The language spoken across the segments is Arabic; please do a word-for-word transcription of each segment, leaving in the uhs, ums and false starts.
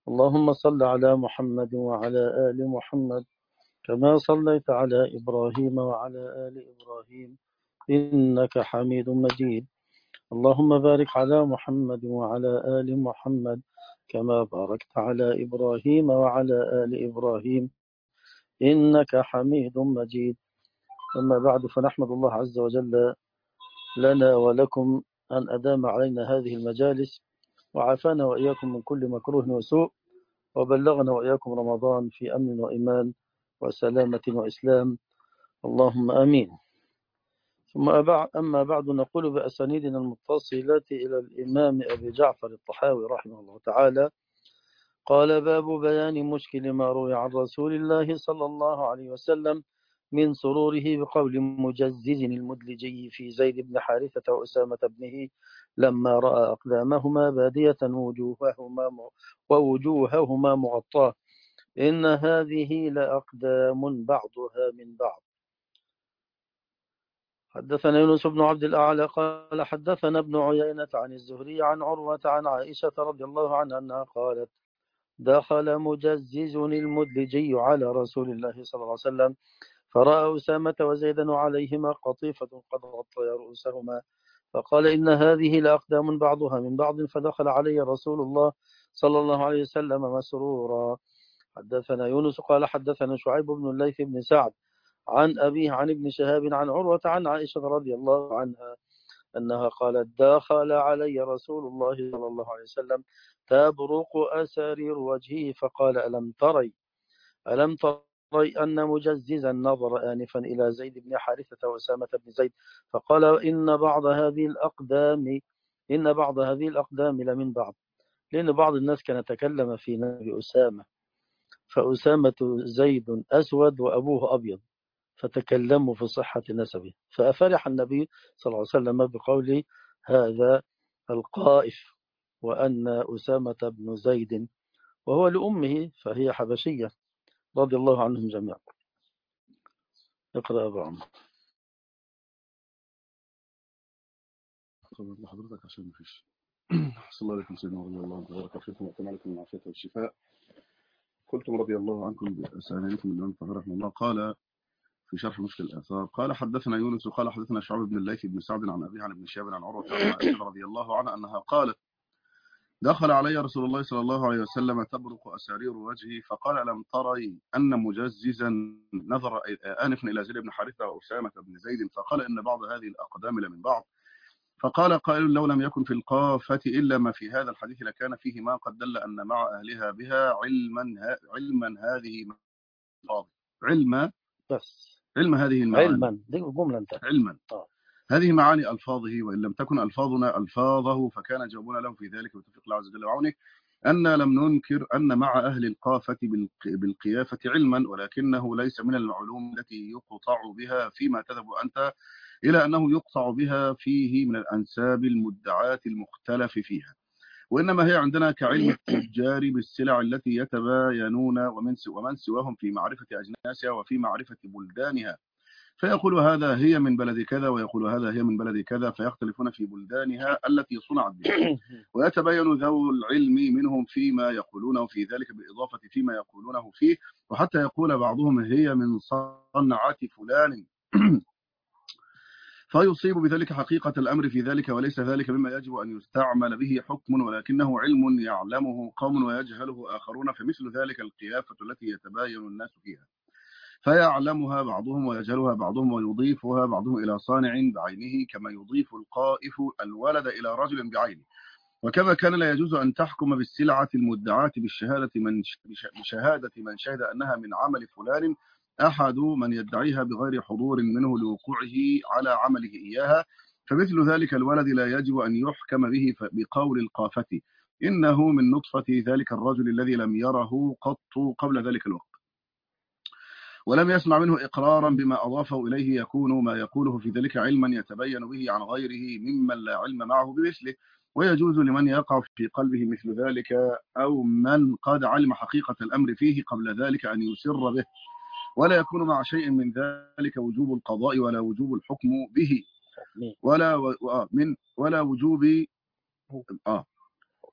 اللهم صل على محمد وعلى آل محمد كما صليت على إبراهيم وعلى آل إبراهيم إنك حميد مجيد. اللهم بارك على محمد وعلى آل محمد كما باركت على إبراهيم وعلى آل إبراهيم إنك حميد مجيد. أما بعد، فنحمد الله عز وجل لنا ولكم أن أدام علينا هذه المجالس، وعافانا وإياكم من كل مكروه وسوء، وبلغنا وإياكم رمضان في أمن وإيمان وسلامة وإسلام، اللهم آمين. ثم أما بعد، نقول بأسانيدنا المتصلة إلى الإمام أبي جعفر الطحاوي رحمه الله تعالى: قال: باب بيان مشكل ما روي عن رسول الله صلى الله عليه وسلم من سروره بقول مجزز المدلجي في زيد بن حارثة وأسامة بنه لما رأى أقدامهما بادية ووجوههما ووجوههما مغطاة: إن هذه لأقدام بعضها من بعض. حدثنا يونس بن عبد الأعلى قال حدثنا ابن عيينة عن الزهري عن عروة عن عائشة رضي الله عنها أنها قالت: دخل مجزز المدلجي على رسول الله صلى الله عليه وسلم فرأى أسامة وزيدا وعليهما قطيفة قد غطيا رؤوسهما، فقال: إن هذه لأقدام بعضها من بعض. فدخل علي رسول الله صلى الله عليه وسلم مسرورا. حدثنا يونس قال حدثنا شعيب بن الليث بن سعد عن أبيه عن ابن شهاب عن عروة عن عائشة رضي الله عنها أنها قالت: دخل علي رسول الله صلى الله عليه وسلم تبرق أسارير وجهه فقال: ألم تري ألم تري أن مجززا نظر آنفا إلى زيد بن حارثة وأسامة بن زيد فقال: إن بعض هذه الأقدام إن بعض هذه الأقدام لمن بعض. لأن بعض الناس كان يتكلم في نبي أسامة، فأسامة زيد أسود وأبوه أبيض، فتكلموا في صحة نسبه، فأفرح النبي صلى الله عليه وسلم بقول هذا القائف، وأن أسامة بن زيد وهو لأمه فهي حبشية رضي الله عنهم جميعا. اقرأ أبو عمرو. أقرأ لحضرتك عشان مفيش. صلى الله عليكم سيدنا رضي الله عنه وبارك فيكم وأتمنى لكم العافية والشفاء. قلتم رضي الله عنكم بأسانيدكم الإمام الطاهر رحمه الله قال في شرح مشكل الآثار قال حدثنا يونس قال حدثنا شعيب بن الليث بن سعد عن أبيه عن ابن شهاب عن عروة عن عائشة رضي الله عنها أنها قالت: دخل علي رسول الله صلى الله عليه وسلم تبرق أسارير وجهي فقال: ألم تري أن مجززا نظر آنفا إلى زيد بن حارثة وأسامة بن زيد فقال: إن بعض هذه الأقدام لمن بعض. فقال قائل: لو لم يكن في القافة إلا ما في هذا الحديث لكان فيه ما قد دل أن مع أهلها بها علما علما هذه علما بس علم هذه المعاني علما دي جملة انت علما آه. هذه معاني ألفاظه، وإن لم تكن ألفاظنا ألفاظه فكان جوابنا له في ذلك بتوفيق الله عز وجل وعونه أن لم ننكر أن مع أهل القافة بالقيافة علما، ولكنه ليس من العلوم التي يقطع بها فيما تذهب أنت إلى أنه يقطع بها فيه من الأنساب المدعاة المختلف فيها، وإنما هي عندنا كعلم التجار بالسلع التي يتباينون ومن ومن سواهم في معرفة أجناسها وفي معرفة بلدانها، فيقول هذا هي من بلد كذا ويقول هذا هي من بلد كذا، فيختلفون في بلدانها التي صنعت بها، ويتبين ذو العلم منهم فيما يقولونه في ذلك بالإضافة فيما يقولونه فيه، وحتى يقول بعضهم هي من صنعة فلان فيصيب بذلك حقيقة الأمر في ذلك، وليس ذلك مما يجب أن يستعمل به حكم، ولكنه علم يعلمه قوم ويجهله آخرون، فمثل ذلك القيافة التي يتباين الناس فيها فيعلمها بعضهم ويجهلها بعضهم ويضيفها بعضهم إلى صانع بعينه كما يضيف القائف الولد إلى رجل بعينه، وكما كان لا يجوز أن تحكم بالسلعة المدعاة بالشهادة من بشهادة من شهد أنها من عمل فلان أحد من يدعيها بغير حضور منه لوقوعه على عمله إياها، فمثل ذلك الولد لا يجب أن يحكم به بقول القافة إنه من نطفة ذلك الرجل الذي لم يره قط قبل ذلك الوقت ولم يسمع منه إقرارا بما أضافه إليه، يكون ما يقوله في ذلك علما يتبين به عن غيره ممن لا علم معه بمثله، ويجوز لمن يقع في قلبه مثل ذلك أو من قد علم حقيقة الأمر فيه قبل ذلك أن يسر به، ولا يكون مع شيء من ذلك وجوب القضاء ولا وجوب الحكم به ولا و... من ولا وجوب آه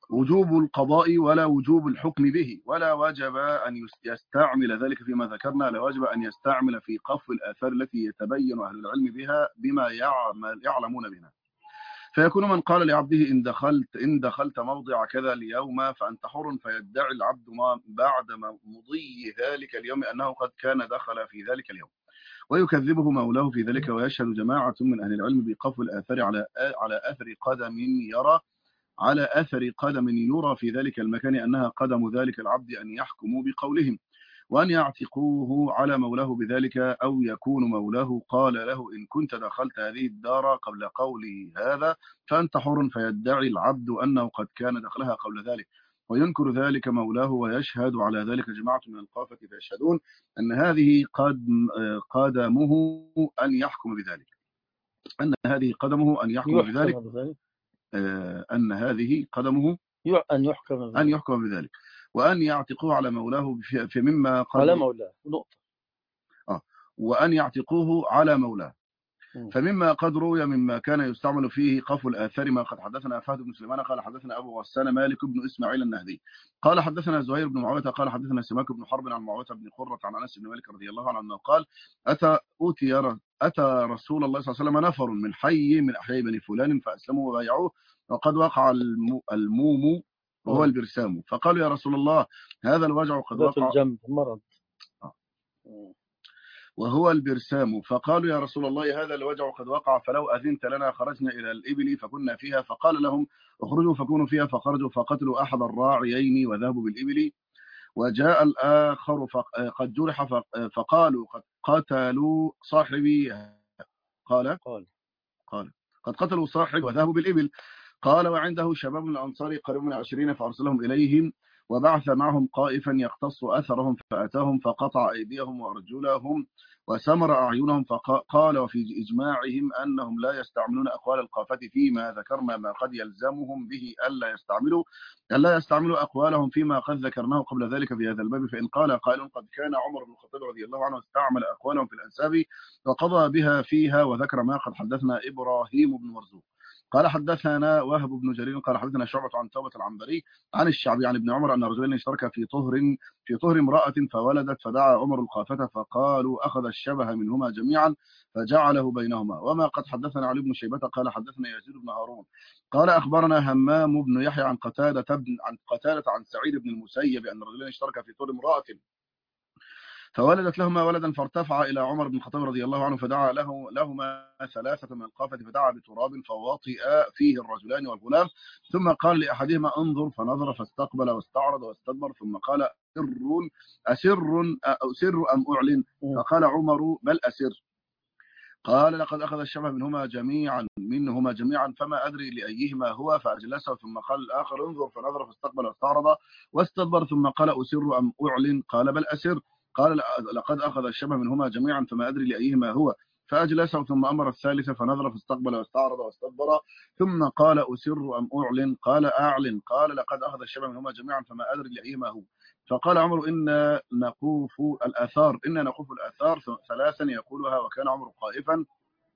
وجوب القضاء ولا وجوب الحكم به، ولا وجب أن يستعمل ذلك فيما ذكرنا، لا وجب أن يستعمل في قفو الآثار التي يتبين أهل العلم بها بما يعمل يعلمون بها. فيكون من قال لعبده إن دخلت إن دخلت موضع كذا اليوم فأنت حر، فيدعي العبد ما بعد مضي ذلك اليوم أنه قد كان دخل في ذلك اليوم، ويكذبه مولاه في ذلك، ويشهد جماعة من أهل العلم بقفو الآثار على على أثر قدم يرى على أثر قدم يرى في ذلك المكان أنها قدم ذلك العبد، أن يحكموا بقولهم وأن يعتقوه على مولاه بذلك، أو يكون مولاه قال له إن كنت دخلت هذه الدار قبل قولي هذا فأنت حر، فيدعي العبد أنه قد كان دخلها قبل ذلك، وينكر ذلك مولاه، ويشهد على ذلك جماعة من القافة فيشهدون أن هذه قد قدمه أن يحكم بذلك أن هذه قدمه أن يحكم بذلك يحكم بذلك أن هذه قدمه أن يحكم أن بذلك يحكم بذلك، وأن يعتقوه على مولاه في في مما قد على مولاه نقطة. آه وأن يعتقوه على مولاه. م. فمما قد روي مما كان يستعمل فيه قفو الآثار ما قد حدثنا فهد بن سليمان قال حدثنا أبو غسان مالك بن إسماعيل النهدي قال حدثنا زهير بن معاوية قال حدثنا سماك بن حرب عن معاوية بن قرة عن أنس بن مالك رضي الله عنه قال أتى أوتي أتى رسول الله صلى الله عليه وسلم نفر من حي من أحياء بني فلان فأسلموا وبايعوه، وقد وقع الموم وهو البرسام، فقالوا يا رسول الله هذا الوجع قد وقع الجنب مرض وهو البرسام، فقالوا يا رسول الله هذا الوجع قد وقع فلو أذنت لنا خرجنا إلى الإبل فكنا فيها، فقال لهم اخرجوا فكونوا فيها، فخرجوا فقتلوا أحد الراعيين وذهبوا بالإبل، وجاء الآخر قد جرح فقالوا قد قتلوا صاحبي قال قال قال قد قتلوا صاحب وذهبوا بالإبل. قال وعنده شباب من الأنصار قريب من عشرين فأرسلهم إليهم وبعث معهم قائفا يقتص أثرهم فأتاهم فقطع أيديهم وأرجلهم وسمر أعينهم، فقال وفي إجماعهم أنهم لا يستعملون أقوال القافة فيما ذكرنا ما قد يلزمهم به ألا يستعملوا ألا يستعملوا أقوالهم فيما قد ذكرناه قبل ذلك في هذا الباب. فإن قال قائل قد كان عمر بن الخطاب رضي الله عنه استعمل أقوالهم في الأنساب وقضى بها فيها، وذكر ما قد حدثنا إبراهيم بن مرزوق قال حدثنا وهب بن جرير قال حدثنا شعبة عن توبة العنبري عن الشعبي عن ابن عمر أن رجلين اشتركا في طهر في طهر امرأة فولدت، فدعا عمر القافة فقالوا أخذ الشبه منهما جميعا فجعله بينهما. وما قد حدثنا علي بن شيبة قال حدثنا يزيد بن هارون قال أخبرنا همام بن يحيى عن قتادة بن عن قتادة عن سعيد بن المسيب أن رجلين اشتركا في طهر امرأة فولدت لهما ولدا، فارتفع إلى عمر بن الخطاب رضي الله عنه فدعا له لهما ثلاثة من القافة فدعا بتراب فوطئ فيه الرجلان والغلام، ثم قال لأحدهما انظر، فنظر فاستقبل واستعرض واستدبر، ثم قال أسر أسر أسر أم أعلن؟ فقال عمر بل أسر. قال لقد أخذ الشبه منهما جميعا منهما جميعا فما أدري لأيهما هو، فأجلسه، ثم قال الآخر انظر، فنظر فاستقبل واستعرض واستدبر، ثم قال أسر أم أعلن؟ قال بل أسر. قال لقد أخذ الشبه منهما جميعا فما أدري لأيهما هو، فأجلسه، ثم أمر الثالث فنظر فاستقبل واستعرض واستدبر، ثم قال أسر أم أعلن؟ قال أعلن. قال لقد أخذ الشبه منهما جميعا فما أدري لأيهما هو. فقال عمر إن نقوف الآثار إن نقوف الآثار ثلاثا يقولها، وكان عمر قائفا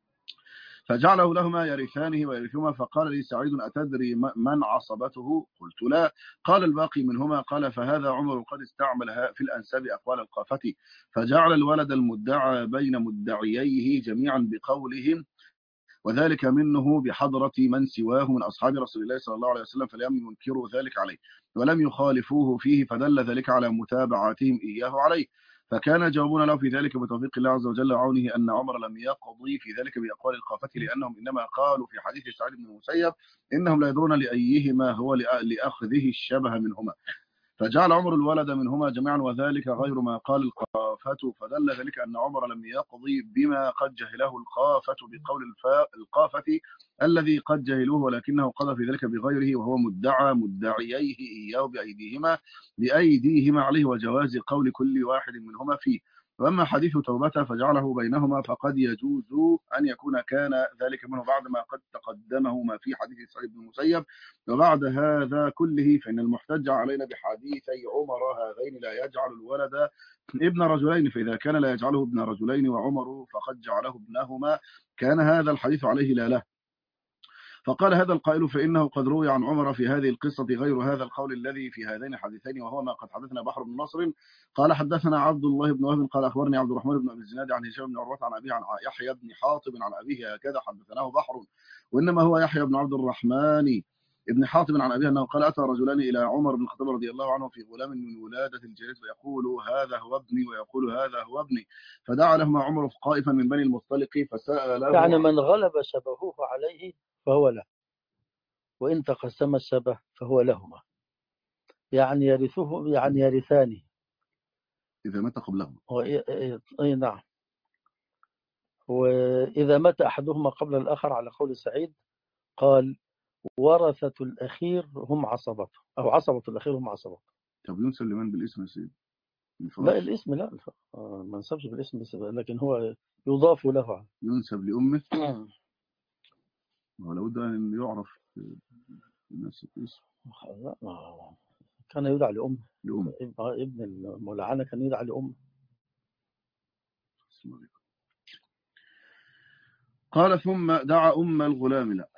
فجعله لهما يرثانه ويرثهما. فقال لي سعيد أتدري من عصبته؟ قلت لا. قال الباقي منهما. قال فهذا عمر قد استعملها في الأنساب أقوال القافة، فجعل الولد المدعى بين مدعييه جميعا بقولهم، وذلك منه بحضرة من سواه من أصحاب رسول الله صلى الله عليه وسلم، فلم ينكروا ذلك عليه ولم يخالفوه فيه، فدل ذلك على متابعتهم إياه عليه. فكان جوابنا له في ذلك بتوفيق الله عز وجل وعونه أن عمر لم يقضي في ذلك بأقوال القافة، لأنهم إنما قالوا في حديث سعيد بن المسيب إنهم لا يدرون لأيهما هو لأخذه الشبه منهما، فجعل عمر الولد منهما جميعا، وذلك غير ما قال القافة، فدل ذلك أن عمر لم يقضي بما قد جهله القافة بقول القافة الذي قد جهلوه، ولكنه قضى في ذلك بغيره، وهو مدعى مدعييه إياه بأيديهما بأيديهما عليه، وجواز قول كل واحد منهما فيه. وأما حديث توبته فجعله بينهما فقد يجوز أن يكون كان ذلك منه بعد ما قد تقدمه ما في حديث سعيد بن المسيب. وبعد هذا كله فإن المحتج علينا بحديثي عمر هذين لا يجعل الولد ابن رجلين، فإذا كان لا يجعله ابن رجلين وعمر فقد جعله ابنهما كان هذا الحديث عليه لا له. فقال هذا القائل فإنه قد روي عن عمر في هذه القصة غير هذا القول الذي في هذين الحديثين، وهو ما قد حدثنا بحر بن نصر قال حدثنا عبد الله بن وهب قال أخبرني عبد الرحمن بن أبي الزناد عن هشام بن عروة عن أبيه عن يحيى بن حاطب عن أبيه هكذا حدثناه بحر، وإنما هو يحيى بن عبد الرحمن ابن حاطب عن أبيه أنه قال أتى رجلان إلى عمر بن الخطاب رضي الله عنه في غلام من ولادة الجارية ويقول هذا هو ابني ويقول هذا هو ابني، فدعا لهما عمر قائفا من بني المصطلق فسأله يعني من غلب شبهه عليه فهو له، وإن تقسم الشبه فهو لهما، يعني يرثه، يعني يرثانه إذا مات قبلهما. أي نعم. وإذا مات أحدهما قبل الآخر على قول سعيد قال ورثة الأخير هم عصبته، أو عصبة الأخير هم عصبته. طب ينسب لمن بالاسم يا سيدي؟ لا الاسم لا ما نسبش بالاسم، لكن هو يضاف له. ينسب لأمه. ولو بد أن يعرف الناس الاسم. لا كان يدعى لأمه. لأمه. ابن الملعنة كان يدعى لأمه. قال ثم دعا أم الغلام. لا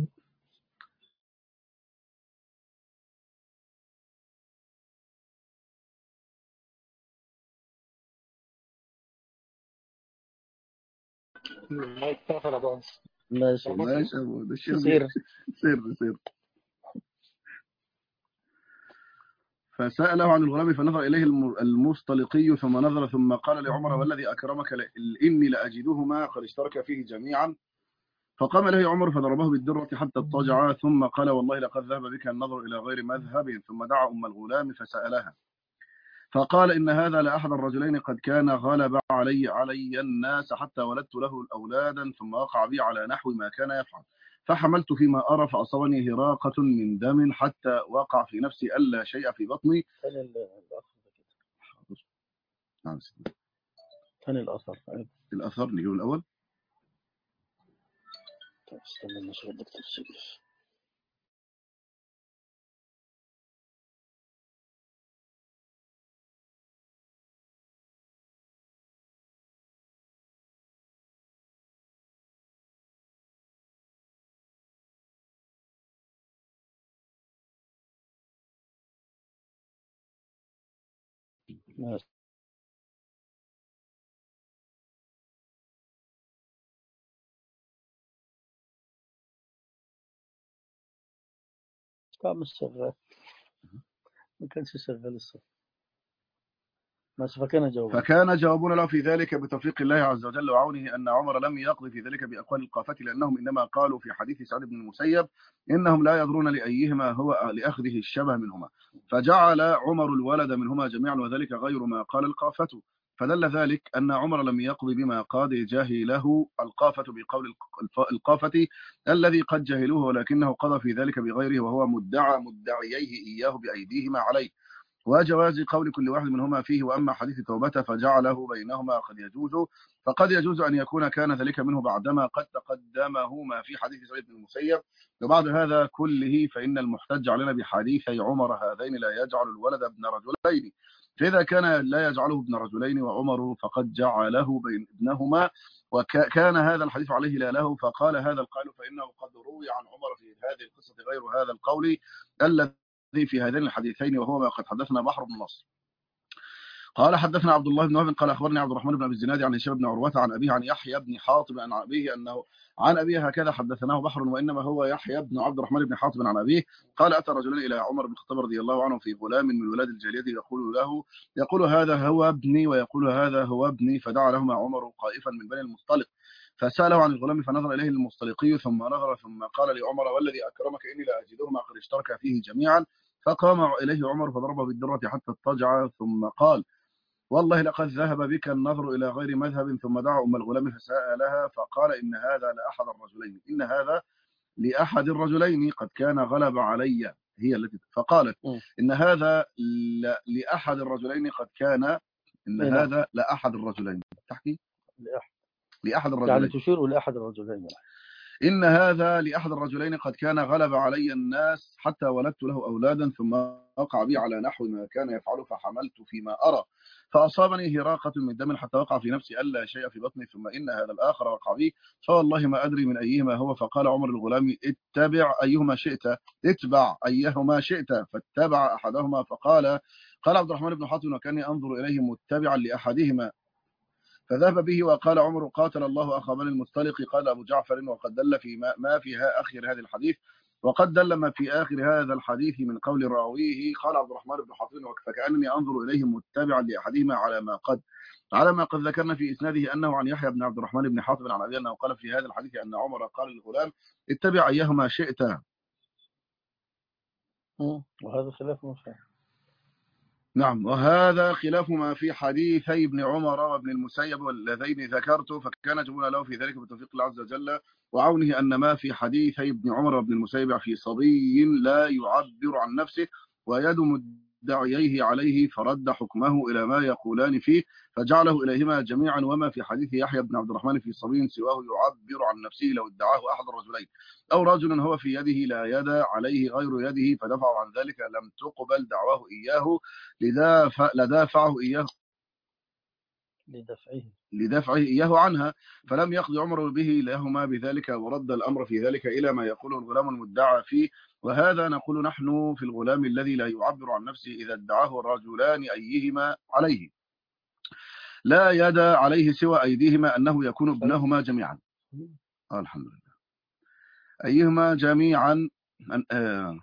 ماشي ماشي ده الشيخ سير سير سير. فسأله عن الغلام فنظر إليه المصطلقي ثم نظر ثم قال لعمر والذي أكرمك إني لأجدهما قد اشترك فيه جميعا، فقام له عمر فضربه بالدرة حتى اضطجع ثم قال والله لقد ذهب بك النظر إلى غير مذهب، ثم دعا أم الغلام فسألها فقال إن هذا لأحد الرجلين قد كان غلب علي علي الناس حتى ولدت له أولادا ثم وقع بي على نحو ما كان يفعل، فحملت فيما أرى فأصابني هراقة من دم حتى وقع في نفسي ألا شيء في بطني. ثاني الأثر الأثر نجيب الأول. استنى نشوف الدكتور الشريف. ماشي. مش شغال، ما كانش شغال الصوت. ماشي. فكان جوابنا فكان جوابنا له في ذلك بتوفيق الله عز وجل وعونه أن عمر لم يقضي في ذلك بأقوال القافة، لأنهم إنما قالوا في حديث سعد بن المسيب إنهم لا يدرون لأيهما هو لأخذه الشبه منهما، فجعل عمر الولد منهما جميعا وذلك غير ما قال القافة، فدل ذلك أن عمر لم يقضي بما قاد جاهله القافة بقول القافة الذي قد جاهلوه، ولكنه قضى في ذلك بغيره وهو مدعى مدعييه إياه بأيديهما عليه وجواز قول كل واحد منهما فيه. وأما حديث توبته فجعله بينهما قد يجوز، فقد يجوز أن يكون كان ذلك منه بعدما قد تقدمه ما في حديث سعيد بن المسيب. وبعد هذا كله فإن المحتج علينا بحديثي عمر هذين لا يجعل الولد ابن رجلين، فإذا كان لا يجعله ابن رجلين وعمر فقد جعله بين ابنهما، وكان هذا الحديث عليه لا له، فقال هذا القائل فإنه قد روي عن عمر في هذه القصة غير هذا القول الذي في هذين الحديثين، وهو ما قد حدثنا بحر بن نصر. قال حدثنا عبد الله بن وهب قال أخبرني عبد الرحمن بن أبي الزناد عن هشام بن عروة عن أبيه عن يحيى بن حاطب عن أبيه أنه عن أبيه هكذا حدثناه بحر، وإنما هو يحيى بن عبد الرحمن بن حاطب عن أبيه قال أتى رجلان إلى عمر بن الخطاب رضي الله عنه في غلام من ولاد الجارية يقول له يقول هذا هو ابني ويقول هذا هو ابني، فدعا لهما عمر قائفا من بني المصطلق فسأله عن الغلام فنظر إليه المصطلقي ثم نظر ثم قال لعمر والذي أكرمك إني لا أجدهما قد اشترك فيه جميعا، فقام إليه عمر فضربه بالدرة حتى اضطجع ثم قال والله لقد ذهب بك النظر إلى غير مذهب، ثم دعا أم الغلام فسألها فقال إن هذا لأحد الرجلين إن هذا لأحد الرجلين قد كان غلب علي هي التي فقالت إن هذا لأحد الرجلين قد كان إن هذا لأحد الرجلين تحكي لأحد لأحد الرجلين يعني تشير لأحد الرجلين إن هذا لأحد الرجلين قد كان غلب علي الناس حتى ولدت له أولادا ثم وقع بي على نحو ما كان يفعله فحملت فيما أرى فأصابني هراقة من دم حتى وقع في نفسي ألا شيء في بطني ثم إن هذا الآخر وقع بي فوالله ما أدري من أيهما هو. فقال عمر الغلام اتبع أيهما شئت اتبع أيهما شئت فاتبع أحدهما. فقال قال عبد الرحمن بن حاتم وكاني أنظر إليه متبعا لأحدهما فذهب به. وقال عمر قاتل الله أخا بني المصطلق. قال أبو جعفر وقد دل في ما, ما فيها آخر هذا الحديث وقد دل ما في آخر هذا الحديث من قول راويه. قال عبد الرحمن بن حاتم فكأنني أنظر إليهم متبعا لأحدهما على ما قد على ما قد ذكرنا في إسناده أنه عن يحيى بن عبد الرحمن بن حاتم عن أبي أنه قال في هذا الحديث أن عمر قال للغلام اتبع أيهما شئت. وهذا خلاف مفهوم. نعم وهذا خلاف ما في حديثي ابن عمر وابن المسيب واللذين ذكرت فكان جمهورنا له في ذلك بتوفيق الله عز وجل وعونه أن ما في حديثي ابن عمر وابن المسيب في صبي لا يعبر عن نفسه ويد مدعيه عليه فرد حكمه إلى ما يقولان فيه فجعله إليهما جميعا. وما في حديث يحيى بن عبد الرحمن في صبي سواه يعبر عن نفسه لو ادعاه أحد الرجلين أو رجل هو في يده لا يد عليه غير يده فدفعوا عن ذلك لم تقبل دعواه إياه لدافع لدافعه إياه لدفعه لدفعه إياه عنها فلم يقضي عمر به لهما بذلك ورد الأمر في ذلك إلى ما يقوله الغلام المدعى فيه. وهذا نقول نحن في الغلام الذي لا يعبر عن نفسه إذا ادعاه الرجلان أيهما عليه لا يد عليه سوى أيديهما أنه يكون ابنهما جميعا. آه الحمد لله. أيهما جميعا آه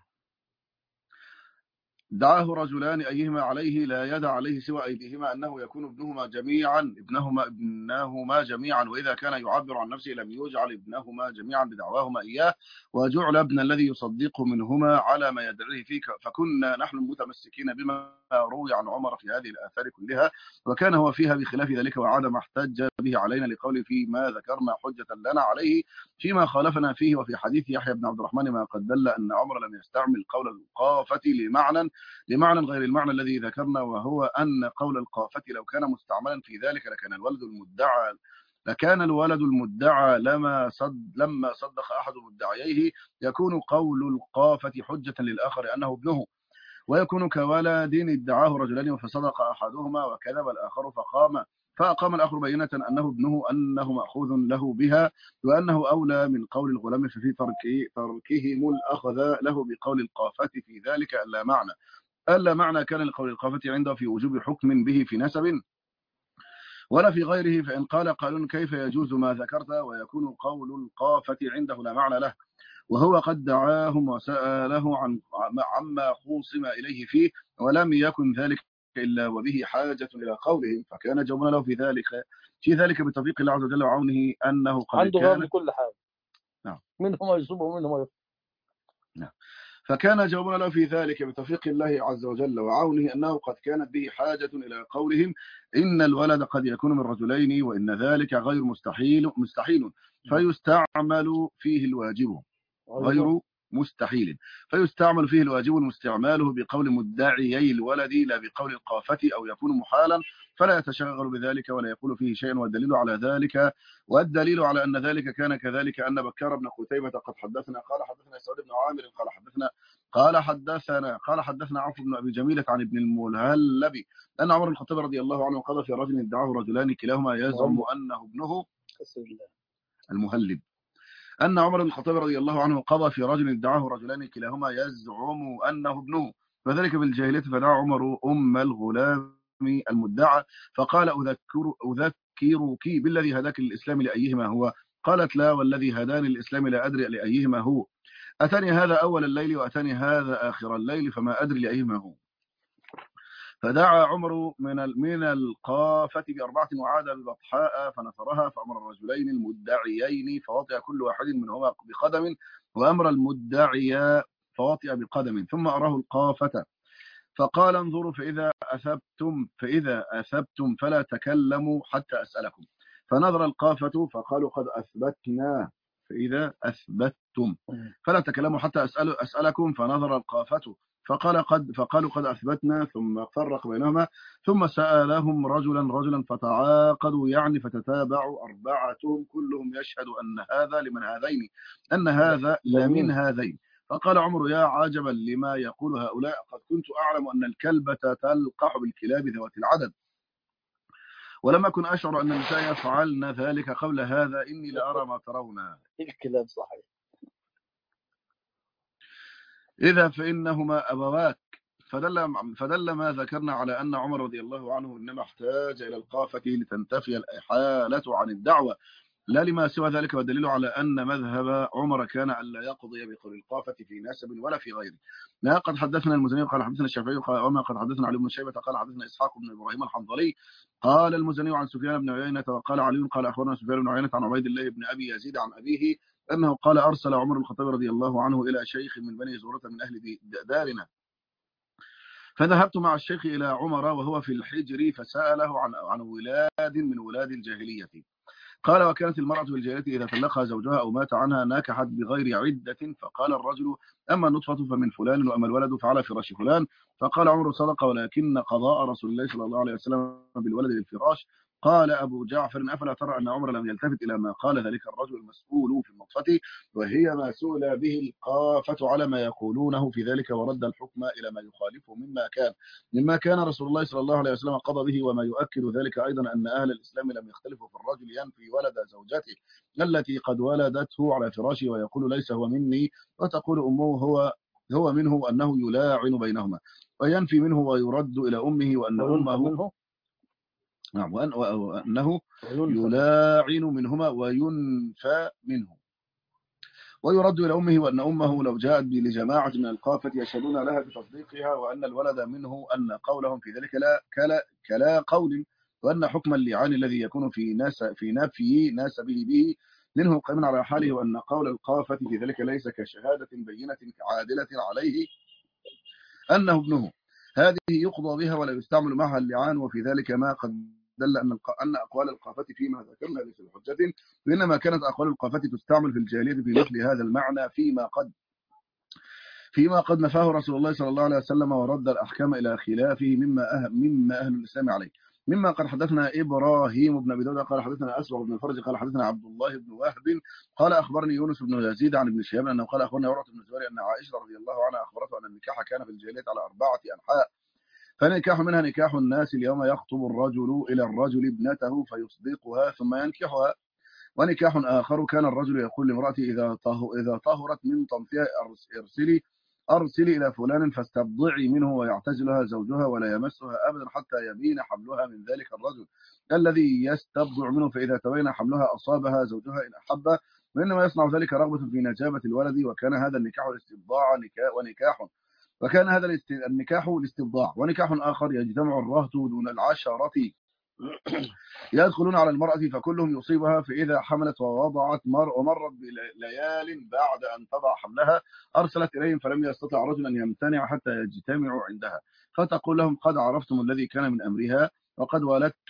دعاه رجلان أيهما عليه لا يدع عليه سوى أيديهما أنه يكون ابنهما جميعا ابنهما ابنهما جميعا وإذا كان يعبر عن نفسه لم يجعل ابنهما جميعا بدعواهما إياه وجعل ابن الذي يصدقه منهما على ما يدعيه فيه. فكنا نحن المتمسكين بما روي عن عمر في هذه الآثار كلها وكان هو فيها بخلاف ذلك وعاد ما احتج به علينا لقوله فيما ذكرنا حجة لنا عليه فيما خالفنا فيه. وفي حديث يحيى بن عبد الرحمن ما قد دل أن عمر لم يستعمل قول القافة لمعنى لمعنى غير المعنى الذي ذكرنا وهو أن قول القافة لو كان مستعملا في ذلك لكان الولد المدعى لكان الولد المدعى لما صد لما صدق أحد مدعييه يكون قول القافة حجة للآخر أنه ابنه ويكون كولد ادعاه رجلان فصدق أحدهما وكذب الآخر فقام فأقام الآخر بينة أنه ابنه أنه مأخوذ له بها وأنه أولى من قول الغلام ففي تركه تركهم الأخذ له بقول القافة في ذلك ألا معنى ألا معنى كان لقول القافة عنده في وجوب حكم به في نسب ولا في غيره. فإن قال قالون كيف يجوز ما ذكرت ويكون قول القافة عنده لا معنى له وهو قد دعاهم وسأله عن عما خوصم إليه فيه ولم يكن ذلك إلا وبه حاجة إلى قولهم فكان جوابنا له في ذلك في ذلك بتوفيق الله عز وجل وعونه أنه قد عنده كان غير كل حاجة. نعم منهم يصوب ومنهم يفطر. نعم فكان جوابنا له في ذلك بتوفيق الله عز وجل وعونه أنه قد كانت به حاجة إلى قولهم إن الولد قد يكون من رجلين وإن ذلك غير مستحيل مستحيل فيستعمل فيه الواجب غير مستحيل فيستعمل فيه الواجب واستعماله بقول مدعيي الولد لا بقول القافة أو يكون محالا فلا يتشغل بذلك ولا يقول فيه شيئا. والدليل على ذلك والدليل على أن ذلك كان كذلك أن بكار بن قتيبة قد حدثنا قال حدثنا سعود بن عامر قال حدثنا قال حدثنا قال حدثنا عوف بن أبي جميلة عن ابن المهلب أن عمر بن الخطاب رضي الله عنه قضى في رجل ادعاه رجلان كلاهما يزعم أنه ابنه المهلب أن عمر بن الخطاب رضي الله عنه قضى في رجل ادعاه رجلان كلاهما يزعم أنه ابنه فذلك بالجاهلية فدعا عمر أم الغلام المدعى فقال أذكر أذكرك بالذي هداك للإسلام لأيهما هو قالت لا والذي هداني للإسلام لا أدري لأيهما هو أتاني هذا أول الليل وأتاني هذا آخر الليل فما أدري لأيهما هو. فدعا عمر من من القافة بأربعة وعاد ببطحاء فنثرها فأمر الرجلين المدعيين فوطئ كل واحد منهما بقدم وأمر المدعي فوطئ بقدم ثم أراه القافة فقال انظروا فإذا أثبتم فإذا أثبتم فلا تكلموا حتى أسألكم فنظر القافة فقالوا قد أثبتنا فإذا أثبتتم فلا تكلموا حتى أسأل أسألكم. فنظر القافة فقال قد فقالوا قد أثبتنا، ثم فرق بينهما، ثم سألهم رجلا رجلا فتعاقدوا يعني فتتابعوا أربعتهم كلهم يشهد أن هذا لمن هذين أن هذا لمن هذين. فقال عمر يا عجبا لما يقول هؤلاء، قد كنت أعلم أن الكلبة تلقح بالكلاب ذوات العدد، ولم أكن أشعر أن النساء يفعلن ذلك قبل هذا، إني لأرى ما ترون. الكلام صحيح. إذا فإنهما أبواك. فدل, فدل ما ذكرنا على أن عمر رضي الله عنه إنما احتاج إلى القافة لتنتفي الإحالة عن الدعوة لا لما سوى ذلك، والدليل على أن مذهب عمر كان ألا يقضي بقول القافة في نسب ولا في غيره. ما قد حدثنا المزني قال حدثنا الشافعي قال وما قد حدثنا علي بن شيبة قال حدثنا إسحاق بن إبراهيم الحنظلي قال المزني عن سفيان بن عيينة وقال علي قال أخبرنا سفيان بن عيينة عن عبيد الله بن أبي يزيد عن أبيه أنه قال أرسل عمر بن الخطاب رضي الله عنه إلى شيخ من بني زورة من أهل دارنا، فذهبت مع الشيخ إلى عمر وهو في الحجر فسأله عن عن ولاد من ولاد الجاهلية. قال وكانت المرأة في الجاهلية إذا طلقها زوجها أو مات عنها ناكحت بغير عدة، فقال الرجل أما النطفة فمن فلان وأما الولد فعلى فراش فلان. فقال عمر صدق ولكن قضاء رسول الله صلى الله عليه وسلم بالولد للفراش. قال أبو جعفر أفلا ترى أن عمر لم يلتفت إلى ما قال ذلك الرجل المسؤول في النطفة وهي ما سئل به القافة على ما يقولونه في ذلك، ورد الحكم إلى ما يخالفه مما كان مما كان رسول الله صلى الله عليه وسلم قضى به. وما يؤكد ذلك أيضا أن أهل الإسلام لم يختلفوا في الرجل ينفي ولد زوجته التي قد ولدته على فراشه ويقول ليس هو مني، وتقول أمه هو هو منه، وأنه يلاعن بينهما، وينفي منه ويرد إلى أمه وأن أمه نعم وأنه يلاعن منهما وينفى منه ويرد إلى أمه، وأن أمه لو جاءت لجماعة من القافة يشهدون لها بتصديقها، وأن الولد منه أن قولهم في ذلك لا كلا, كلا قول، وأن حكم اللعان الذي يكون في ناس في نفي ناسبه به منه قائما على حاله، وأن قول القافة في ذلك ليس كشهادة بينة عادلة عليه أنه ابنه، هذه يقضى بها ولا يستعمل معها اللعان. وفي ذلك ما قد دل أن أن أقوال القافة فيما ذكرنا ليس بحجة، وإنما كانت أقوال القافة تستعمل في الجاهلية في مثل هذا المعنى فيما قد فيما قد نفاه رسول الله صلى الله عليه وسلم ورد الأحكام إلى خلافه مما أهل مما أهل الإسلام عليه. مما قد حدثنا إبراهيم بن أبي داود قال حدثنا أسبغ بن الفرج قال حدثنا عبد الله بن وهب قال أخبرني يونس بن يزيد عن ابن شهاب أنه قال أخبرني عروة بن الزبير أن عائشة رضي الله عنها أخبرته أن النكاح كان في الجاهلية على أربعة أنحاء، فنكاح منها نكاح الناس اليوم يخطب الرجل إلى الرجل ابنته فيصدقها ثم ينكحها، ونكاح آخر كان الرجل يقول لامرأته إذا إذا طهرت من طمثها أرسلي أرسلي إلى فلان فاستبضعي منه ويعتزلها زوجها ولا يمسها أبدا حتى يبين حملها من ذلك الرجل الذي يستبضع منه، فإذا تبين حملها أصابها زوجها إن أحبه، وإنما يصنع ذلك رغبة في نجابة الولد. وكان هذا النكاح الاستبضاع ونكاح وكان هذا النكاح الاستبضاع ونكاح آخر يجتمع الرهط دون العشرة يدخلون على المرأة فكلهم يصيبها، فإذا حملت ووضعت مر ومرت بليال بعد أن تضع حملها أرسلت إليهم فلم يستطع رجل أن يمتنع حتى يجتمعوا عندها، فتقول لهم قد عرفتم الذي كان من أمرها وقد ولدت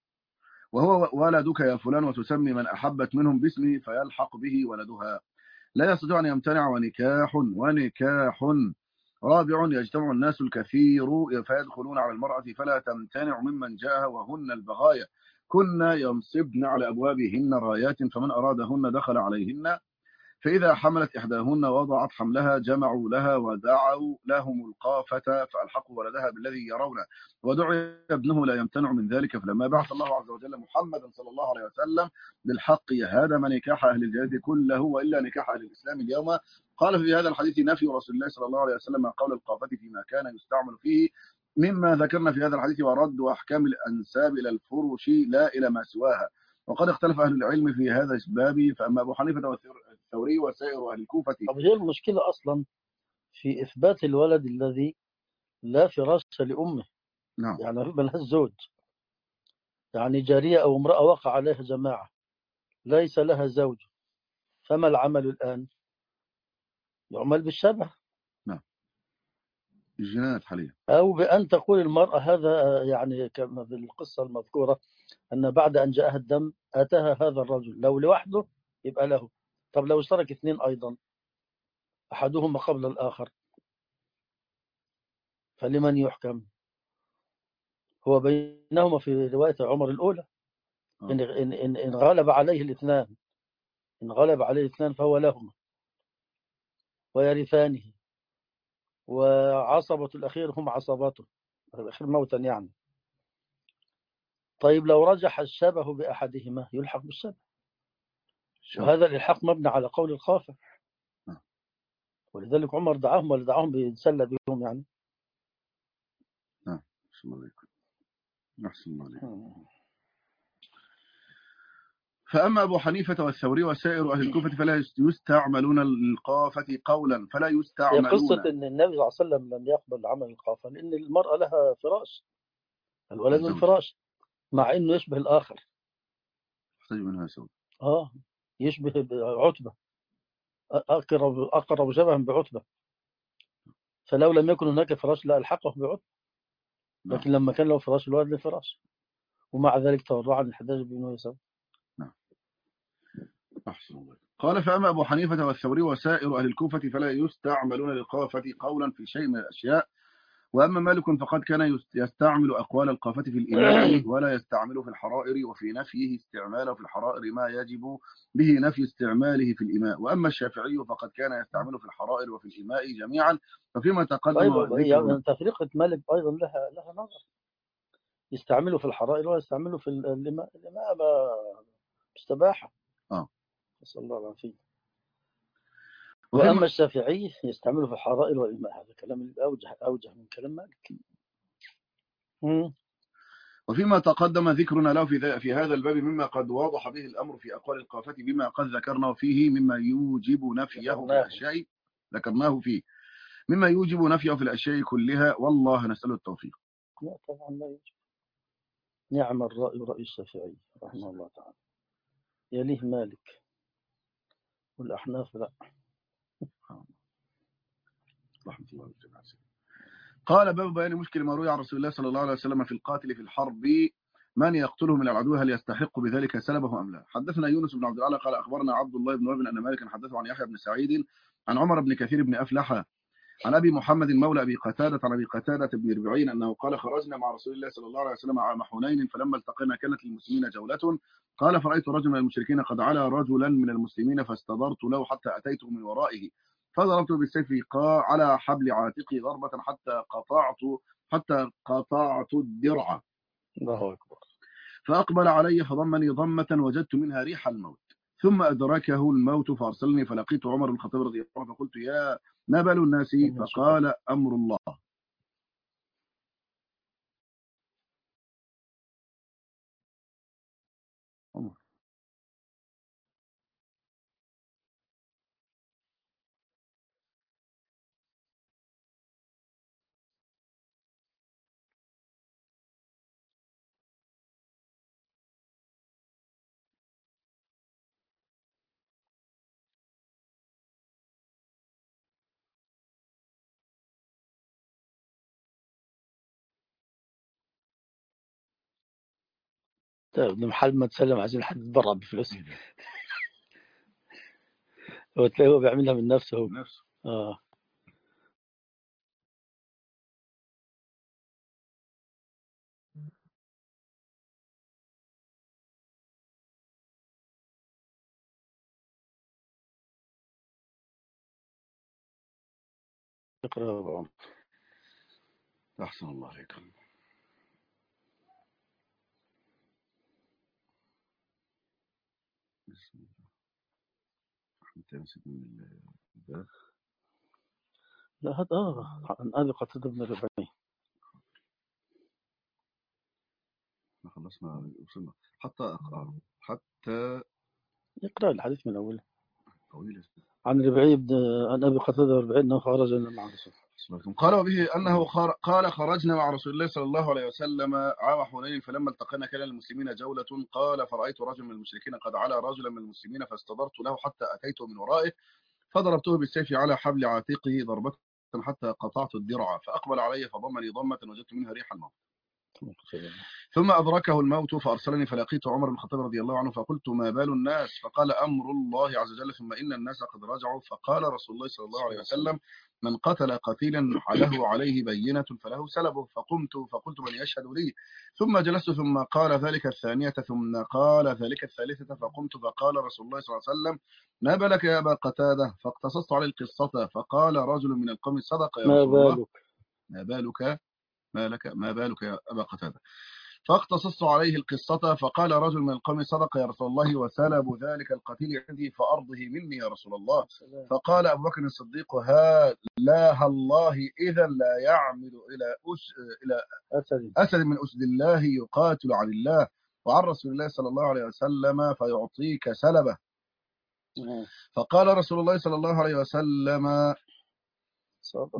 وهو ولدك يا فلان، وتسمي من أحبت منهم باسمه فيلحق به ولدها، لا يستطيع أن يمتنع. ونكاح ونكاح رابع يجتمع الناس الكثير فيدخلون على المرأة فلا تمتنع ممن جاءها وهن البغايا كنا ينصبن على أبوابهن رايات، فمن أرادهن دخل عليهن، فإذا حملت إحداهن وضعت حملها جمعوا لها ودعوا لهم القافة فألحقوا ولدها بالذي يرونه، ودعي ابنه لا يمتنع من ذلك. فلما بعث الله عز وجل محمدا صلى الله عليه وسلم بالحق هدم نكاح أهل الجاهلية كله وإلا نكاح أهل الإسلام اليوم. قال في هذا الحديث نفي رسول الله صلى الله عليه وسلم قول القافة فيما كان يستعمل فيه مما ذكرنا في هذا الحديث، ورد أحكام الأنساب إلى الفروش لا إلى ما سواها. وقد اختلف أهل العلم في هذا الباب، فأما أبو حنيفة والثوري وسائر أهل الكوفة. طب هي المشكلة أصلا في إثبات الولد الذي لا فراش لأمه. نعم. يعني ملهاش الزوج، يعني جارية أو امرأة وقع عليها جماعة ليس لها زوج، فما العمل الآن؟ يعمل بالشبه. نعم. الجنايات حاليا. أو بأن تقول المرأة هذا، يعني كما في القصة المذكورة أن بعد أن جاءها الدم أتاها هذا الرجل، لو لوحده يبقى له، طب لو اشترك اثنين أيضا أحدهما قبل الآخر فلمن يحكم؟ هو بينهما في رواية عمر الأولى إن, إن, إن, إن غلب عليه الاثنان إن غلب عليه الاثنان فهو لهما ويرثانه، وعصبة الأخير هم عصباته الأخير موتا يعني. طيب لو رجح الشبه بأحدهما يلحق بالشبه، وهذا الإلحاق مبني على قول الخافع، ولذلك عمر دعاهم ولا دعاهم بيتسلى بهم يعني. نعم. أحسن الله عليكم. أحسن الله عليكم. فأما أبو حنيفة والثوري وسائر أهل الكوفة فلا يستعملون القافة قولا فلا هي يستعملون. قصة أن النبي صلى الله عليه وسلم لم يقبل عمل القافة لأن المرأة لها فراش، الولد من الفراش، مع أنه يشبه الآخر، يحتاج منها سوء. آه يشبه عتبة، أقرب أقرب شبها بعتبة، فلو لم يكن هناك فراش لا ألحقه بعتبة، لكن لما كان له فراش الولد له فراش، ومع ذلك تورع عن الحجاج بن يوسف. نعم. أحسن الله. قال فأما أبو حنيفة والثوري وسائر أهل الكوفة فلا يستعملون للقافة قولا في شيء من الأشياء، وأما مالك فقد كان يستعمل أقوال القافة في الإماء ولا يستعمل في الحرائر، وفي نفيه استعماله في الحرائر ما يجب به نفي استعماله في الإماء. وأما الشافعي فقد كان يستعمل في الحرائر وفي الإماء جميعا. ففيما تقدم طيب ذكر يعني تفرقة مالك أيضا لها لها نظر، يستعمله في الحرائر ويستعمله في الإماء، الإماء مستباحة. آه. نسأل الله العافية. وأما الشافعي يستعمله في الحرائر والإماء، هذا كلام أوجه أوجه من كلام مالك. مم. وفيما تقدم ذكرنا له في في هذا الباب مما قد واضح به الأمر في أقوال القافة بما قد ذكرنا فيه مما يوجب نفيه في الأشياء ذكرناه فيه مما يوجب نفيه في الأشياء كلها، والله نسأل التوفيق. لا طبعا لا يوجب. نعم الرأي رأي الشافعي رحمه الله تعالى، يليه مالك والأحناف لا. رحمة الله والجماعة. قال باب بيان مشكل ما روي عن رسول الله صلى الله عليه وسلم في القاتل في الحرب من يقتله من العدو هل يستحق بذلك سلبه أم لا. حدثنا يونس بن عبد الله قال أخبرنا عبد الله بن وهب أن مالك حدثه عن يحيى بن سعيد عن عمر بن كثير بن أفلح عن أبي محمد مولى أبي قتادة عن أبي قتادة بن ربعين أنه قال خرجنا مع رسول الله صلى الله عليه وسلم عام حنين فلما التقينا كانت للمسلمين جولة. قال فرأيت رجلا من المشركين قد علا رجلا من المسلمين فاستدرت له حتى أتيته من ورائه فضربته بالسيف على حبل عاتقي ضربة حتى قطعت حتى قطعت الدرع. الله أكبر. فأقبل علي فضمني ضمة وجدت منها ريح الموت، ثم أدركه الموت فأرسلني فلقيت عمر بن الخطاب رضي الله عنه فقلت يا نبل الناس فقال أمر الله. عمر. طيب محل ما تسلم عايزين حد يتبرع بفلوس هو تلاقيه هو بيعملها من نفسه هو. نفسه. آه. اقرأ. أحسن الله عليكم. بسم الله. أنت مسك من الباب. لا هذا آه عن أبي قتادة بن ربعين. خلصنا وصلنا حتى أقرأ حتى يقرأ الحديث من أوله. طويل. عن ربعي بن عن أبي قتادة بن ربعين أنه خرج مع رسول الله. قال به أنه خار... قال خرجنا مع رسول الله صلى الله عليه وسلم عام حنين فلما التقينا كان المسلمين جولة. قال فرأيت رجل من المشركين قد علا رجلا من المسلمين فاستدرت له حتى أتيته من ورائه فضربته بالسيف على حبل عاتقه ضربة حتى قطعت الدرع فأقبل علي فضمني ضمة وجدت منها ريح الموت. ثم أدركه الموت فأرسلني فلقيت عمر بن الخطاب رضي الله عنه فقلت ما بال الناس؟ فقال أمر الله عز وجل ثم إن الناس قد رجعوا. فقال رسول الله صلى الله عليه وسلم من قتل قتيلا له عليه بينة فله سلبه. فقمت فقلت من يشهد لي؟ ثم جلست ثم قال ذلك الثانية ثم قال ذلك الثالثة. فقمت فقال رسول الله صلى الله عليه وسلم ما بالك يا أبا قتادة؟ فاقتصصت عليه القصة. فقال رجل من القوم صدق يا رسول الله. ما بالك ما لك ما بالك يا أبا قتادة؟ فاقتصصت عليه القصة. فقال رجل من القوم صدق يا رسول الله وسلب ذلك القتيل عندي فأرضه مني يا رسول الله. فقال أبو بكر الصديق ها لا الله إذا لا يعمل إلى أس إلى أسد. أسد من أسد الله يقاتل عن الله وعن رسول الله صلى الله عليه وسلم فيعطيك سلبه. فقال رسول الله صلى الله عليه وسلم صدق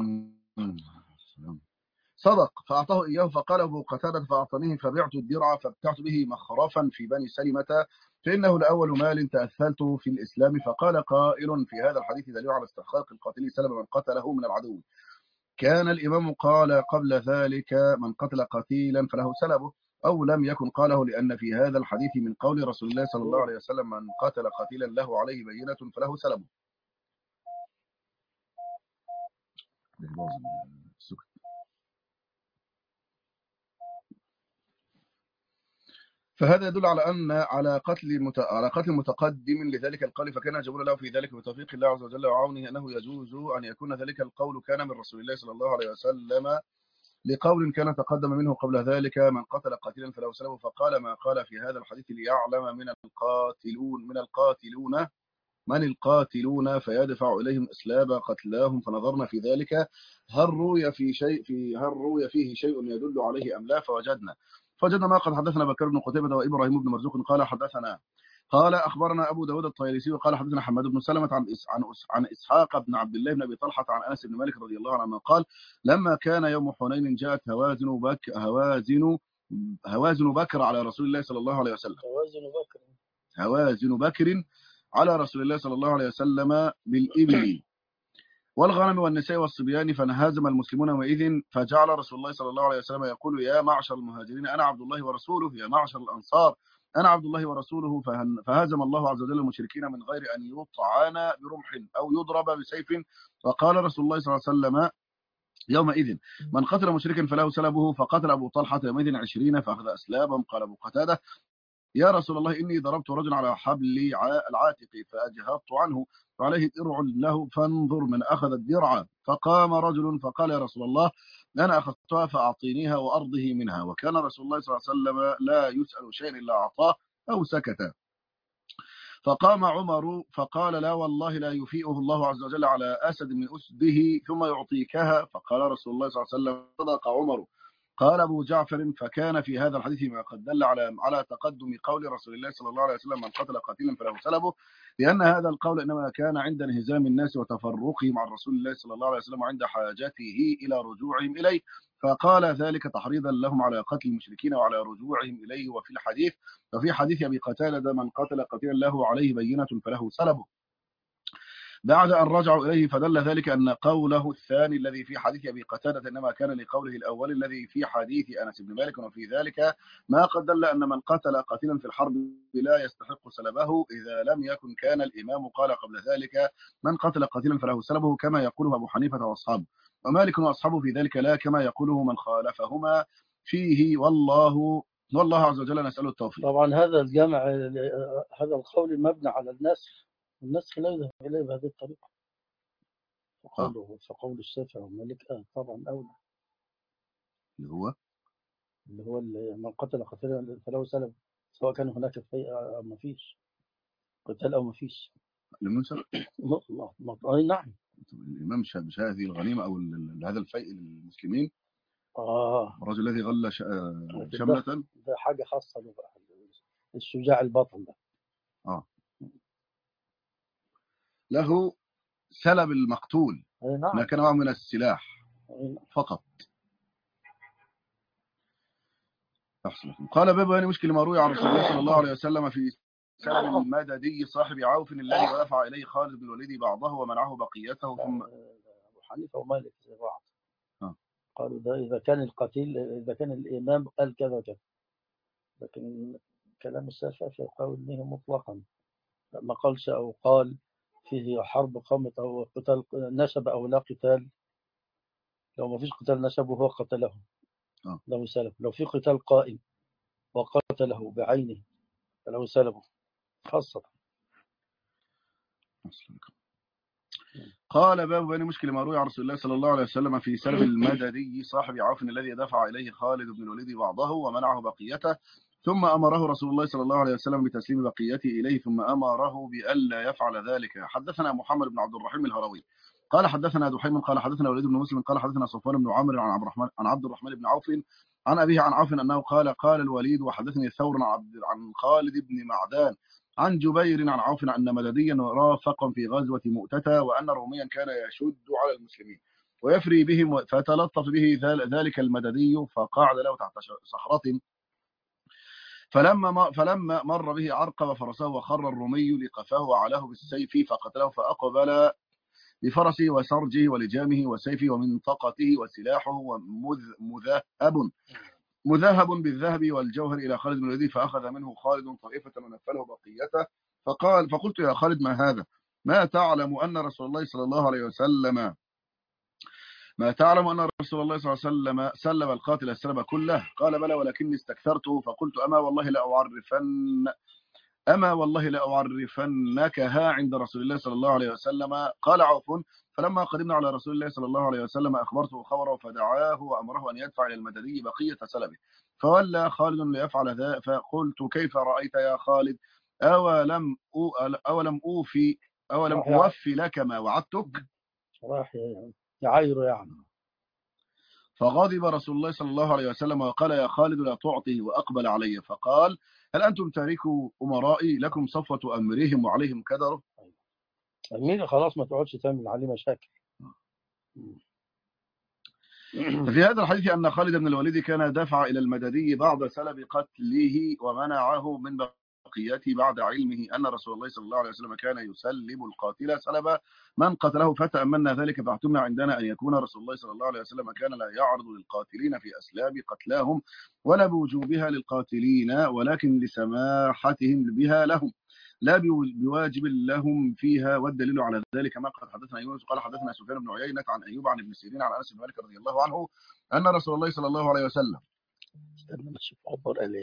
صدق فأعطاه إياه. فقال أبو قتادة فأعطانيه فبعت الدرع فابتعت به مخرفا في بني سلمة فإنه لأول مال تأثلته في الإسلام. فقال قائل في هذا الحديث دليل على استحقاق القاتل سلب من قتله من العدو. كان الإمام قال قبل ذلك من قتل قتيلا فله سلبه أو لم يكن قاله لأن في هذا الحديث من قول رسول الله صلى الله عليه وسلم من قتل قتيلا له عليه بينة فله سلبه. فهذا يدل على أن على قتل مت... على قتل متقدم لذلك القول. فكان يجب له في ذلك بتوفيق الله عز وجل وعونه أنه يجوز أن يكون ذلك القول كان من رسول الله صلى الله عليه وسلم لقول كان تقدم منه قبل ذلك من قتل قتيلا فله سلبه. فقال ما قال في هذا الحديث ليعلم من القاتلون من القاتلون من القاتلون فيدفع إليهم إسلاب قتلاهم. فنظرنا في ذلك هل روي في شيء في هل روي فيه شيء يدل عليه أم لا؟ فوجدنا فوجدنا ما قد حدثنا بكر بن قتيبة وإبراهيم بن مرزوق قال حدثنا قال أخبرنا أبو داود الطيالسي وقال حدثنا حماد بن سلمة عن عن عن إسحاق بن عبد الله بن أبي طلحة عن أنس بن مالك رضي الله عنه قال لما كان يوم حنين جاءت هوازن بك هوازن هوازن بكر على رسول الله صلى الله عليه وسلم هوازن بكر هوازن بكر على رسول الله صلى الله عليه وسلم بالإبل والغنم والنساء والصبيان فانهزم المسلمون وإذ فجعل رسول الله صلى الله عليه وسلم يقول يا معشر المهاجرين أنا عبد الله ورسوله يا معشر الأنصار أنا عبد الله ورسوله. فهزم الله عز وجل المشركين من غير أن يطعن برمح أو يضرب بسيف. وقال رسول الله صلى الله عليه وسلم يومئذ من قتل مشركا فله سلبه. فقتل أبو طلحة يومئذ عشرين فأخذ أسلابهم. قال أبو قتادة يا رسول الله إني ضربت رجلا على حبل العاتق فأجهضت عنه فعليه درع له فانظر من أخذ الدرع. فقام رجل فقال يا رسول الله أنا أخذتها فأعطينيها وأرضه منها. وكان رسول الله صلى الله عليه وسلم لا يسأل شيئا إلا أعطاه أو سكت. فقام عمر فقال لا والله لا يفيئه الله عز وجل على أسد من أسده ثم يعطيكها. فقال رسول الله صلى الله عليه وسلم صدق عمر. قال أبو جعفر فكان في هذا الحديث ما قد دل على على تقدم قول رسول الله صلى الله عليه وسلم من قتل قتيلا فله سلبه لأن هذا القول إنما كان عند انهزام الناس وتفرقهم عن رسول الله صلى الله عليه وسلم عند حاجته إلى رجوعهم إليه. فقال ذلك تحريضا لهم على قتل المشركين وعلى رجوعهم إليه. وفي الحديث وفي حديث أبي قتادة من قتل قتيلا له عليه بينة فله سلبه بعد أن رجعوا إليه. فدل ذلك أن قوله الثاني الذي في حديث أبي قتادة إنما كان لقوله الأول الذي في حديث أنس بن مالك. وفي ذلك ما قد دل أن من قتل قتيلا في الحرب لا يستحق سلبه إذا لم يكن كان الإمام قال قبل ذلك من قتل قتيلا فله سلبه كما يقوله أبو حنيفة وأصحابه ومالك وأصحابه في ذلك لا كما يقوله من خالفهما فيه. والله والله عز وجل نسأله التوفيق. طبعا هذا الجمع هذا القول مبني على النسخ النسخ لا يذهب إليه بهذه الطريقة. فقوله فقول الشافعي ومالك آه طبعا أولى اللي هو اللي هو اللي من قتل قتيلا فله سلب سواء كان هناك أو ما فيش قتال أو ما فيش لم ينسخ. أي نعم الإمام مش هذه الغنيمة أو هذا الفيء للمسلمين. آه الرجل الذي غل شملة ده حاجة خاصة بقى الشجاع البطل ده آه له سلب المقتول نعم. ما كان معه من السلاح فقط. قال باب يعني مشكل ما روي عن رسول الله صلى الله عليه وسلم في سلب المددي صاحب عوف الذي ودفع إليه خالد بن الوليد بعضه ومنعه بقيته. ثم أبو حنيفة ومالك زي بعض. آه. قالوا ده إذا كان القتيل، إذا كان الإمام قال كذا كذا، لكن كلام الشافعي في قوله مطلقا، ما قالش أو قال فيه حرب قامة أو قتال نشب أو لا قتال. لو ما فيش قتال نشب وهو قتله آه. له سلب، لو في قتال قائم وقتله بعينه له سلبه خاصة. قال باب بين مشكل ما روي عن رسول الله صلى الله عليه وسلم في سلب المددي صاحب عوف الذي دفع إليه خالد بن الوليد بعضه ومنعه بقيته، ثم أمره رسول الله صلى الله عليه وسلم بتسليم بقيته إليه، ثم أمره بألا يفعل ذلك. حدثنا محمد بن عبد الرحيم الهروي قال حدثنا دحيم قال حدثنا وليد بن مسلم قال حدثنا صفوان بن عمرو عن عبد الرحمن عن عبد الرحمن بن عوف عن أبيه عن عوف أنه قال قال الوليد وحدثني ثور عن خالد بن معدان عن جبير عن عوف أن مدديا رافقا في غزوة مؤتة، وأن روميا كان يشد على المسلمين ويفري بهم، فتلطف به ذلك المددي فقعد له تحت صخرة، فلما فلما مر به عرقب فرسه وخر الرومي لقفاه وعلاه بالسيف فقتله، فأقبل بفرسه وسرجه ولجامه وسيفه ومنطقته وسلاحه ومذهب مذهب بالذهب والجوهر إلى خالد بن الوليد، فأخذ منه خالد طائفة ونفله بقيته، فقال فقلت يا خالد ما هذا؟ ما تعلم أن رسول الله صلى الله عليه وسلم ما تعلم أن رسول الله صلى الله عليه وسلم سلب القاتل السلب كله؟ قال بلى ولكني استكثرته، فقلت أما والله لأعرفن أما والله لأعرفنكها عند رسول الله صلى الله عليه وسلم. قال عوف فلما قدمنا على رسول الله صلى الله عليه وسلم أخبرته خبره فدعاه وأمره أن يدفع إلى المددي بقية سلبه، فولى خالد ليفعل ذا، فقلت كيف رأيت يا خالد؟ أولم أولم أوفي أولم أوفي لك ما وعدتك؟ راح يعاير يعني. فغضب رسول الله صلى الله عليه وسلم وقال يا خالد لا تعطي، وأقبل علي فقال هل أنتم تاركوا أمرائي لكم صفوة أمرهم وعليهم كدر؟ أمير خلاص ما تقعدش تعمل عليه مشاكل. ففي هذا الحديث أن خالد بن الوليد كان دفع إلى المددي بعد سلب قتله ومنعه من بقيته بعد علمه أن رسول الله صلى الله عليه وسلم كان يسلب القاتل سلب من قتله، فتأمنا ذلك فاحتمنا عندنا أن يكون رسول الله صلى الله عليه وسلم كان لا يعرض للقاتلين في أسلاب قتلاهم ولا بوجوبها للقاتلين، ولكن لسماحتهم بها لهم لا بواجب لهم فيها. والدليل على ذلك ما قد حدثنا يونس قال حدثنا سفيان بن عيينة عن أيوب عن ابن سيرين عن أنس بن مالك رضي الله عنه أن رسول الله صلى الله عليه وسلم استنى ما اشوف عبر عليه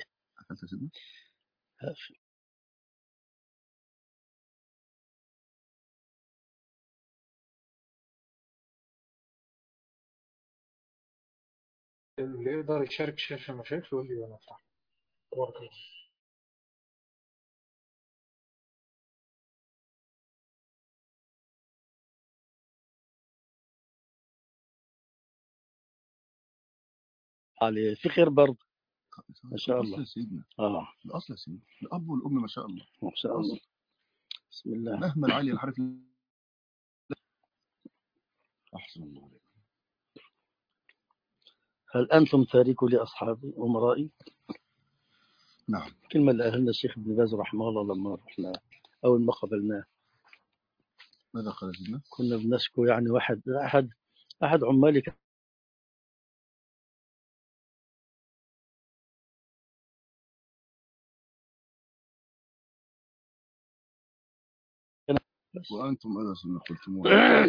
اللي يقدر يشارك شاشة مشاكل يقول لي وانا افتح. عليه في خير برضه ما شاء الله. الأصل سيدنا اه الأصل سيدنا الأب والأم ما شاء الله ما شاء الله. بسم الله. مهما العالي الحرف أحسن الله عليك. هل أنتم تاركوا لأصحابي أمرائي؟ نعم. كلمة اللي قالها الشيخ ابن باز رحمه الله لما رحنا أول ما قبلناه. ماذا قال سيدنا؟ كنا بنشكو يعني واحد أحد أحد عمالي كان وأنتم أنس ما قلتموها.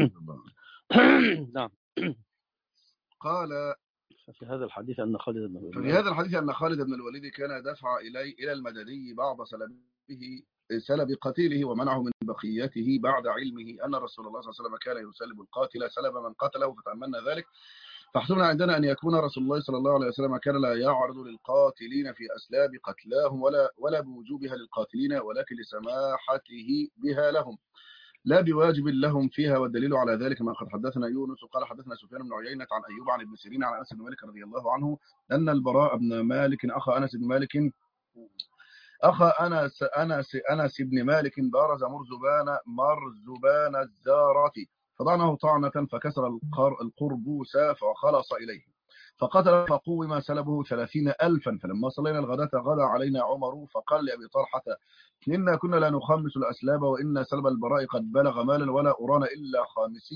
نعم. قال في هذا الحديث أن خالد بن الوليد ففي هذا الحديث أن خالد بن الوليد كان دفع إلي إلى المددي بعض سلبه سلب قتيله ومنعه من بقيته بعد علمه أن رسول الله صلى الله عليه وسلم كان يسلب القاتل سلب من قتله، فتأملنا ذلك فاحتمنا عندنا أن يكون رسول الله صلى الله عليه وسلم كان لا يعرض للقاتلين في أسلاب قتلاهم ولا ولا بوجوبها للقاتلين، ولكن لسماحته بها لهم لا بواجب لهم فيها. والدليل على ذلك ما قد حدثنا يونس قال حدثنا سفيان بن عيينة عن أيوب عن ابن سيرين عن أنس بن مالك رضي الله عنه أن البراء بن مالك أخا أنس بن مالك أخا أنس أنس أنس بن مالك بارز مرزبان مرزبان الزارات فضعنه طعنة فكسر القربوس فخلص إليه فقتل فقوم سلبه ثلاثين ألفا. فلما صلينا الغداة غدا علينا عمر فقال لأبي طلحة إنا كنا لا نخمس الأسلاب وإن سلب البراء قد بلغ مالا ولا أرانا إلا خامسيه،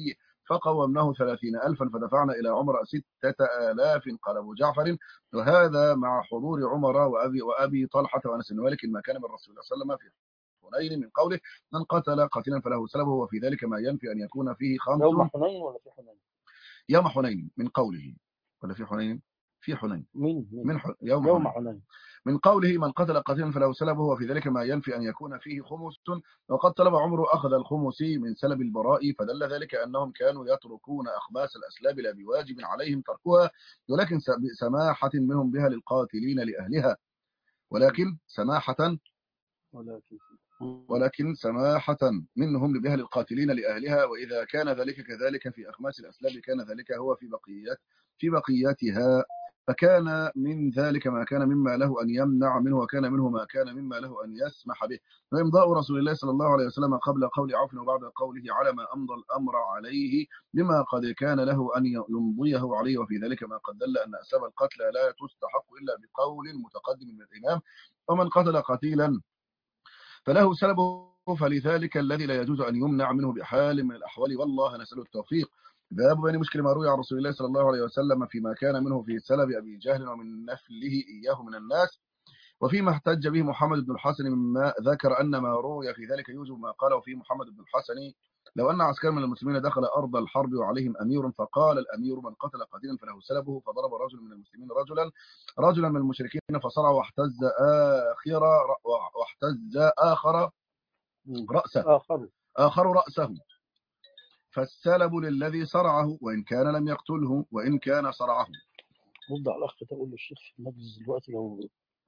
فقومناه ثلاثين ألفا فدفعنا إلى عمر ستة آلاف. قال أبو جعفر: وهذا مع حضور عمر وأبي, وأبي طلحة وأنس بن مالك ما كان من رسول الله صلى الله عليه وسلم في حنين من قوله: من قتل قتيلا فله سلبه، وفي ذلك ما ينفي أن يكون فيه خمس. يوم حنين ولا في حنين؟ يوم حنين من قوله، ولا في حنين؟ في حنين من من ح... يوم, يوم حنين. حنين من قوله: من قتل قتيلا فله سلبه، وفي ذلك ما ينفي أن يكون فيه خمس. وقد طلب عمر أخذ الخمس من سلب البراء، فدل ذلك أنهم كانوا يتركون أخماس الأسلاب لا بواجب عليهم تركها، ولكن سماحة منهم بها للقاتلين لأهلها، ولكن سماحة ولكن ولكن سماحة منهم بها للقاتلين لأهلها. وإذا كان ذلك كذلك في أخماس الأسلاب كان ذلك هو في بقيات في بقياتها، فكان من ذلك ما كان مما له أن يمنع منه، وكان منه ما كان مما له أن يسمح به. وإمضاء رسول الله صلى الله عليه وسلم قبل قول عوف وبعد قوله على ما أمضى الأمر عليه لما قد كان له أن يمضيه عليه، وفي ذلك ما قد دل أن أسباب القتل لا تستحق إلا بقول متقدم من الإمام: ومن قتل قتيلا فله سلبه، فلذلك الذي لا يجوز أن يمنع منه بحال من الأحوال، والله نسأل التوفيق. باب بين مشكل ما روي عن رسول الله صلى الله عليه وسلم فيما كان منه في سلب أبي جهل ومن نفله إياه من الناس، وفيما احتج به محمد بن الحسن مما ذكر أن ما روي في ذلك يوجب ما قاله فيه محمد بن الحسن: لو أن عسكر من المسلمين دخل أرض الحرب وعليهم أمير، فقال الأمير: من قتل قتيلا فله سلبه، فضرب رجل من المسلمين رجلا رجلا من المشركين فصرع واحتز آخر واحتز آخر رأسه آخر آخر رأسه فالسلب للذي صرعه، وإن كان لم يقتله وإن كان صرعه. رد على الأخ تقول للشيخ في المجلس دلوقتي لو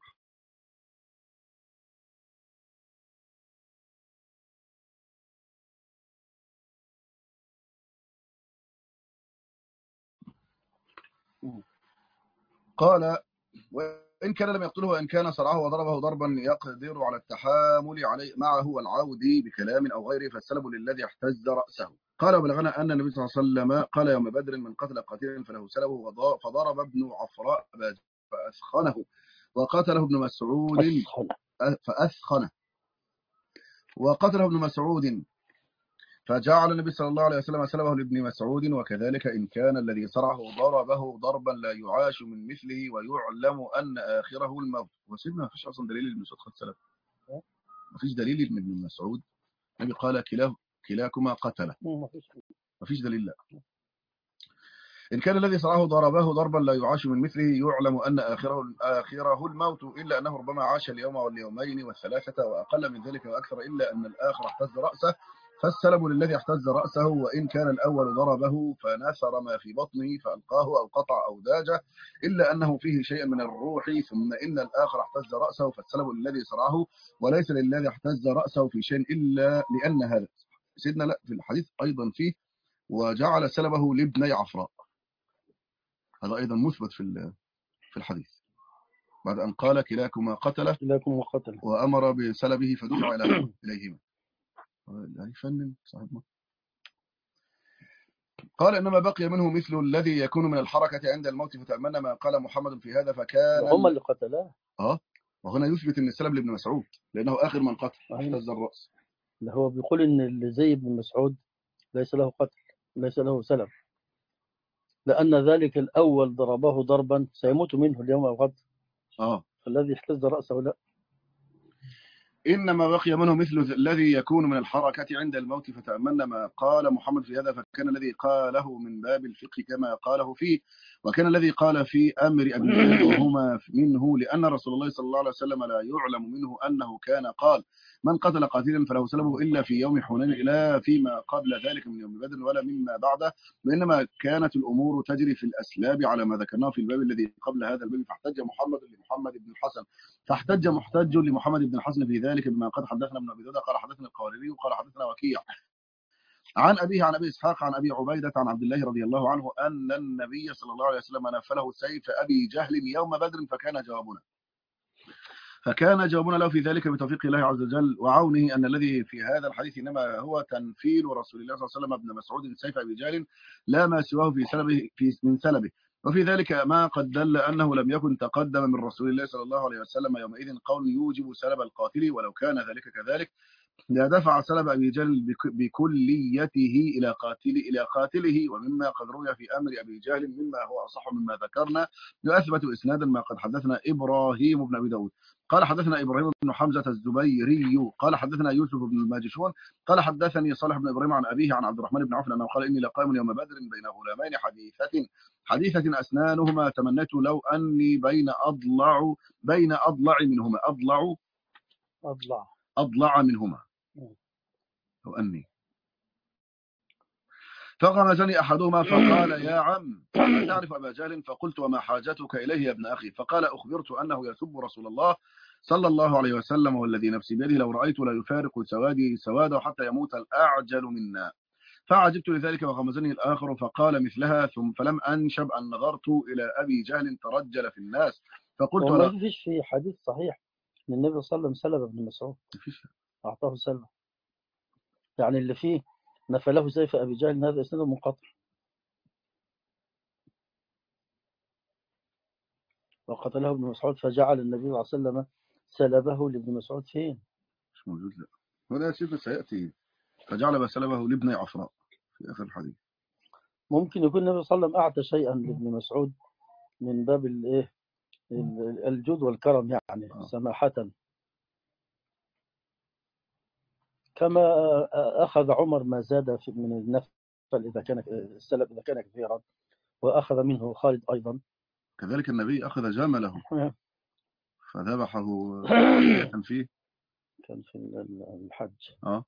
قال: وإن كان لم يقتله وإن كان صرعه وضربه ضربا يقدر على التحامل عليه معه والعود بكلام أو غيره، فالسلب للذي احتز رأسه. قال: وبلغنا أن النبي صلى الله عليه وسلم قال يوم بدر: من قتل قتيلا فله سلبه، فضرب ابن عفراء فأثخنه، وقتله ابن مسعود فأثخنه وقتله ابن مسعود، فجعل النبي صلى الله عليه وسلم سلبه لابن مسعود. وكذلك إن كان الذي صرعه ضربه ضربا لا يعاش من مثله ويعلم أن آخره الموت. وسيدنا ما فيش أصلا دليل ابن مسعود خد سلب، ما فيش دليل من ابن مسعود. النبي قال: كلاه كلاكما قتله، ما فيش دليل. لا، إن كان الذي صرعه ضربه ضربا لا يعاش من مثله يعلم أن آخره آخره الموت، إلا أنه ربما عاش اليوم واليومين والثلاثة وأقل من ذلك وأكثر، إلا أن الآخر احتز رأسه، فالسلب للذي احتز رأسه. وإن كان الأول ضربه فنثر ما في بطنه فألقاه أو قطع أو داجه، إلا أنه فيه شيء من الروح، ثم إن الآخر احتز رأسه، فالسلب للذي صرعه، وليس للذي احتز رأسه في شيء، إلا لأن هذا سيدنا لا في الحديث أيضا فيه: وجعل سلبه لابني عفراء. هذا أيضا مثبت في في الحديث، بعد أن قال: كلاكما قتله وأمر بسلبه فدفع إليهما. يفنن صاحبنا. قال: إنما بقي منه مثل الذي يكون من الحركة عند الموت، فتأمن ما قال محمد في هذا، فكان هم اللي قتلاه. اه وهنا يثبت أن السلب لابن مسعود، لأنه آخر من قتل احتز الرأس. اللي هو بيقول إن اللي زي ابن مسعود ليس له قتل، ليس له سلب، لأن ذلك الأول ضربه ضربا سيموت منه اليوم أو غد. اه فالذي احتز رأسه لا. إنما بقي منه مثل الذي يكون من الحركة عند الموت، فتأمن ما قال محمد في هذا، فكان الذي قاله من باب الفقه كما قاله فيه، وكان الذي قال في أمر أبي جهل وهما منه، لأن رسول الله صلى الله عليه وسلم لا يعلم منه أنه كان قال: من قتل قتيلا فله سلبه، إلا في يوم حنين، إلا فيما قبل ذلك من يوم بدر ولا مما بعده، وإنما كانت الأمور تجري في الأسلاب على ما ذكرناه في الباب الذي قبل هذا الباب. فاحتج محمد لمحمد بن الحسن فاحتج محتج لمحمد بن الحسن في ذلك بما قد حدثنا ابن أبي داود قال حدثنا القواريري وقال حدثنا وكيع عن أبيه عن أبي إسحاق عن أبي عبيدة عن عبد الله رضي الله عنه أن النبي صلى الله عليه وسلم نفله سيف أبي جهل يوم بدر، فكان جوابنا فكان جوابنا له في ذلك بتوفيق الله عز وجل وعونه، أن الذي في هذا الحديث إنما هو تنفيل رسول الله صلى الله عليه وسلم ابن مسعود سيف أبي جهل، لا ما سواه في سلبه في من سلبه. وفي ذلك ما قد دل أنه لم يكن تقدم من رسول الله صلى الله عليه وسلم يومئذ قول يوجب سلب القاتل، ولو كان ذلك كذلك لا دفع سلب أبي جهل بك- بكليته إلى قاتل إلى قاتله. ومما قد روي في أمر أبي جهل مما هو أصح مما ذكرنا يثبت إسنادا ما قد حدثنا إبراهيم بن أبي داود قال حدثنا إبراهيم بن حمزة الزبيري قال حدثنا يوسف بن الماجشون قال حدثني صالح بن إبراهيم عن أبيه عن عبد الرحمن بن عوف أنه قال إني لقائم يوم بدر بين غلامين حديثة حديثة أسنانهما تمنيت لو أني بين أضلع بين أضلع منهما أضلع أضلع أضلع منهما لو أني فغمزني أحدهما فقال يا عم ألا تعرف أبا جهل؟ فقلت وما حاجتك إليه يا ابن أخي؟ فقال أخبرت أنه يسب رسول الله صلى الله عليه وسلم والذي نفسي بيده لو رأيت لا يفارق سوادي سواده حتى يموت الأعجل منا. فعجبت لذلك وغمزني الآخر فقال مثلها ثم فلم أنشب أن نظرت إلى أبي جهل ترجل في الناس فقلت وما لا فيش في حديث صحيح ان النبي صلى الله عليه وسلم سلب ابن مسعود، اعطاه سلبه، يعني اللي فيه نفله سيف ابي جهل هذا اسناده منقطع. وقتله ابن مسعود فجعل النبي صلى الله عليه وسلم سلبه لابن مسعود فين؟ مش موجود. لا ولا شيء سيأتي. فجعل بسلبه لابن عفراء في آخر الحديث. ممكن يكون النبي صلى الله عليه وسلم اعطى شيئا لابن مسعود من باب الايه الجود والكرم، يعني آه. سماحة، كما أخذ عمر ما زاد في- من النفل إذا كان السلب إذا كان كثيرا، وأخذ منه خالد أيضا. كذلك النبي أخذ جمله فذبحه آية فيه كان في الحج. اه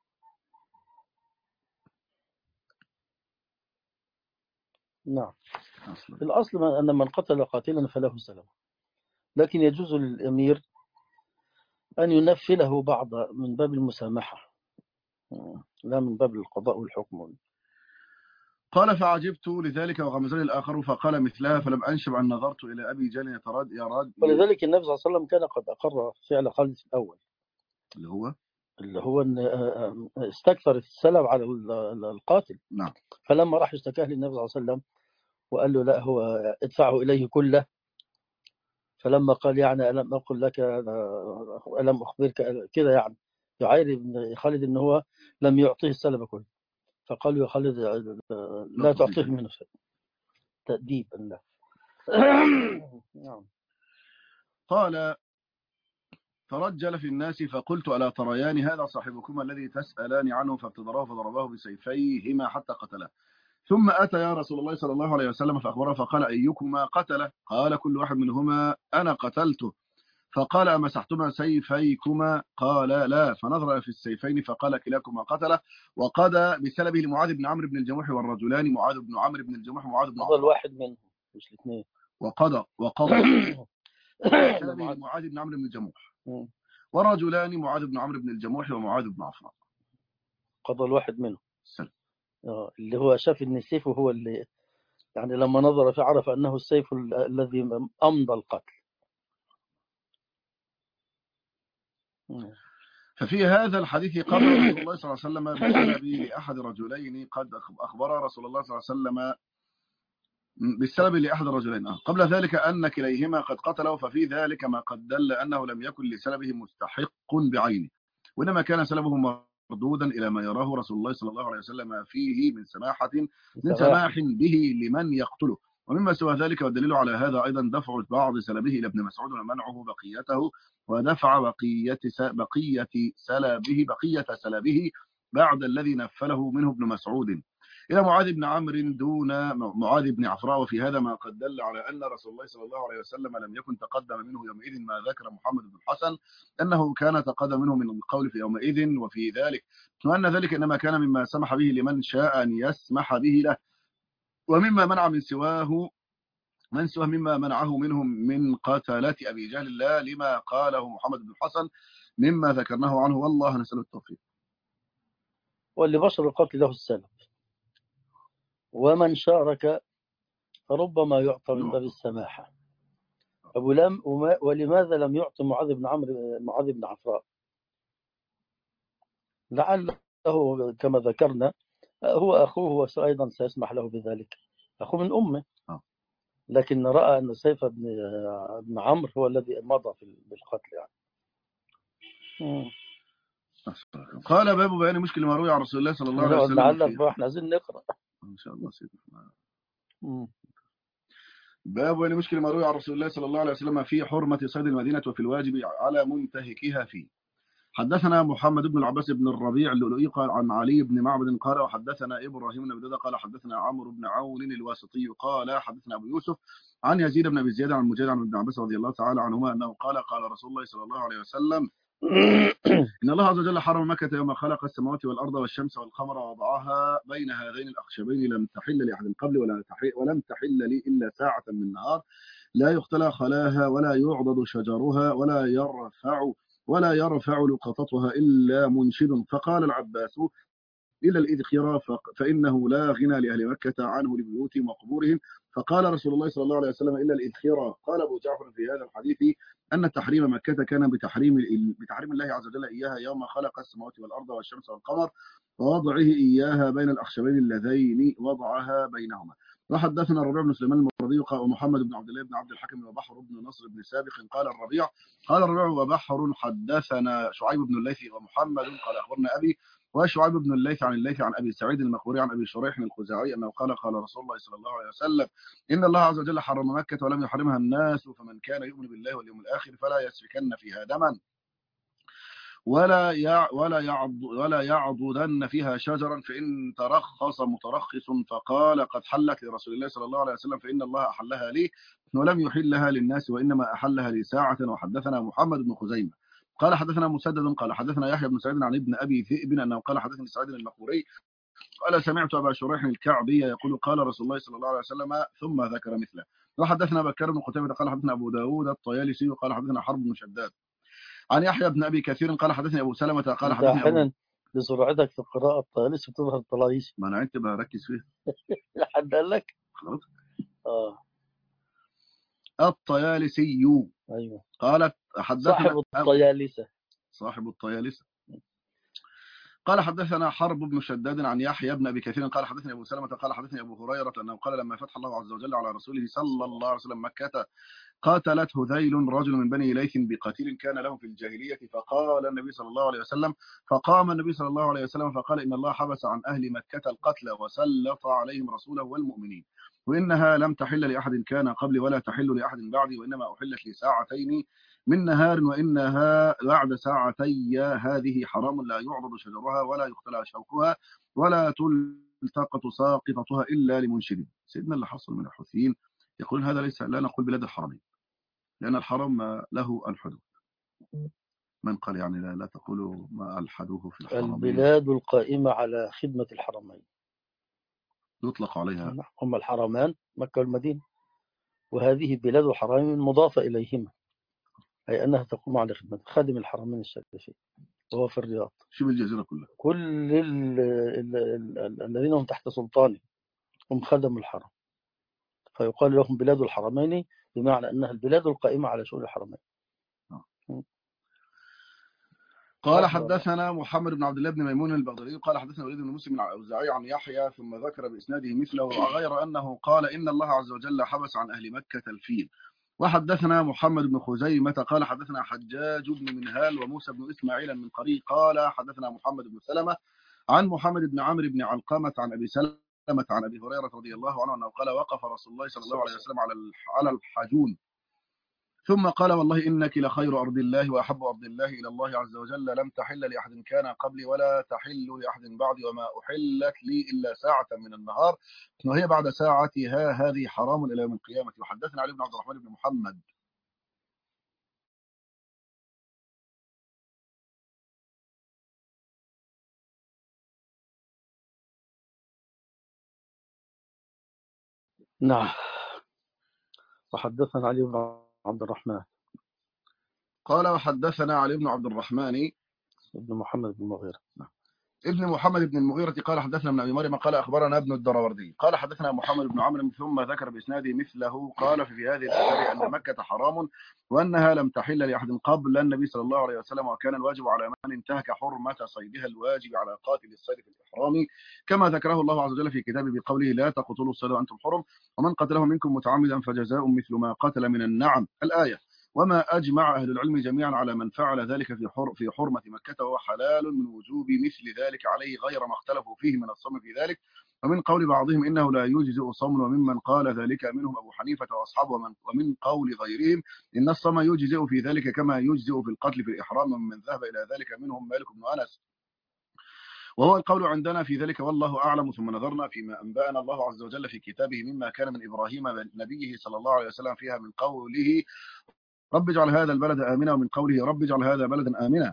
نعم. أصلا. الأصل أن من قتل قاتلا فله سلام، لكن يجوز للأمير أن ينفله بعض من باب المسامحة، لا من باب القضاء والحكم. قال فعجبت لذلك وغمزني الآخر فقال مثلها فلم أنشب أن نظرت إلى أبي جهل يتراد يراد ولذلك النبي صلى الله عليه وسلم كان قد أقر فعل خالد في الأول، اللي هو اللي هو أن استكثر السلب على القاتل. نعم. فلما راح اشتكاه للنبي صلى الله عليه وسلم وقال له لا هو ادفعه إليه كله، فلما قال يعني ألم أقل لك ألم أخبرك كده، يعني يعير خالد أنه هو لم يعطيه السلب كله، فقال يا خالد لا تعطيه منه شيء تأديبا له. نعم. قال فرجل في الناس فقلت ألا تريان هذا صاحبكما الذي تسألان عنه؟ فابتدراه فضرباه بسيفيهما حتى قتله. ثم أتى يا رسول الله صلى الله عليه وسلم فأخبره فقال أيكما قتله؟ قال كل واحد منهما أنا قتلته. فقال أمسحتما سيفيكما؟ قال لا. فنظر في السيفين فقال كلاكما قتله. وقضى بسلبه لمعاذ بن عمرو بن الجموح والرجلان معاذ بن عمرو بن الجموح ومعاذ بن هذا عفراء. الواحد منهم مش الاثنين. وقضى وقضى بسلبه لمعاذ بن عمرو بن الجموح والرجلان معاذ بن عمرو بن الجموح ومعاذ بن عفراء. قضى الواحد منهم سلب. آه، اللي هو شاف ان السيف هو اللي يعني لما نظر فعرف انه السيف ال- الذي امضى القتل. مم. ففي هذا الحديث قبل رسول الله صلى الله عليه وسلم بالسلب لأحد رجلين قد أخبر رسول الله صلى الله عليه وسلم بالسبب لأحد الرجلين آه. قبل ذلك أن كليهما قد قتله، ففي ذلك ما قد دل أنه لم يكن لسلبه مستحق بعينه، وإنما كان سلبه مردودا إلى ما يراه رسول الله صلى الله عليه وسلم فيه من سماحة من سماح به لمن يقتله. ومما سوى ذلك والدليل على هذا أيضا دفع بعض سلبه إلى ابن مسعود ومنعه بقيته، ودفع بقية بقية سلبه بقية سلبه بعد الذي نفله منه ابن مسعود إلى معاذ بن عمرو دون معاذ بن عفراء. وفي هذا ما قد دل على أن رسول الله صلى الله عليه وسلم لم يكن تقدم منه يومئذ ما ذكر محمد بن الحسن أنه كان تقدم منه من القول في يومئذ وفي ذلك، وأن ذلك إنما كان مما سمح به لمن شاء أن يسمح به له، ومما منع من سواه من سواه مما منعه منهم من قتلة أبي جهل لا لما قاله محمد بن الحسن مما ذكرناه عنه، والله نسأل التوفيق. واللي بشر القتل له السلب، ومن شارك فربما يعطى من باب السماحة. أبو لم ولماذا لم يعطي معاذ بن عمرو معاذ بن عفراء؟ لعله كما ذكرنا هو أخوه وأيضا سيسمح له بذلك، أخوه من أمه، لكن رأى أن سيف بن بن عمرو هو الذي مضى في بالقتل يعني. قال باب بيان مشكل ما روي عن رسول الله صلى الله عليه نقعد وسلم نعلق فيه. بقى، احنا عايزين نقرأ ان شاء الله سيدنا. مم. باب بيان مشكل ما روي عن رسول الله صلى الله عليه وسلم في حرمة صيد المدينة وفي الواجب على منتهكها فيه. حدثنا محمد بن العباس بن الربيع اللؤلؤي قال عن علي بن معبد قال وحدثنا ابراهيم بن بدر قال حدثنا عمرو بن عون الواسطي قال حدثنا ابو يوسف عن يزيد بن ابي زياد عن مجاهد عن ابن عباس رضي الله تعالى عنهما انه قال قال رسول الله صلى الله عليه وسلم ان الله عز وجل حرم مكة يوم خلق السماوات والارض والشمس والقمر ووضعها بين هذين الاخشبين لم تحل لاحد قبل ولا تحل ولم تحل لي الا ساعة من نهار لا يختلى خلاها ولا يعضد شجرها ولا يرفع ولا يرفع لقطتها إلا منشد. فقال العباس إلا الإذخرة فإنه لا غنى لأهل مكة عنه لبيوتهم وقبورهم. فقال رسول الله صلى الله عليه وسلم إلا الإذخرة. قال أبو جعفر في هذا الحديث أن تحريم مكة كان بتحريم بتحريم الله عز وجل إياها يوم خلق السماوات والأرض والشمس والقمر ووضعه إياها بين الأخشبين اللذين وضعها بينهما. وحدثنا الربيع بن سليمان المرضي ومحمد بن عبد الله بن عبد الحكم وبحر بن نصر بن سابق قال الربيع قال الربيع وبحر حدثنا شعيب بن الليث ومحمد قال أخبرنا أبي وشعيب بن الليث عن الليث عن أبي سعيد المقبوري عن أبي شريح الخزاعي أنه قال قال رسول الله صلى الله عليه وسلم إن الله عز وجل حرم مكة ولم يحرمها الناس فمن كان يؤمن بالله واليوم الآخر فلا يسفكن فيها دما ولا يع ولا يعض ولا يعضدن فيها شجرا فإن ترخص مترخص فقال قد حلت لرسول الله صلى الله عليه وسلم فإن الله أحلها لي ولم يحلها للناس وإنما أحلها لي ساعة. وحدثنا محمد بن خزيمة قال حدثنا مسدد قال حدثنا يحيى بن سعيد عن ابن أبي ذئب أنه قال حدثني سعيد المقبوري قال سمعت أبا شريح الكعبي يقول قال رسول الله صلى الله عليه وسلم ثم ذكر مثله. وحدثنا بكر بن قتيبة قال حدثنا أبو داود الطيالسي قال حدثنا حرب بن شداد عن يحيى بن أبي كثير قال حدثني أبو سلمة قال انت حدثني احيانا أبو بسرعتك في القراءة الطيالسي بتظهر الطلايسي. ما أنا عدت بركز فيه حد قال لك؟ خلاص. اه الطيالسي ايوه قالت حدثنا صاحب الطيالسة صاحب الطيالسة قال حدثنا حرب بن شداد عن يحيى بن أبي كثير قال حدثني أبو سلمة قال حدثني أبو هريرة أنه قال لما فتح الله عز وجل على رسوله صلى الله عليه وسلم مكة قاتلته ذيل رجل من بني ليث بقتيل كان له في الجاهلية فقال النبي صلى الله عليه وسلم فقام النبي صلى الله عليه وسلم فقال إن الله حبس عن أهل مكة القتل وسلط عليهم رسوله والمؤمنين وإنها لم تحل لأحد كان قبلي ولا تحل لأحد بعدي وإنما أحلت لساعتين من نهار وإنها بعد ساعتي هذه حرام لا يعضد شجرها ولا يختلى شوكها ولا تلتقط ساقطتها إلا لمنشد. سيدنا اللي حصل من الحوثيين يقول هذا ليس لا نقول بلاد الحرمين لأن الحرم له الحدود. من قال يعني لا, لا تقولوا ما ألحدوه في الحرمين؟ البلاد القائمة على خدمة الحرمين يطلق عليها هم الحرمان مكة والمدينة وهذه بلاد الحرمين مضافة إليهما أي أنها تقوم على خدمة خادم الحرمين الشريفين وهو في الرياض شبه الجزيرة كلها كل ال ال ال الذين هم تحت سلطانه هم خدم الحرم فيقال لهم بلاد الحرمين بمعنى أنها البلاد القائمة على شؤون الحرمين. قال حدثنا محمد بن عبد الله بن ميمون البغدادي قال حدثنا وليد بن مسلم الأوزاعي عن يحيى ثم ذكر بإسناده مثله غير أنه قال إن الله عز وجل حبس عن أهل مكة الفيل. وحدثنا محمد بن خزيمة قال حدثنا حجاج بن منهال وموسى بن إسماعيل من قري قال حدثنا محمد بن سلمة عن محمد بن عمرو بن علقمة عن أبي سلمة عن أبي هريرة رضي الله عنه أنه قال وقف رسول الله صلى الله عليه وسلم على على الحجون ثم قال والله إنك لخير أرض الله وأحب أرض الله إلى الله عز وجل لم تحل لأحد كان قبلي ولا تحل لأحد بعدي وما أحلت لي إلا ساعة من النهار وهي بعد ساعتها هذه حرام إلى يوم القيامة. وحدثنا علي بن عبد الرحمن بن محمد نعم. وحدثنا علي بن عبد الرحمن قال وحدثنا علي بن عبد الرحمن ابن محمد بن المغيرة ابن محمد بن المغيرة قال حدثنا ابن أبي مريم قال أخبرنا ابن الدراوردي قال حدثنا محمد بن عمرو ثم ذكر بإسناده مثله قال في هذه الآثار أن مكة حرام وأنها لم تحل لأحد قبل النبي صلى الله عليه وسلم وكان الواجب على من انتهك حرمة صيدها الواجب على قاتل الصيد في الإحرام كما ذكره الله عز وجل في كتابه بقوله لا تقتلوا الصيد وأنتم حرم ومن قتله منكم متعمدا فجزاء مثل ما قتل من النعم الآية. وما أجمع أهل العلم جميعا على من فعل ذلك في حر في حرمة مكة وهو حلال من وجوب مثل ذلك عليه غير ما اختلفوا فيه من الصوم في ذلك. ومن قول بعضهم إنه لا يجزئ صوم، وممن قال ذلك منهم أبو حنيفة وأصحابه، ومن, ومن قول غيرهم إن الصوم يجزئ في ذلك كما يجزئ في القتل في الإحرام، ومن ذهب إلى ذلك منهم مالك بن أنس، وهو القول عندنا في ذلك والله أعلم. ثم نظرنا فيما أنبأنا الله عز وجل في كتابه مما كان من إبراهيم نبيه صلى الله عليه وسلم فيها من قوله رب اجعل هذا البلد آمنا، ومن قوله رب اجعل هذا بلدا آمنا،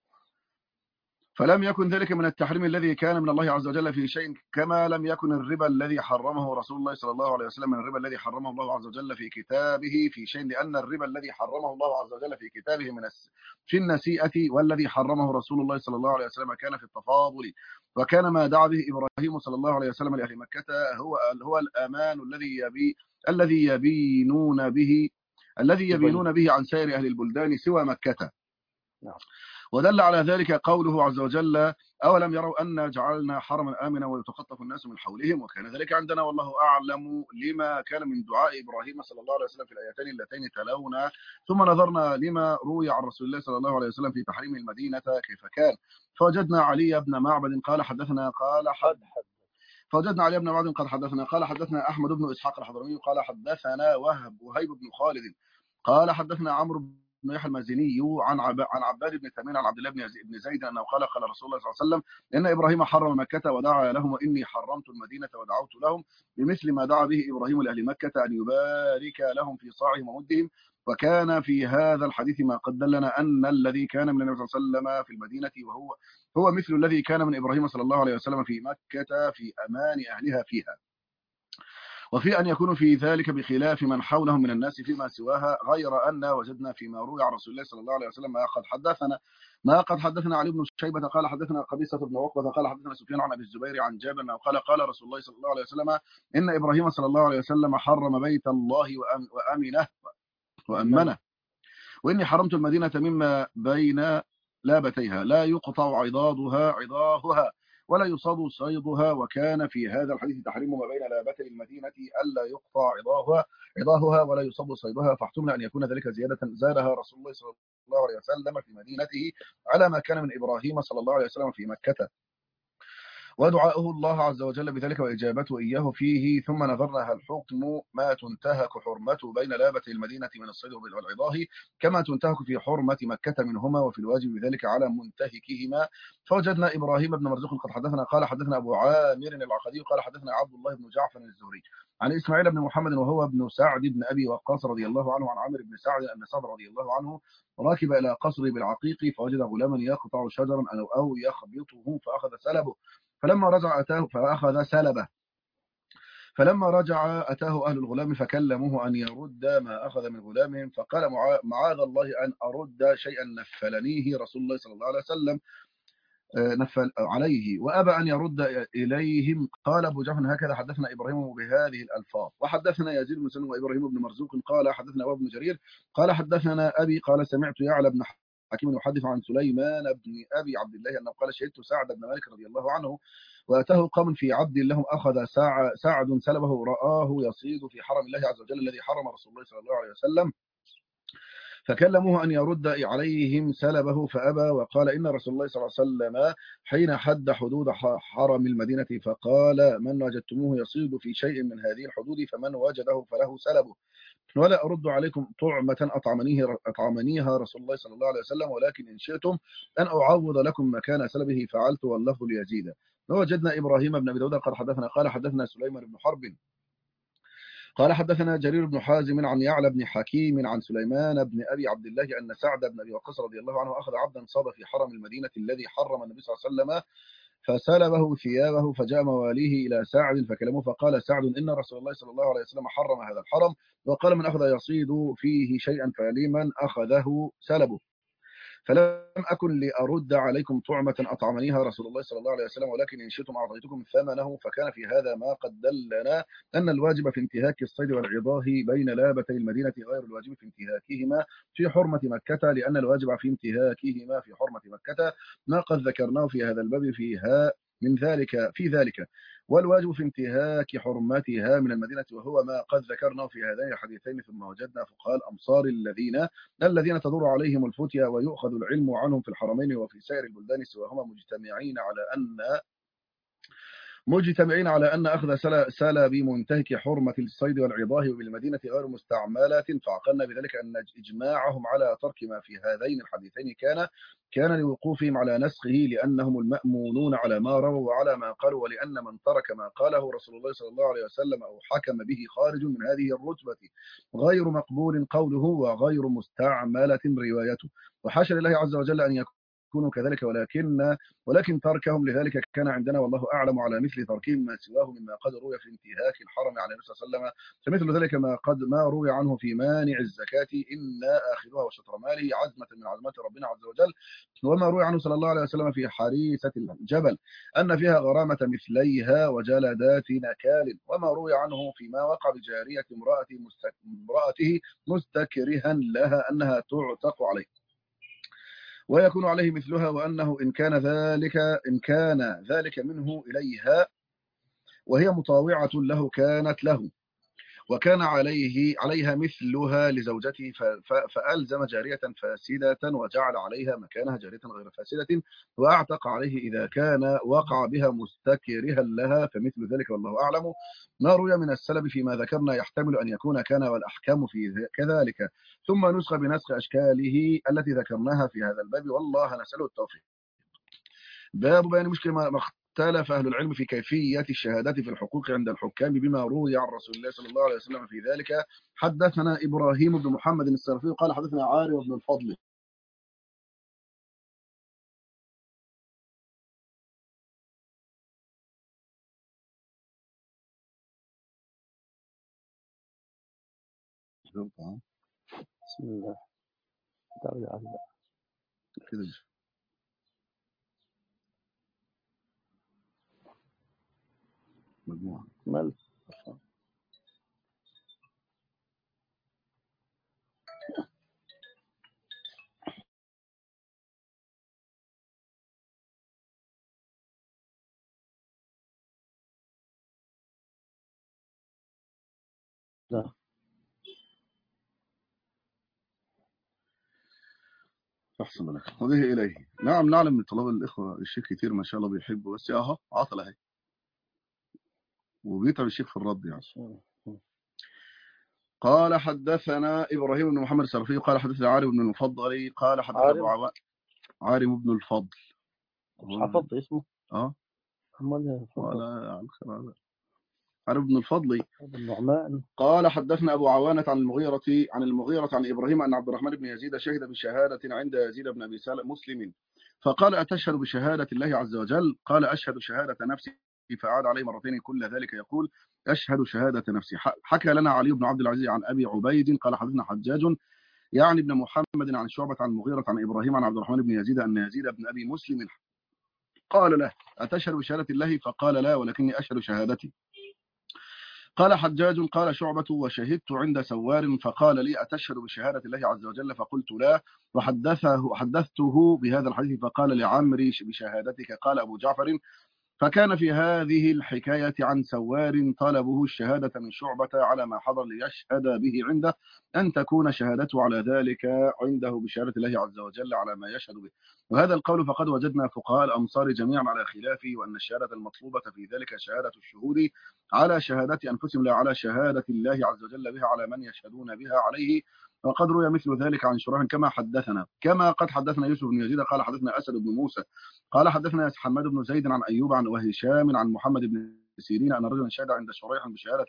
فلم يكن ذلك من التحريم الذي كان من الله عز وجل في شيء، كما لم يكن الربا الذي حرمه رسول الله صلى الله عليه وسلم من الربا الذي حرمه الله عز وجل في كتابه في شيء، لأن الربا الذي حرمه الله عز وجل في كتابه من في النسيئة، والذي حرمه رسول الله صلى الله عليه وسلم كان في التفاضل. وكان ما دعا به إبراهيم صلى الله عليه وسلم لأهل مكة هو هو الأمان الذي يبي الذي يبينون به الذي يبينون به عن سائر أهل البلدان سوى مكة. ودل على ذلك قوله عز وجل أولم يروا أن جعلنا حرما آمنا ويتخطف الناس من حولهم، وكان ذلك عندنا والله أعلم لما كان من دعاء إبراهيم صلى الله عليه وسلم في الآيتين اللتين تلونا. ثم نظرنا لما روي عن رسول الله صلى الله عليه وسلم في تحريم المدينة كيف كان، فوجدنا علي بن معبد قال حدثنا قال حد فوجدنا علي بن معبد قد حدثنا قال حدثنا أحمد بن إسحاق الحضرمي قال حدثنا وهب وهيب بن خالد قال حدثنا عمرو بن يحيى المازني عن عب... عن عباد بن تميم عن عبد الله بن زيد انه قال قال رسول الله صلى الله عليه وسلم ان ابراهيم حرم مكه ودعا لهم، واني حرمت المدينه ودعوت لهم بمثل ما دعا به ابراهيم لاهل مكه ان يبارك لهم في صاعهم ومدهم. وكان في هذا الحديث ما قد دلنا ان الذي كان من النبي صلى الله عليه وسلم في المدينه وهو هو مثل الذي كان من ابراهيم صلى الله عليه وسلم في مكه في امان اهلها فيها، وفي أن يكون في ذلك بخلاف من حولهم من الناس فيما سواها، غير أن وجدنا فيما روي عن رسول الله صلى الله عليه وسلم ما قد حدثنا ما قد حدثنا علي بن شيبة قال حدثنا قبيصة بن عقبة قال حدثنا سفيان عن أبي الزبير عن جابر أنه قال قال رسول الله صلى الله عليه وسلم إن إبراهيم صلى الله عليه وسلم حرم بيت الله وأمنه وأمنه، وإني حرمت المدينة مما بين لابتيها لا يقطع عضادها عضاهها ولا يصاد صيدها. وكان في هذا الحديث تحريم ما بين لابتي المدينة ألا يقطع عضاهها عضاهها ولا يصاد صيدها، فاحتمل أن يكون ذلك زيادة زادها رسول الله صلى الله عليه وسلم في مدينته على ما كان من إبراهيم صلى الله عليه وسلم في مكة، ودعاؤه الله عز وجل بذلك وإجابته إياه فيه. ثم نظرنا هل حكم ما تنتهك حرمته بين لابتي المدينة من الصيد والعضاه كما تنتهك في حرمة مكة منهما، وفي الواجب بذلك على منتهكهما. فوجدنا إبراهيم بن مرزوق قد حدثنا قال حدثنا أبو عامر العقدي قال حدثنا عبد الله بن جعفر الزهري عن إسماعيل بن محمد وهو ابن سعد بن أبي وقاص رضي الله عنه عن عامر بن سعد أن سعد رضي الله عنه راكب إلى قصر بالعقيق فوجد غلاما يقطع شجرا أو يخبطه فأخذ سلبه، فلما رجع أتاه فأخذ سلبه فلما رجع أتاه أهل الغلام فكلموه أن يرد ما أخذ من غلامهم، فقال معاذ الله أن أرد شيئا نفلنيه رسول الله صلى الله عليه وسلم نفل عليه، وأبى أن يرد إليهم. قال أبو جعفر هكذا حدثنا إبراهيم بهذه الألفاظ. وحدثنا يزيد بن سلم وإبراهيم بن مرزوق قال حدثنا وابن جرير قال حدثنا أبي قال سمعت يعلى بن حكيم يحدث عن سليمان بن أبي عبد الله أنه قال شهدت سعد بن مالك رضي الله عنه وأتاه قوم في عبد لهم أخذ سعد سلبه رآه يصيد في حرم الله عز وجل الذي حرم رسول الله صلى الله عليه وسلم، فكلموه أن يرد عليهم سلبه فأبى، وقال إن رسول الله صلى الله عليه وسلم حين حد حدود حرم المدينة فقال من وجدتموه يصيد في شيء من هذه الحدود فمن وجده فله سلبه، ولا أرد عليكم طعمة أطعمنيه أطعمنيها رسول الله صلى الله عليه وسلم، ولكن إن شئتم أن أعوض لكم مكان سلبه فعلت واللفظ ليزيد. ووجدنا إبراهيم بن أبي داود قال حدثنا قال حدثنا سليمان بن حرب قال حدثنا جرير بن حازم عن يعلى بن حكيم عن سليمان بن أبي عبد الله أن سعد بن أبي وقاص رضي الله عنه أخذ عبدا صاد في حرم المدينة الذي حرم النبي صلى الله عليه وسلم فسلبه ثيابه، فجاء مواليه إلى سعد فكلموه فقال سعد إن رسول الله صلى الله عليه وسلم حرم هذا الحرم، وقال من أخذ يصيد فيه شيئا فلمن أخذه سلبه، فلم أكن لأرد عليكم طعمة أطعمنيها رسول الله صلى الله عليه وسلم، ولكن إن شئتم أعطيتكم ثمنه. فكان في هذا ما قد دلنا أن الواجب في انتهاك الصيد والعضاه بين لابتي المدينة غير الواجب في انتهاكهما في حرمة مكة، لأن الواجب في انتهاكهما في حرمة مكة ما قد ذكرناه في هذا الباب فيها من ذلك في ذلك، والواجب في انتهاك حرمتها من المدينة، وهو ما قد ذكرناه في هذين الحديثين. ثم وجدنا فقهاء الأمصار الذين الذين تدور عليهم الفتيا ويؤخذ العلم عنهم في الحرمين وفي سائر البلدان سواهما مجتمعين على أن مجتمعين على أن أخذ سلب منتهك حرمة الصيد والعضاه بالمدينة غير مستعملة، فعقلنا بذلك أن إجماعهم على ترك ما في هذين الحديثين كان كان لوقوفهم على نسخه، لأنهم المأمونون على ما رووا وعلى ما قالوا، ولأن من ترك ما قاله رسول الله صلى الله عليه وسلم أو حكم به خارج من هذه الرتبة، غير مقبول قوله وغير مستعملة روايته، وحاشا لله عز وجل أن يكون يكونوا كذلك، ولكن ولكن تركهم لذلك كان عندنا والله أعلم على مثل تركهم ما سواه مما قد روي في انتهاك الحرم عن النبي صلى الله عليه وسلم، فمثل ذلك ما قد ما روي عنه في مانع الزكاة إن آخذها وشطر ماله عزمة من عزمات ربنا عز وجل، وما روي عنه صلى الله عليه وسلم في حريثة الجبل أن فيها غرامة مثليها وجلدات نكال، وما روي عنه فيما وقع بجارية امرأته مستكرها لها أنها تعتق عليه ويكون عليه مثلها، وأنه إن كان ذلك إن كان ذلك منه إليها وهي مطاوعة له كانت له، وكان عليه عليها مثلها لزوجته، فألزم جارية فاسدة وجعل عليها مكانها جارية غير فاسدة، وأعتق عليه إذا كان وقع بها مستكرها لها، فمثل ذلك والله أعلم. ما روي من السلب فيما ذكرنا يحتمل أن يكون كان والأحكام في كذلك، ثم نسخ بنسخ أشكاله التي ذكرناها في هذا الباب، والله نسأله التوفيق. باب بيان مشكلة ما اختلف أهل العلم في كيفية الشهادات في الحقوق عند الحكام بما روي عن رسول الله صلى الله عليه وسلم في ذلك. حدثنا إبراهيم بن محمد السرفي قال حدثنا عارم بن الفضل بسم الله تعالى على كده مجموعة مال لا أحسن لك وبه إليه. نعم نعلم من طلاب الإخوة الشيخ كتير ما شاء الله بيحبه، بس أهو عطل أهي وبيتعب الشيخ في الرد يعني. قال حدثنا إبراهيم بن محمد السرفي قال حدثنا عارم بن المفضل قال حدثنا أبو عوان عارم بن الفضل حفظت اسمه اه امال ولا على الخير عارم بن الفضل النعمان قال حدثنا أبو عوانة عن المغيرة عن المغيرة عن إبراهيم أن عبد الرحمن بن يزيد شهد بشهادة عند يزيد بن أبي سالم مسلم، فقال أتشهد بشهادة الله عز وجل؟ قال أشهد شهادة نفسي، فعاد عليه مرتين كل ذلك يقول أشهد شهادة نفسي. حكى لنا علي بن عبد العزيز عن أبي عبيد قال حدثنا حجاج يعني ابن محمد عن شعبة عن المغيرة عن إبراهيم عن عبد الرحمن بن يزيد أن يزيد بن أبي مسلم قال له أتشهد بشهادة الله؟ فقال لا ولكني أشهد شهادتي. قال حجاج قال شعبة وشهدت عند سوار فقال لي أتشهد بشهادة الله عز وجل؟ فقلت لا، وحدثه حدثته بهذا الحديث فقال لعمري بشهادتك. قال أبو جعفر فكان في هذه الحكاية عن سوار طلبه الشهادة من شعبة على ما حضر ليشهد به عنده أن تكون شهادته على ذلك عنده بشهادة الله عز وجل على ما يشهد به. وهذا القول فقد وجدنا فقهاء الأمصار جميعا على خلافه، وأن الشهادة المطلوبة في ذلك شهادة الشهود على شهادة أنفسهم لا على شهادة الله عز وجل بها على من يشهدون بها عليه. وقد روي مثل ذلك عن شريح كما حدثنا كما قد حدثنا يوسف بن يزيد قال حدثنا أسد بن موسى قال حدثنا حماد بن زيد عن أيوب عن وهشام عن محمد بن سيرين أن رجلا شهد عند شريح بشهادة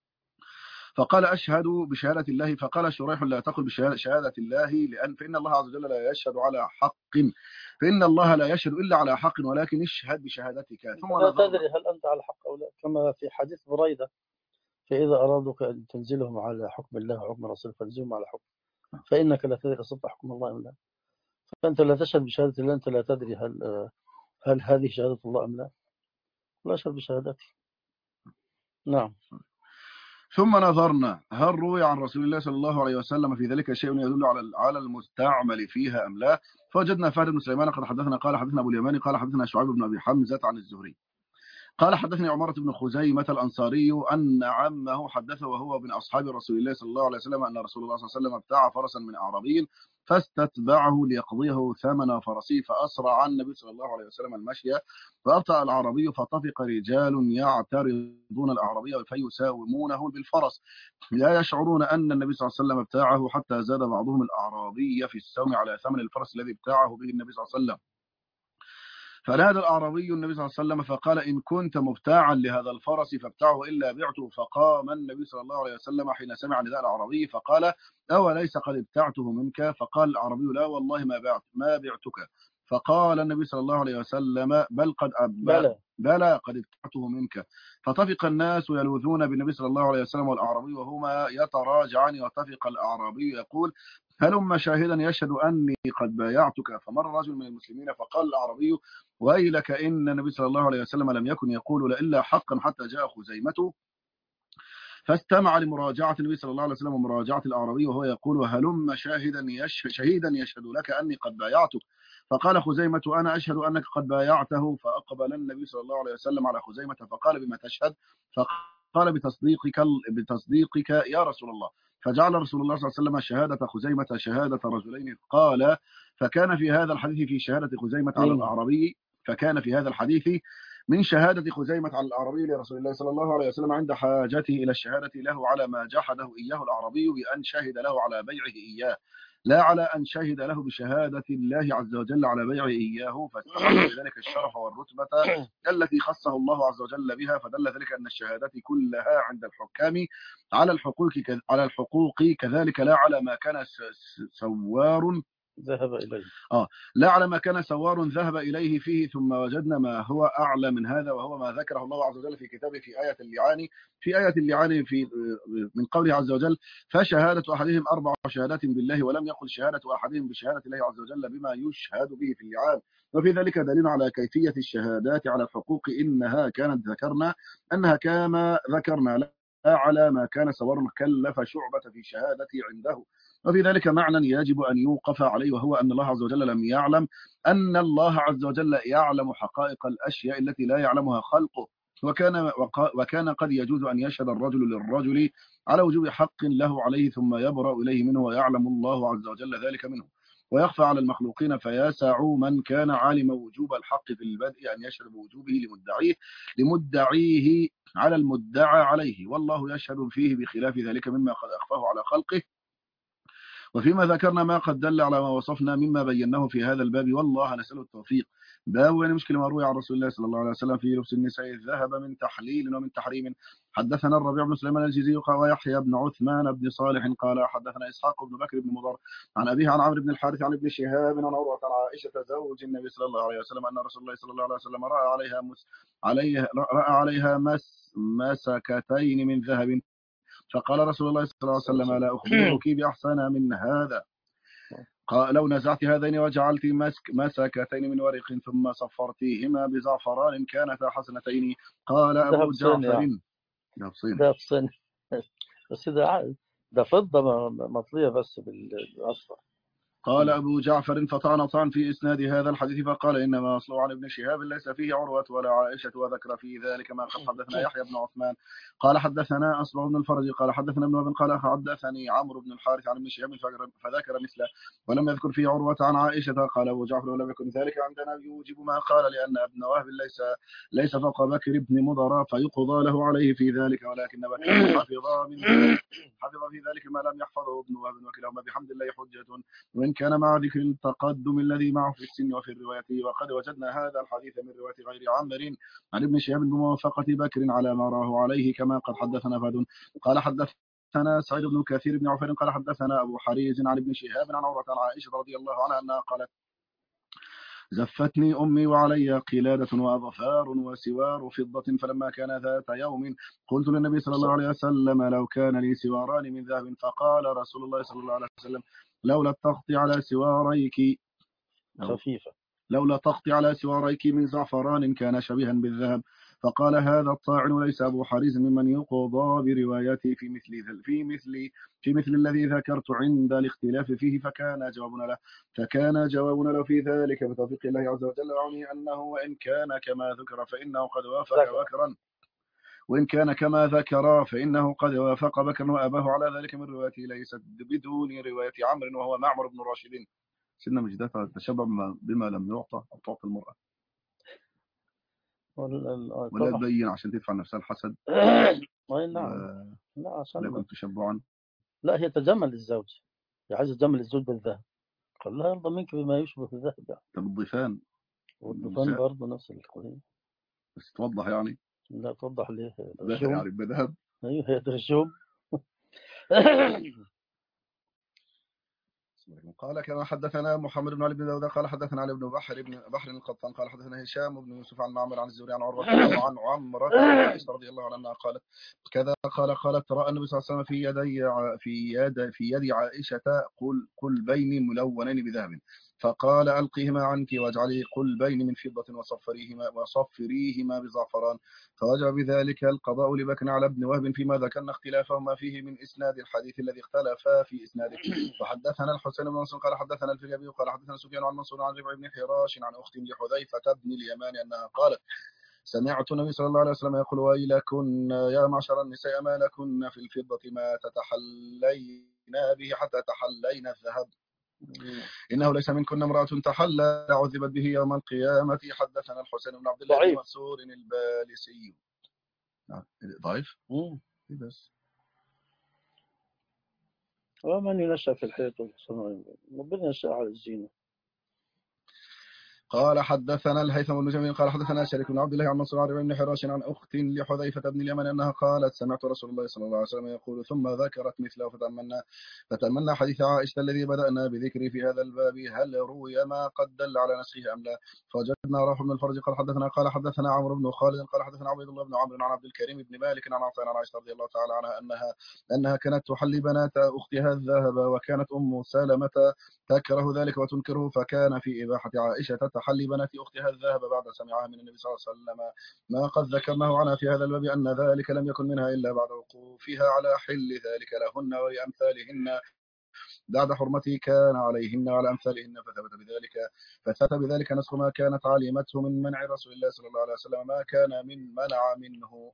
فقال أشهد بشهادة الله، فقال شريح لا تقل بشهادة الله لأن فإن الله عز وجل لا يشهد على حق فإن الله لا يشهد إلا على حق ولكن اشهد بشهادتك. ثم لا تدري هل أنت على حق أو لا، كما في حديث بريدة فإذا أرادوك أن تنزلهم على حكم الله وحكم رسوله فانزلهم على حكم فإنك لا تدري أصبت حكم الله أم لا، فأنت لا تشهد بشهادة الله، أنت لا تدري هل هل هذه شهادة الله أم لا، لا أشهد بشهادتي. نعم. ثم نظرنا هل روي عن رسول الله صلى الله عليه وسلم في ذلك شيء يدل على على المستعمل فيها أم لا؟ فوجدنا فهد بن سليمان قد حدثنا قال حدثنا أبو اليماني قال حدثنا شعيب بن أبي حمزة عن الزهري قال حدثني عمارة بن خزيمة الأنصاري أن عمه حدثه وهو من أصحاب رسول الله صلى الله عليه وسلم أن رسول الله صلى الله عليه وسلم ابتاع فرسا من أعرابي فاستتبعه ليقضيه ثمن فرسه فأسرع النبي صلى الله عليه وسلم المشي فأبطأ الأعرابي فطفق رجال يعترضون الأعرابي فيساومونه بالفرس لا يشعرون أن النبي صلى الله عليه وسلم ابتاعه حتى زاد بعضهم الأعرابي في السوم على ثمن الفرس الذي ابتاعه به النبي صلى الله عليه وسلم. فنادى الأعرابي النبي صلى الله عليه وسلم فقال إن كنت مبتاعا لهذا الفرس فابتعه إلا بعته. فقام النبي صلى الله عليه وسلم حين سمع نداء الأعرابي فقال أوليس قد ابتعته منك؟ فقال الأعرابي لا والله ما بعت ما بعتك. فقال النبي صلى الله عليه وسلم بل قد بلى بلى قد ابتعته منك. فطفق الناس يلوذون بالنبي صلى الله عليه وسلم والأعرابي وهما يتراجعان وطفق الأعرابي يقول هلم شاهدا يشهد أني قد بايعتك. فمر رجل من المسلمين فقال الأعرابي ويلك إن النبي صلى الله عليه وسلم لم يكن يقول إلا حقا حتى جاء خزيمته. فاستمع لمراجعة النبي صلى الله عليه وسلم ومراجعة الأعرابي وهو يقول وهلم شاهدا يشهد شهيدا يشهد لك أني قد بايعتك. فقال خزيمة أنا أشهد أنك قد بايعته. فأقبل النبي صلى الله عليه وسلم على خزيمة فقال بما تشهد؟ فقال بتصديقك بتصديقك يا رسول الله. فجعل رسول الله صلى الله عليه وسلم شهادة خزيمة شهادة رجلين. قال فكان في هذا الحديث في شهادة خزيمة على الأعرابي فكان في هذا الحديث من شهادة خزيمة على الأعرابي لرسول الله صلى الله عليه وسلم عند حاجته إلى الشهادة له على ما جحده إياه الأعرابي بأن شهد له على بيعه إياه لا على أن شهد له بشهادة الله عز وجل على بيعه إياه فاستحق بذلك الشرف والرتبة التي خصه الله عز وجل بها. فدل ذلك أن الشهادات كلها عند الحكام على الحقوق على الحقوق كذلك لا على ما كان سوار ذهب إليه آه لا على ما كان سوار ذهب إليه فيه. ثم وجدنا ما هو أعلى من هذا وهو ما ذكره الله عز وجل في كتابه في آية اللعان في آية اللعان في من قوله عز وجل فشهادة أحدهم أربع شهادات بالله ولم يقل شهادة أحدهم بشهادة الله عز وجل بما يشهد به في اللعان. وفي ذلك دليل على كيفية الشهادات على الحقوق إنها كانت ذكرنا أنها كما ذكرنا لا على ما كان سوار كلف شعبة في شهادتي عنده. وفي ذلك معنى يجب أن يوقف عليه وهو أن الله عز وجل لم يعلم أن الله عز وجل يعلم حقائق الأشياء التي لا يعلمها خلقه. وكان, وكان قد يجوز أن يشهد الرجل للرجل على وجوب حق له عليه ثم يبرأ إليه منه ويعلم الله عز وجل ذلك منه ويخفى على المخلوقين فيسع من كان عالم وجوب الحق في البدء أن يشهد بوجوبه لمدعيه لمدعيه على المدعى عليه والله يشهد فيه بخلاف ذلك مما قد أخفاه على خلقه. وفيما ذكرنا ما قد دل على ما وصفنا مما بيناه في هذا الباب والله نسأل التوفيق. باب يعني مشكلة ما روي عن رسول الله صلى الله عليه وسلم في لبس النساء الذهب من تحليل ومن تحريم. حدثنا الربيع بن سليمان الجزيري ويحيى بن عثمان بن صالح قال حدثنا إسحاق بن بكر بن مضر عن أبيه عن عمرو بن الحارث عن ابن شهاب عن عروة عن عائشة زوج النبي صلى الله عليه وسلم أن رسول الله صلى الله عليه وسلم رأى عليها مس عليها رأى عليها مس مسكتين من ذهب. فقال رسول الله صلى الله عليه وسلم لا أخبرك بأحسن من هذا قال لو نزعت هذين وجعلت مسك مسكتين من ورق ثم صفرتيهما بزعفران كانتا حسنتين. قال أبو جعفر ده بصين ده بصين بس ده ده فضة مطلية بس بالأصفر. قال أبو جعفر فطعن طعن في إسناد هذا الحديث فقال إنما أصله عن ابن شهاب ليس فيه عروة ولا عائشة وذكر في ذلك ما قد حدثنا يحيى بن عثمان قال حدثنا أصبغ بن الفرج قال حدثنا ابن وهب قال حدثني عمرو بن الحارث عن ابن شهاب فذكر مثله ولم يذكر فيه عروة عن عائشة. قال أبو جعفر ولم يكن ذلك عندنا يوجب ما قال لأن ابن وهب ليس ليس فوق بكر بن مضر فيقضى له عليه في ذلك ولكن بكر حفظ من حفظ في ذلك ما لم يحفظه ابن وهب وكلاهما بحمد الله حجة وإن كان مع ذكر التقدم الذي معه في السن وفي الرواية. وقد وجدنا هذا الحديث من رواية غير عمر عن ابن شهاب بموافقة بكر على ما راه عليه كما قد حدثنا فهد قال حدثنا سعيد بن كثير بن عفير قال حدثنا أبو حريز عن ابن شهاب عن عروة عن عائشة رضي الله عنها أنها قالت زفتني أمي وعلي قلادة وأظفار وسوار فضة فلما كان ذات يوم قلت للنبي صلى الله عليه وسلم لو كان لي سواران من ذهب فقال رسول الله صلى الله عليه وسلم لولا تخطي على سواريك خفيفة لولا تخطي على سواريك من زعفران كان شبيها بالذهب. فقال هذا الطاعن ليس أبو حريز ممن يقضى بروايته في مثل في مثل في مثل الذي ذكرت عند الاختلاف فيه. فكان جوابنا له فكان جوابنا له في ذلك بتوفيق الله عز وجل وعونه أنه وإن كان كما ذكر فإنه قد وافق بكرا وإن كان كما ذكر فإنه قد وافق بكرا وأباه على ذلك من روايته ليست بدون رواية عمرو وهو معمر بن راشد. سيدنا مجدات تشبع بما لم يعطى أو تعطى المرأة ولا تبين عشان تدفع نفسها الحسد. أي نعم. لا عشان لا كنت تشبعا. لا هي تجمل الزوج، هي عايزة تجمل الزوج بالذهب، قال لها يرضى منك بما يشبه الذهب يعني. طب الضيفان والضيفان برضه نفس القضية، بس توضح يعني. لا توضح ليه يعني بذهب. ايوه هي درجوم. قال كما حدثنا محمد بن علي بن داود قال حدثنا علي بن بحر بن بحر القطان قال حدثنا هشام بن يوسف عن معمر عن الزهري عن عروة عن عمرة عائشة رضي الله عنها قالت كذا قال قالت رأى النبي صلى الله عليه وسلم في يدي في يد في يد عائشة قل قلبين ملونين بذهب فقال ألقيهما عنك واجعلي قلبين من فضة وصفريهما وصفريهما بزعفران. فوجب بذلك القضاء لبكر على ابن وهب فيما ذكرنا اختلافهما فيه من إسناد الحديث الذي اختلفا في إسناده. وحدثنا الحسين بن منصور قال حدثنا الفريابي قال حدثنا سفيان عن منصور عن ربيع بن حراش عن أخت لحذيفة بن اليمان أنها قالت سمعت النبي صلى الله عليه وسلم يقول ويلكن يا معشر النساء ما لكن في الفضة ما تتحلين به حتى تحلين الذهب إنه ليس منكن امرأة تحلى عذبت به يوم القيامة. حدثنا الحسين بن عبد الله بن منصور البالسي. ضعيف بس ومن ينشأ في الحياة والحسن ربنا ينشأ على الزينة. قال حدثنا الهيثم بن جميل قال حدثنا شريك بن عبد الله عن منصور بن حراش عن أخت لحذيفة بن اليمن أنها قالت سمعت رسول الله صلى الله عليه وسلم يقول ثم ذكرت مثله فتأملنا فتأملنا حديث عائشة الذي بدأنا بذكره في هذا الباب هل روي ما قد دل على نسخه أم لا. فوجدنا روح بن الفرج قال حدثنا قال حدثنا عمرو بن خالد قال حدثنا عبد الله بن عمرو عن عبد الكريم بن مالك عن عطاء عن عائشة رضي الله تعالى عنها أنها أنها كانت تحلي بنات أختها الذهب وكانت أم سلمة تكره ذلك وتنكره فكان في إباحة عائشة تحلي بنات أختها الذهب بعد سمعها من النبي صلى الله عليه وسلم ما قد ذكرناه عنها في هذا الباب أن ذلك لم يكن منها إلا بعد وقوفها على حل ذلك لهن ولأمثالهن بعد حرمته كان عليهن وعلى أمثالهن فثبت بذلك فثبت بذلك نسخ ما كانت علمته من منع رسول الله صلى الله عليه وسلم ما كان من منع منه.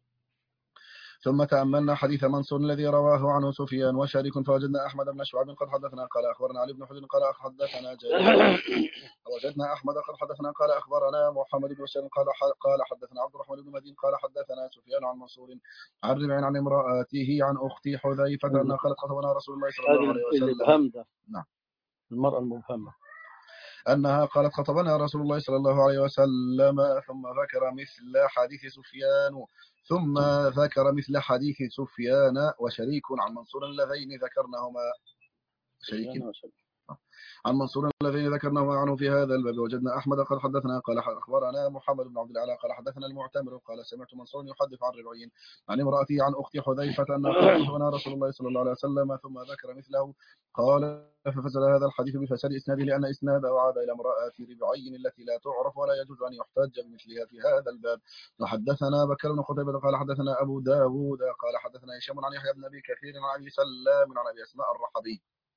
ثم تأملنا حديث منصور الذي رواه عنه سفيان وشريك فوجدنا أحمد بن شعب قد حدثنا قال أخبرنا علي بن حجر قال حدثنا جرير وجدنا أحمد قد حدثنا قال أخبرنا محمد بن بشير قال قال حدثنا عبد الرحمن بن مدين قال حدثنا سفيان عن منصور عن ربيع عن امرأته عن أختي حذيفة أنها قالت خطبنا رسول الله صلى الله عليه وسلم. الإبهام ده نعم المرأة المبهمة أنها قالت خطبنا رسول الله صلى الله عليه وسلم ثم ذكر مثل حديث سفيان ثم ذكر مثل حديث سفيان وشريك عن منصور اللذين ذكرناهما شريك عن منصور الذين ذكرناه عنه في هذا الباب. وجدنا أحمد قد حدثنا قال أخبرنا محمد بن عبد العلا قال حدثنا المعتمر قال سمعت منصور يحدث عن ربعين عن امرأته عن أختي حذيفة أن خطبنا رسول الله صلى الله عليه وسلم ثم ذكر مثله قال ففسد هذا الحديث بفساد إسناده لأن إسناده عاد إلى امرأة ربعين التي لا تعرف ولا يجوز أن يحتج بمثلها في هذا الباب. وحدثنا بكر بن قتيبة قال حدثنا أبو داود قال حدثنا هشام عن يحيى بن أبي كثير عن أبي سلام عن أبي أسماء الرحبي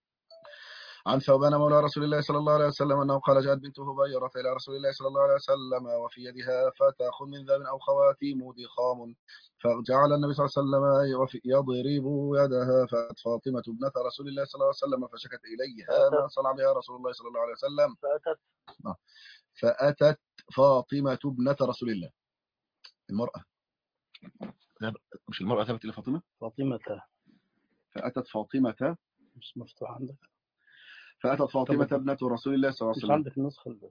عن ثوبان مولى رسول الله صلى الله عليه وسلم أنه قال جاءت بنت هبيرة إلى رسول الله صلى الله عليه وسلم وفي يدها فتاخ من ذهب أو خواتيم ضخام فجعل النبي صلى الله عليه وسلم يضرب يدها فأتت فاطمة ابنة رسول الله صلى الله عليه وسلم فشكت إليها ما صنع بها رسول الله صلى الله عليه وسلم فأتت فأتت فاطمة ابنة رسول الله. المرأة مش المرأة ثبت إلى فاطمة فاطمة فأتت فاطمة مش مفتوح عندك فأتت فاطمة ابنة رسول الله صلى الله عليه وسلم. مش عندك النسخة الباب.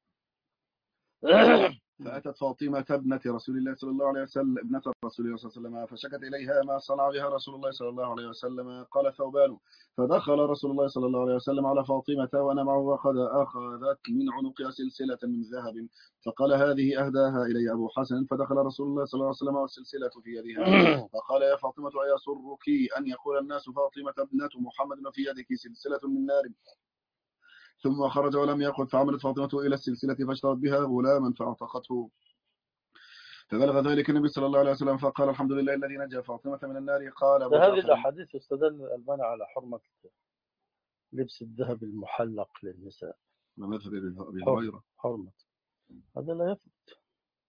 فأتت فاطمة ابنة رسول الله صلى الله عليه وسلم ابنة رسول الله صلى الله عليه وسلم فشكت إليها ما صنع بها رسول الله صلى الله عليه وسلم. قال ثوبان فدخل رسول الله صلى الله عليه وسلم على فاطمة وأنا معه وقد أخذت من عنقها سلسلة من ذهب فقال هذه أهداها إلي أبو حسن. فدخل رسول الله صلى الله عليه وسلم والسلسلة في يدها فقال يا فاطمة أيسرك أن يقول الناس فاطمة ابنة محمد وفي يدك سلسلة من نار؟ ثم خرج ولم يأخذ فعملت فاطمة إلى السلسلة فاشترت بها غلاما فأعتقته فبلغ ذلك النبي صلى الله عليه وسلم فقال الحمد لله الذي نجى فاطمة من النار. قال أبو هذه جعفر الأحاديث يستدل الألباني على حرمة لبس الذهب المحلق للنساء. مذهب أبي حرمة هريرة. حرمة هذا لا يثبت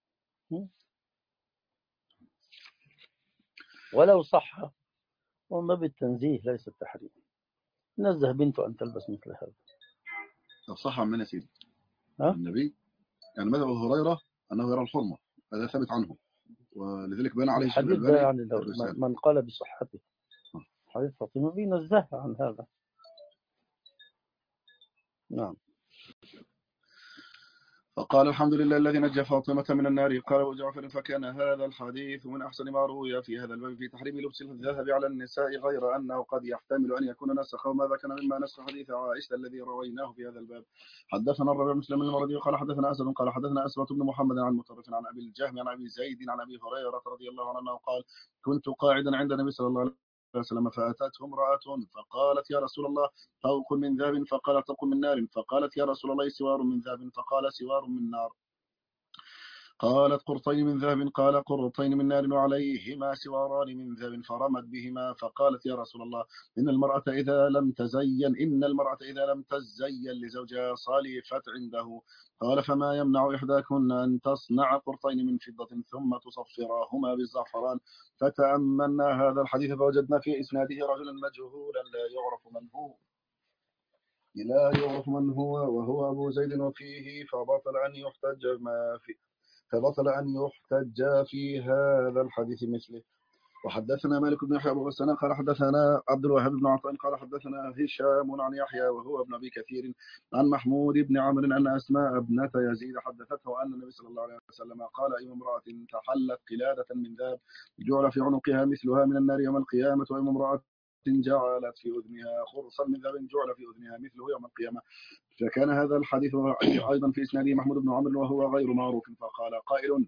ولو صح، وما بالتنزيه ليس التحريم. نزه بنته أن تلبس مثل هذا. طب صح من سيدي ها؟ النبي يعني مذهب أبو هريرة أنه يرى الحرمة، هذا ثابت عنه، ولذلك بنى عليه الشيخ الحديث ده الألباني يعني لو الرسالة. من قال بصحته حديث فاطمة بينزه عن هذا. نعم. فقال الحمد لله الذي نجى فاطمة من النار. قال أبو جعفر فكان هذا الحديث من أحسن ما روي في هذا الباب في تحريم لبس الذهب على النساء، غير أنه قد يحتمل أن يكون نسخ وما كان مما نسخ حديث عائشة الذي رويناه في هذا الباب. حدثنا الربيع مسلم المردي قال حدثنا أسد قال حدثنا أسوة بن محمد عن مطرف عن أبي الجهم عن أبي زيد عن أبي هريرة رضي الله عنه قال كنت قاعدا عند النبي صلى الله عليه وسلم فأتته امرأة فقالت يا رسول الله طوق من ذهب، فقال طوق من نار، فقالت يا رسول الله سوار من ذهب، فقال سوار من نار. قالت قرطين من ذهب، قال قرطين من نار وعليهما سواران من ذهب، فرمت بهما. فقالت يا رسول الله إن المرأة إذا لم تزين إن المرأة إذا لم تزين لزوجها صلفت عنده. قال فما يمنع إحداكن أن تصنع قرطين من فضة ثم تصفراهما بالزعفران. فتأملنا هذا الحديث فوجدنا في إسناده رجلا مجهولا لا يعرف من هو لا يعرف من هو وهو أبو زيد، وفيه فبطل أن يحتج ما في فبطل أن يحتج في هذا الحديث مثله. وحدثنا مالك بن يحيى أبو غسان قال حدثنا عبد الوهاب بن عطاء قال حدثنا هشام عن يحيى وهو ابن أبي كثير عن محمود بن عمرو أن أسماء ابنة يزيد حدثته أن النبي صلى الله عليه وسلم قال أي امرأة تحلت قلادة من ذهب جعل في عنقها مثلها من النار يوم القيامة، وأي امرأة جعلت في أذنها خرصا من ذهب جعل في أذنها مثله يوم القيامة. فكان هذا الحديث أيضا في إسناده محمود بن عمرو وهو غير معروف. فقال قائل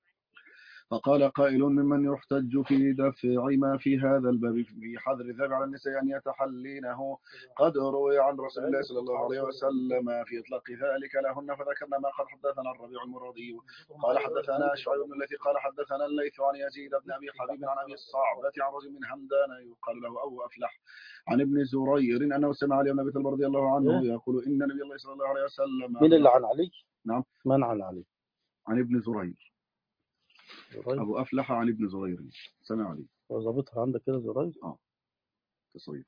فقال قائل ممن يحتج في دفع ما في هذا الباب في حظر الذهب على النساء أن يتحلينه. قد روي عن رسول الله صلى الله عليه وسلم في إطلاق ذلك لهن. فذكرنا ما قد حدثنا الربيع المرادي قال حدثنا شعيب بن الذي قال حدثنا الليث عن يزيد بن أبي حبيب عن أبي الصعبة عن رجل من همدان يقال له أبو أفلح عن ابن زرير أنه سمع علي بن أبي طالب رضي الله عنه يقول إن النبي الله صلى الله عليه وسلم. من اللي عن علي؟ نعم من عن علي؟ عن ابن زرير. زرير. أبو أفلح عن ابن زرير سمع علي. وظبطها عندك كده زرير؟ اه تصوير.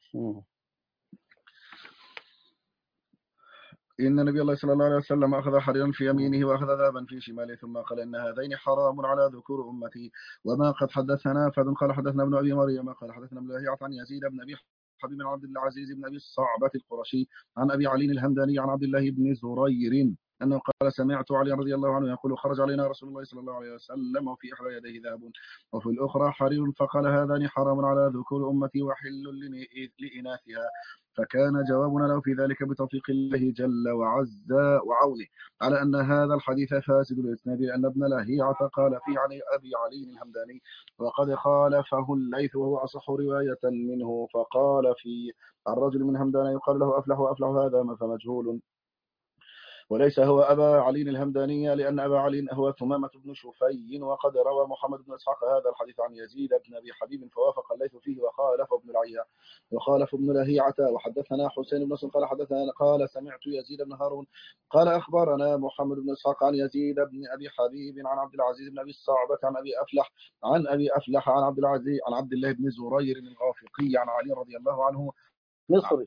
إن النبي الله صلى الله عليه وسلم أخذ حريرا في يمينه وأخذ ذهبا في شماله ثم قال إن هذين حرام على ذكور أمتي. وما قد حدثنا فذن قال حدثنا ابن أبي مريم قال حدثنا ابن لهيعة عن يزيد بن أبي حبيب عن عبد العزيز بن أبي الصعبة القرشي عن أبي علي الهمداني عن عبد الله بن زرير أنه قال سمعت علي رضي الله عنه يقول خرج علينا رسول الله صلى الله عليه وسلم وفي إحدى يديه ذهب وفي الأخرى حرير، فقال هذان حرام على ذكور أمتي وحل لإناثها. فكان جوابنا له في ذلك بتوفيق الله جل وعز وعونه على أن هذا الحديث فاسد الإسناد، لأن ابن لهيعة قال فيه عن أبي علي الهمداني وقد خالفه الليث وهو أصح رواية منه. فقال في الرجل من همدان يقال له أفلح وأفلح هذا فمجهول وليس هو أبا علي الهمداني، لأن أبا علي هو ثمامة بن شفي. وقد روى محمد بن إسحاق هذا الحديث عن يزيد بن أبي حبيب فوافق الليث فيه وخالف ابن العياء وخالف ابن لهيعة. وحدثنا حسين بن نصر قال حدثنا قال سمعت يزيد بن هارون قال أخبرنا محمد بن إسحاق عن يزيد بن أبي حبيب عن عبد العزيز بن أبي الصعبة عن أبي أفلح عن أبي أفلح عن عبد العزيز عن عبد الله بن زرير الغافقي عن علي رضي الله عنه مصري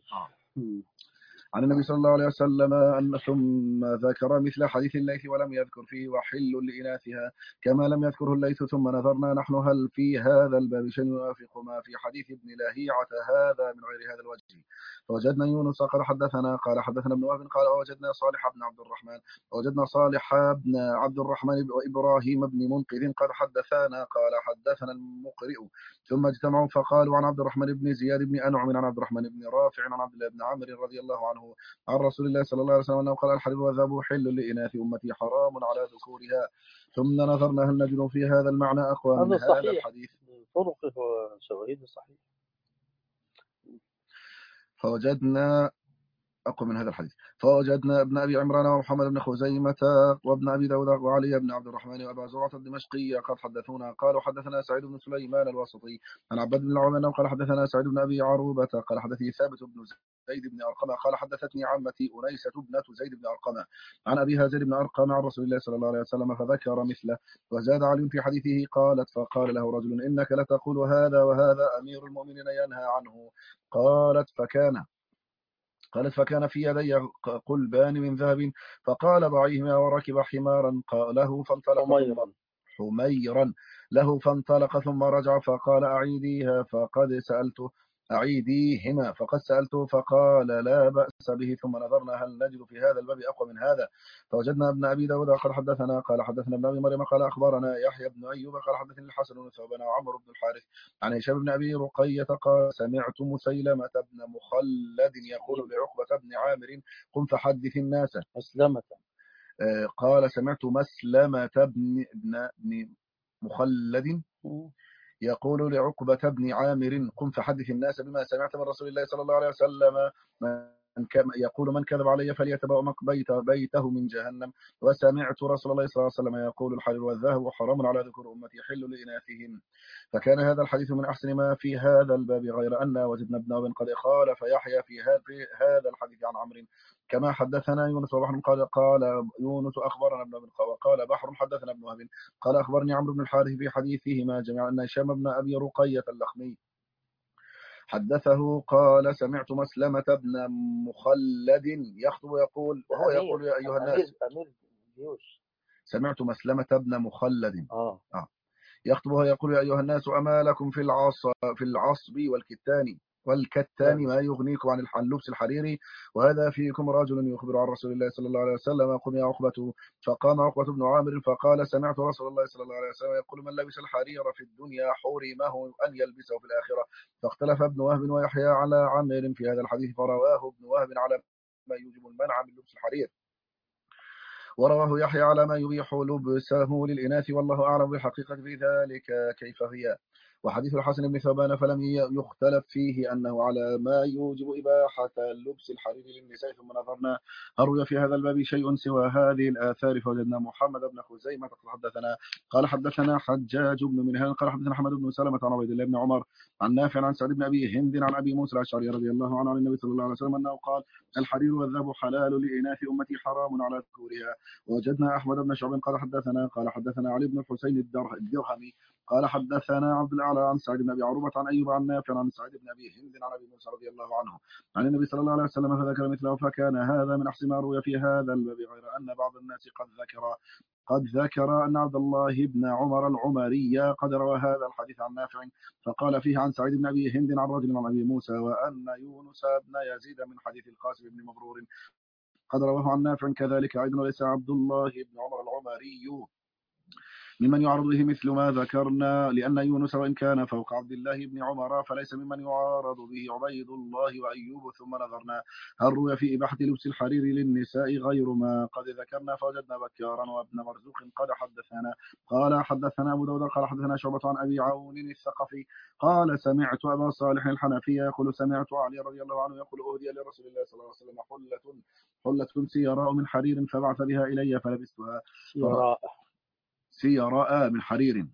عن النبي صلى الله عليه وسلم أن ثم ذكر مثل حديث الليث ولم يذكر فيه وحل لإناثها كما لم يذكره الليث. ثم نظرنا نحن هل في هذا الباب شيء يوافق ما في حديث ابن لهيعة هذا من غير هذا الوجه. فوجدنا يونس قال حدثنا قال حدثنا ابن وهب قال وجدنا صالح بن عبد الرحمن وجدنا صالح بن عبد الرحمن وإبراهيم بن منقذ قد حدثنا قال حدثنا المقرئ. ثم اجتمعوا فقالوا عن عبد الرحمن بن زياد بن أنعم عن عبد الرحمن بن رافع عن عبد الله بن عمرو رضي الله عنه عن رسول الله صلى الله عليه وسلم أنه قال الحليب والذهب حل لإناث أمتي حرام على ذكورها. ثم نظرنا هل نجد في هذا المعنى أقوى من هذا الحديث طرقه وشواهده صحيح. فوجدنا أقوى من هذا الحديث. فوجدنا ابن أبي عمران ومحمد بن خزيمة وابن أبي داود وعلي بن عبد الرحمن وأبا زرعة الدمشقي قد حدثونا قالوا حدثنا سعيد بن سليمان الواسطي عن عباد بن العمان قال حدثنا سعيد بن أبي عروبة قال حدثني ثابت بن زيد بن أرقم قال حدثتني عمتي أنيسة ابنة زيد بن أرقم عن أبيها زيد بن أرقم عن رسول الله صلى الله عليه وسلم فذكر مثله. وزاد علي في حديثه قالت فقال له رجل إنك لتقول هذا وهذا أمير المؤمنين ينهى عنه. قالت فكان قالت فكان في يدي قلبان من ذهب فقال ضعيهما وركب حمارا له فانطلق حميرا حميرا له فانطلق ثم رجع فقال أعيديها فقد سألته أعيديهما فقد سألته فقال لا بأس به. ثم نظرنا هل نجد في هذا الباب أقوى من هذا فوجدنا ابن أبي داود قال حدثنا قال حدثنا ابن أبي مريم قال أخبرنا يحيى بن أيوب قال حدثني الحسن بن ثوبان وعمر بن الحارث عن هشام بن أبي رقية قال سمعت مسيلمة بن مخلد يقول لعقبة بن عامر قم فحدث الناس. مسلمة قال سمعت مسلمة بن بن مخلد يقول لعقبة بن عامر قم فحدث الناس بما سمعت من رسول الله صلى الله عليه وسلم من يقول من كذب علي فليتبوأ بيت بيته من جهنم. وسمعت رسول الله صلى الله عليه وسلم يقول الحلال والذهب حرام على ذكور أمتي حل لإناثهم. فكان هذا الحديث من أحسن ما في هذا الباب غير أن وجدنا ابن أبي قد خالف يحيى في هذا الحديث عن عمرو كما حدثنا يونس وبحر قال قال يونس أخبرنا ابن أبي وقال بحر حدثنا ابن وهب قال أخبرني عمرو بن الحارث في حديثهما جميعا أن هشام بن أبي رقية اللخمي حدثه قال سمعت مسلمة بن مخلد يخطب يقول وهو يقول يا أيها الناس أمير جيوش سمعت مسلمة بن مخلد آه. آه. يخطب وهو يقول يا أيها الناس أما لكم في العص في العصب والكتان والكتان ما يغنيكم عن اللبس الحريري وهذا فيكم رجل يخبر عن رسول الله صلى الله عليه وسلم قم يا عقبة. فقام عقبة بن عامر فقال سمعت رسول الله صلى الله عليه وسلم يقول من لبس الحرير في الدنيا حرمه أن يلبسه في الآخرة. فاختلف ابن وهب ويحيى على عمر في هذا الحديث فرواه ابن وهب على ما يوجب المنع من لبس الحرير ورواه يحيى على ما يبيح لبسه للإناث والله أعلم بالحقيقة في ذلك كيف هي. وحديث الحسن بن ثوبان فلم يختلف فيه أنه على ما يوجب إباحة لبس الحرير للنساء. ثم نظرنا هل روي في هذا الباب شيء سوى هذه الآثار فوجدنا محمد بن خزيمة قال حدثنا قال حدثنا حجاج بن منهال قال حدثنا حمد بن سلمة عن عبيد الله بن عمر عن نافع عن سعد بن أبي هند عن أبي موسى الأشعري رضي الله عنه عن النبي صلى الله عليه وسلم أنه قال الحرير والذهب حلال لإناث أمتي حرام على ذكورها. وجدنا أحمد بن شعب قال حدثنا قال حدثنا علي بن الحسين الدرهمي قال حدثنا عبد الأعلى عن سعيد بن أبي عروبة عن أيوب عن نافع عن سعيد بن أبي هند عن أبي موسى رضي الله عنه عن النبي صلى الله عليه وسلم فذكر مثله. فكان هذا من أحسن ما روي في هذا الباب غير أن بعض الناس قد ذكر قد ذكر أن عبد الله بن عمر العمري قد روى هذا الحديث عن نافع فقال فيه عن سعيد بن أبي هند عن رجل عن أبي موسى وأن يونس بن يزيد من حديث القاسم بن مبرور قد رواه عن نافع كذلك أيضا. وليس عبد الله بن عمر العمري ممن يعرض به مثل ما ذكرنا لأن يونس وإن كان فوق عبد الله بن عمر فليس ممن يعارض به عبيد الله وأيوب. ثم نظرنا هل روي في إباحة لبس الحرير للنساء غير ما قد ذكرنا فوجدنا بكارا وابن مرزوق قد حدثنا قال حدثنا أبو داود قال حدثنا شعبة عن أبي عون الثقفي قال سمعت أبا صالح الحنفي يقول سمعت علي رضي الله عنه يقول أهدي لرسول الله صلى الله عليه وسلم حلة حلة سيراء من حرير فبعث بها إلي فلبستها سيراء سيراء من حرير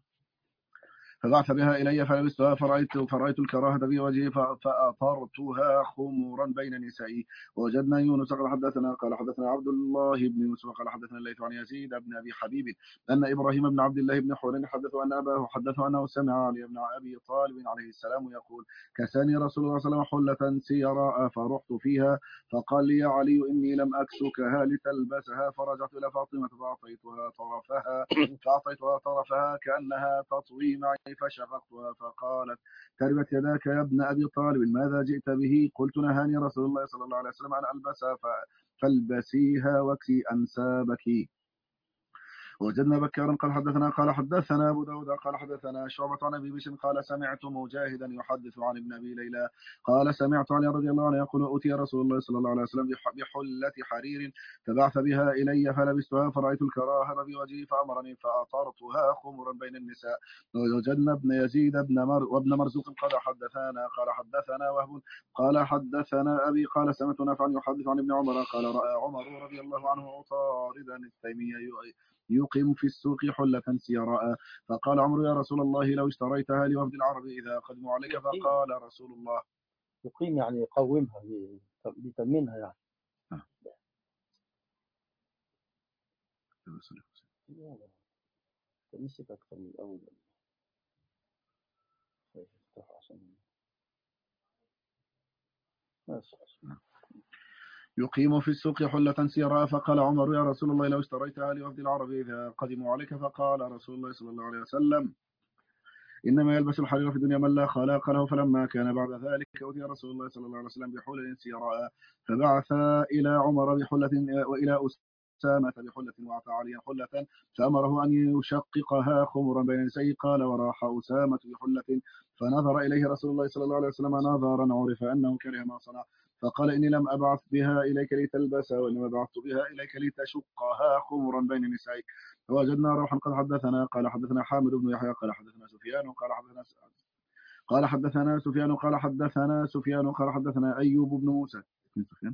فبعث بها إلي فلبستها فرأيت, فرأيت الكراهة في وجهي فأطرتها خمورا بين نسائي. ووجدنا يونس قال حدثنا قال حدثنا عبد الله بن يوسف قال حدثنا الليث عن يزيد بن أبي حبيب أن إبراهيم بن عبد الله بن حورين حدثه أن أباه حدثه أنه سمع علي بن أبي طالب عليه السلام يقول كساني رسول الله صلى الله عليه وسلم حلة سيراء فرحت فيها فقال لي علي إني لم أكسكها لتلبسها فرجعت إلى فاطمة فأعطيتها طرفها فأعطيتها طرفها كأنها تطوي معي فشفقتها فقالت تربت يداك يا ابن أبي طالب ماذا جئت به؟ قلت نهاني رسول الله صلى الله عليه وسلم أن ألبسها فالبسيها واكسي أنسابك. وجدنا بكارا قال حدثنا قال حدثنا أبو داود قال حدثنا شعبة عن أبي بشر قال سمعت مجاهدا يحدث عن ابن أبي ليلى قال سمعت علي رضي الله عنه يقول أتي رسول الله صلى الله عليه وسلم بحلة حرير فبعث بها إلي فلبستها فرأيت الكراهة بوجهي فأمرني فأطرتها خمرا بين النساء. وجدنا ابن يزيد بن مر وابن مرزوق قال حدثنا قال حدثنا وهب قال حدثنا أبي قال سمعت نافعا يحدث عن ابن عمر قال رأى عمر رضي الله عنه عطاردا التيمية يقيم في السوق حلة سيراء فقال عمر يا رسول الله لو اشتريتها لوفد العرب إذا قدموا عليك فقال رسول الله يقيم يعني يقومها بتمنها يعني آه. تمسك أكثر من الأول عشان ماشي. يقيم في السوق حلة سيراء فقال عمر يا رسول الله لو اشتريتها لوفد العرب إذا قدموا عليك فقال رسول الله صلى الله عليه وسلم إنما يلبس الحرير في الدنيا من لا خلاق له. فلما كان بعد ذلك أتي رسول الله صلى الله عليه وسلم بحلل سيراء فبعث إلى عمر بحلة وإلى أسامة بحلة وأعطى عليا حلة فأمره أن يشققها خمرا بين نسيه قال وراح أسامة بحلة فنظر إليه رسول الله صلى الله عليه وسلم نظرا عرف أنه كره ما صنع فقال إني لم أبعث بها إليك لتلبسها وإنما بعثت بها إليك لتشقها خمرا بين نسائك. وجدنا روحا قد حدثنا قال حدثنا حامد بن يحيى قال حدثنا سفيان قال حدثنا قال حدثنا سفيان قال حدثنا سفيان قال حدثنا أيوب بن موسى سفيان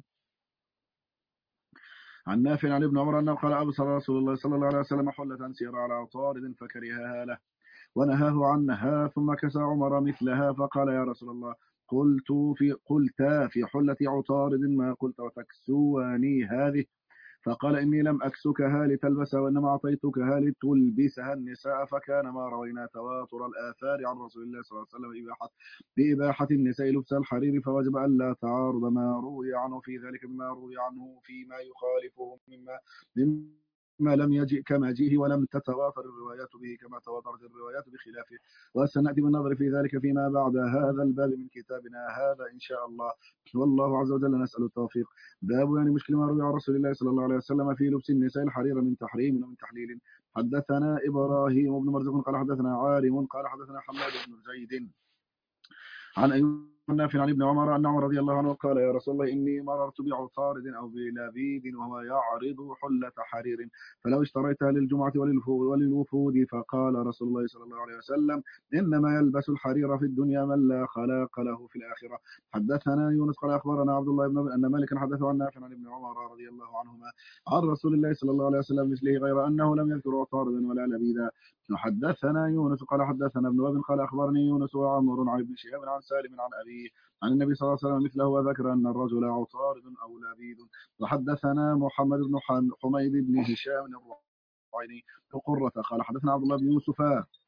عن نافع عن ابن عمر أنه قال أبصر رسول الله صلى الله عليه وسلم حلة سير على عطارد فكرهها له ونهاه عنها ثم كسى عمر مثلها فقال يا رسول الله قلت في قلت في حلة عطارد ما قلت وتكسوني هذه فقال إني لم أكسكها لتلبسها وإنما أعطيتكها لتلبسها النساء فكان ما روينا تواتر الآثار عن رسول الله صلى الله عليه وسلم بإباحة, بإباحة النساء لبس الحرير فوجب أن لا تعارض ما روي عنه في ذلك بما روي عنه فيما يخالفه مما, مما لم يجئ كما جئه ولم تتواتر الروايات به كما تواترت الروايات بخلافه. وسنأتي بالنظر في ذلك فيما بعد هذا الباب من كتابنا هذا إن شاء الله والله عز وجل نسأل التوفيق. باب يعني مشكل ما روي عن رسول الله صلى الله عليه وسلم في لبس النساء الحرير من تحريم ومن تحليل. حدثنا إبراهيم بن مرزق قال حدثنا عارم قال حدثنا حماد بن زيد عن أيوب نافع عن ابن عمر أن عمر رضي الله عنه قال يا رسول الله إني مررت بعطارد أو بلبيد وهو يعرض حلة حرير فلو اشتريتها للجمعة وللوفود فقال رسول الله صلى الله عليه وسلم إنما يلبس الحرير في الدنيا من لا خلاق له في الآخرة. حدثنا يونس قال أخبرنا عبد الله بن أن مالكا حدث عن نافع عن ابن عمر رضي الله عنهما عن رسول الله صلى الله عليه وسلم مثله غير أنه لم يذكر عطاردا ولا لبيدا. حدثنا يونس قال حدثنا ابن وهب قال أخبرني يونس وعمر عن ابن شهاب عن سالم عن أبيه عن النبي صلى الله عليه وسلم مثله وذكر أن الرجل عطارد أو لبيد. وحدثنا محمد بن حميد بن هشام الرعيني وقرة قال حدثنا عبد الله بن يوسف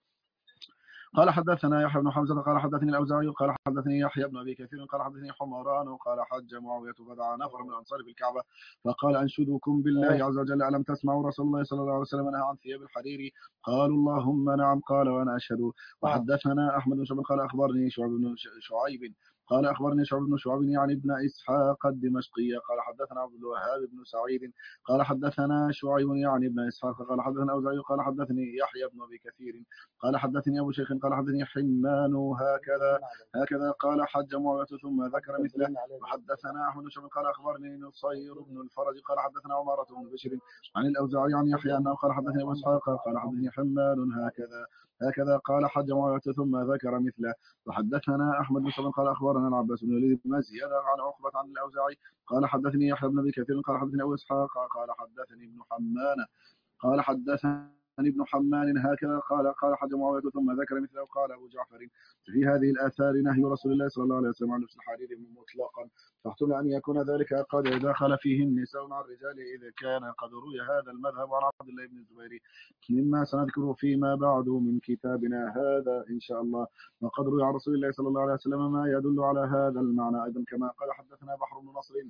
قال حدثنا يحيى بن حمزة قال حدثني الأوزاعي قال حدثني يحيى بن أبي كثير قال حدثني حمران قال حج معاوية فدعا نفر من الأنصار في الكعبة فقال أنشدكم بالله عز وجل ألم تسمعوا رسول الله صلى الله عليه وسلم نهى عن ثياب الحرير قالوا اللهم نعم قال وأنا أشهد. وحدثنا أحمد بن شعيب قال أخبرني شعيب بن شعيب قال أخبرني شعيب بن شعيب يعني ابن إسحاق الدمشقي قال حدثنا عبد الوهاب بن سعيد قال حدثنا شعيب يعني ابن إسحاق قال حدثنا أوزاعي قال حدثني يحيى بن أبي كثير قال حدثني أبو شيخ قال حدثني حمان هكذا هكذا قال حج معاوية ثم ذكر مثله. وحدثنا أحمد بن شعيب قال أخبرني نصير بن الفرج قال حدثنا عمارة بن بشر عن الأوزاعي عن يحيى أنه قال حدثني أبو إسحاق قال حدثني حمان هكذا هكذا قال حج معاوية ثم ذكر مثله. وحدثنا أحمد بن شعيب قال أخبرنا العباس بن الوليد بن زياد عن عقبة عن الأوزاعي قال حدثني يحيى بن أبي كثير قال حدثني أبو إسحاق قال حدثني ابن حمان قال حدثني ابن حمان هكذا قال قال حج معاوية ثم ذكر مثله. قال أبو جعفر في هذه الآثار نهي رسول الله صلى الله عليه وسلم عن لبس الحرير مطلقا فاحتمل أن يكون ذلك قد دخل فيه النساء مع الرجال إذا كان قد روي هذا المذهب عن عبد الله بن الزبير مما سنذكره فيما بعد من كتابنا هذا إن شاء الله. وقد روي عن رسول الله صلى الله عليه وسلم ما يدل على هذا المعنى أيضا كما قال حدثنا بحر بن نصر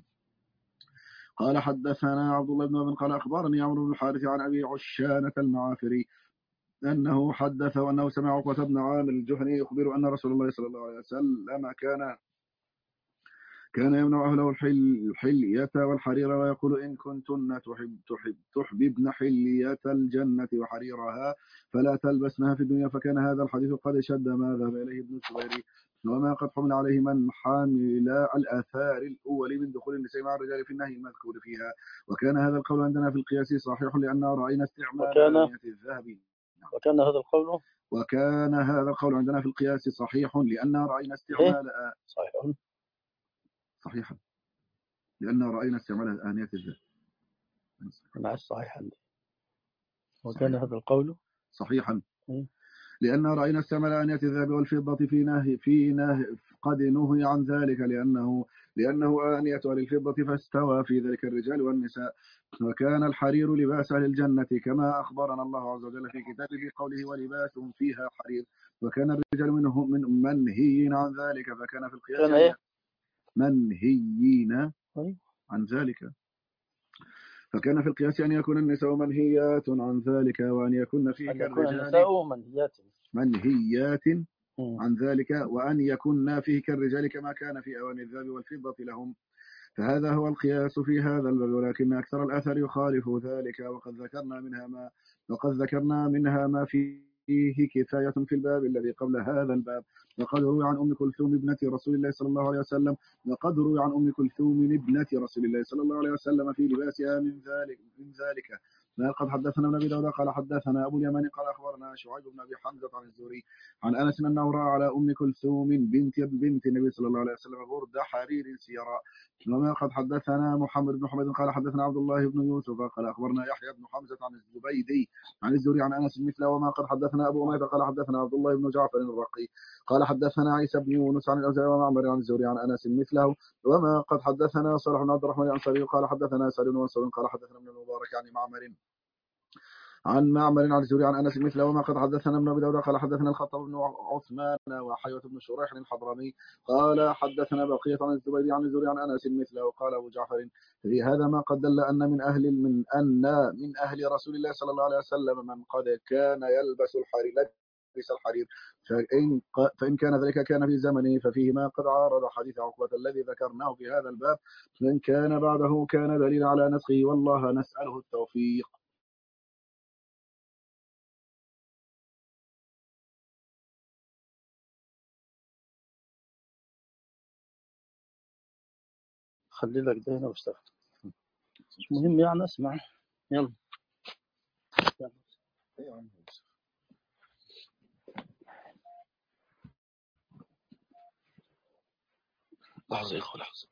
قال حدثنا عبد الله بن وهب قال أخبرني عمرو بن الحارث عن أبي عشانة المعافري أنه حدث وأنه سمع عقبة بن عامر الجهني يخبر أن رسول الله صلى الله عليه وسلم كان كان يمنع أهله الحل الحلية والحرير ويقول إن كنتن تحب تحب تحببن حلية الجنة وحريرها فلا تلبسنها في الدنيا. فكان هذا الحديث قد شد ما ذهب إليه ابن الزبير وما قد حمل عليه من حامل الآثار الأول من دخول النساء مع الرجال في النهي المذكور فيها. وكان هذا القول عندنا في القياس صحيح لأننا رأينا استعمال وكان آنية الذهب. وكان هذا القول وكان هذا القول عندنا في القياس صحيح لأننا رأينا إيه؟ استعمال صحيح صحيحا لأننا رأينا استعمال آنية الذهب. مع الصحيح عندي. وكان صحيح. هذا القول صحيحا إيه؟ لأن رأينا استعمال آنية الذهب والفضة في نهي في نهي قد نهي عن ذلك لأنه لأنه آنية للفضة فاستوى في ذلك الرجال والنساء. وكان الحرير لباس أهل الجنة كما أخبرنا الله عز وجل في كتابه في قوله ولباسهم فيها حرير. وكان الرجال منهم من منهيين عن ذلك فكان في القياس كان إيه؟ منهيين إيه؟ عن ذلك فكان في القياس أن يكون النساء منهيات عن ذلك وأن يكون فيه أن يكون كالرجال النساء منهيات منهيات مم. عن ذلك وأن يكون فيه كالرجال كما كان في أواني الذهب والفضة لهم. فهذا هو القياس في هذا الباب ولكن أكثر الأثر يخالف ذلك وقد ذكرنا منها ما وقد ذكرنا منها ما فيه كفاية في الباب الذي قبل هذا الباب. وقد روي عن أم كلثوم ابنة رسول الله صلى الله عليه وسلم وقد روي عن أم كلثوم ابنة رسول الله صلى الله عليه وسلم في لباسها من ذلك من ذلك ما قد حدثنا ابن أبي داود قال حدثنا أبو اليمان قال أخبرنا شعيب بن أبي حمزة عن الزهري عن أنس أنه رأى على أم كلثوم بنت بنت النبي صلى الله عليه وسلم برد حرير سيراء. وما قد حدثنا محمد بن حميد قال حدثنا عبد الله بن يوسف قال أخبرنا يحيى بن حمزة عن الزبيدي عن الزهري عن أنس مثله. وما قد حدثنا أبو أمية قال حدثنا عبد الله بن جعفر الرقي قال حدثنا عيسى بن يونس عن الأوزاعي ومعمر عن الزهري عن أنس مثله. وما قد حدثنا صالح بن عبد الرحمن الأنصاري قال حدثنا سالم بن منصور قال حدثنا ابن المبارك عن معمر عن معمر عن الزهري عن انس مثله. وما قد حدثنا ابن ابي داود قال حدثنا الخطاب بن عثمان وحيوة بن شريح الحضرمي قال حدثنا بقية عن الزبيدي عن الزهري عن انس مثله. قال ابو جعفر في هذا ما قد دل ان من اهل من ان من اهل رسول الله صلى الله عليه وسلم من قد كان يلبس الحرير لبس الحرير فإن, فإن كان ذلك كان في زمنه ففيه ما قد عارض حديث عقبة الذي ذكرناه في هذا الباب. فإن كان بعده كان دليل على نسخه والله نسأله التوفيق. خلي لك ده هنا واشتغل مش مهم يعني اسمع يلا لحظة يا إخوة لحظة.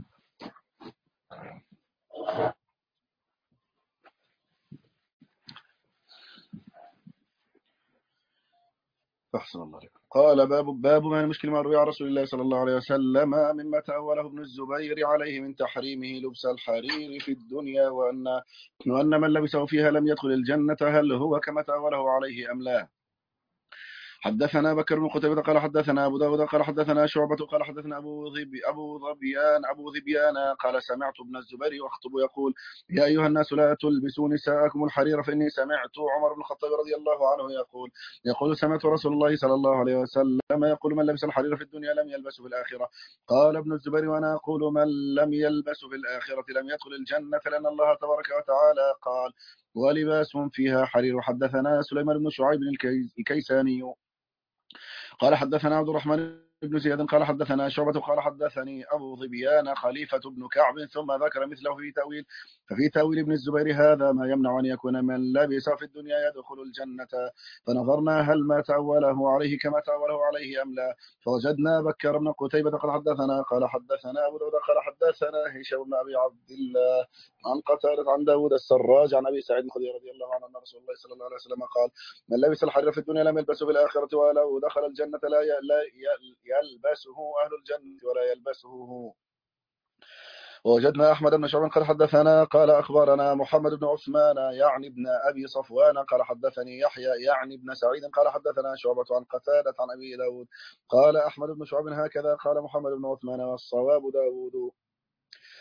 أحسن الله عليكم. قال باب باب ما المشكل ما روي عن رسول الله صلى الله عليه وسلم مما تأوله ابن الزبير عليه من تحريمه لبس الحرير في الدنيا وأن وأن من لبسه فيها لم يدخل الجنة هل هو كما تأوله عليه أم لا. حدثنا بكر بن قتيبة قال حدثنا أبو داود قال حدثنا شعبة قال حدثنا أبو ظبي أبو ظبيان أبو ظبيان قال سمعت ابن الزبير يخطب يقول يا أيها الناس لا تلبسوا نساءكم الحرير فإني سمعت عمر بن الخطاب رضي الله عنه يقول يقول سمعت رسول الله صلى الله عليه وسلم يقول من لبس الحرير في الدنيا لم يلبسه في الآخرة. قال ابن الزبير وأنا أقول من لم يلبسه في الآخرة لم يدخل الجنة لأن الله تبارك وتعالى قال ولباسهم فيها حرير. وحدثنا سليمان بن شعيب الكيساني قال حدثنا عبد الرحمن بن زياد قال حدثنا شعبة قال حدثني أبو ظبيان خليفة بن كعب ثم ذكر مثله في تأويل ففي تأويل ابن الزبير هذا ما يمنع أن يكون من لبس في الدنيا يدخل الجنة. فنظرنا هل ما تأوله عليه كما تأوله عليه أم لا فوجدنا بكر بن قتيبة قال حدثنا قال حدثنا أبو داود قال حدثنا هشام بن أبي عبد الله عن قتادة عن داود السراج عن أبي سعيد الخدري رضي الله عنه أن رسول الله صلى الله عليه وسلم قال من لبس الحرير في الدنيا لم يلبسه في الآخرة ولو دخل الجنة لا يلبسه أهل الجنة ولا يلبسه هو. ووجدنا أحمد بن شعب قال حدثنا قال أخبرنا محمد بن عثمان يعني ابن أبي صفوان قال حدثني يحيى يعني ابن سعيد قال حدثنا شعبة عن قتادة عن أبي داود قال أحمد بن شعب هكذا قال محمد بن عثمان والصواب داود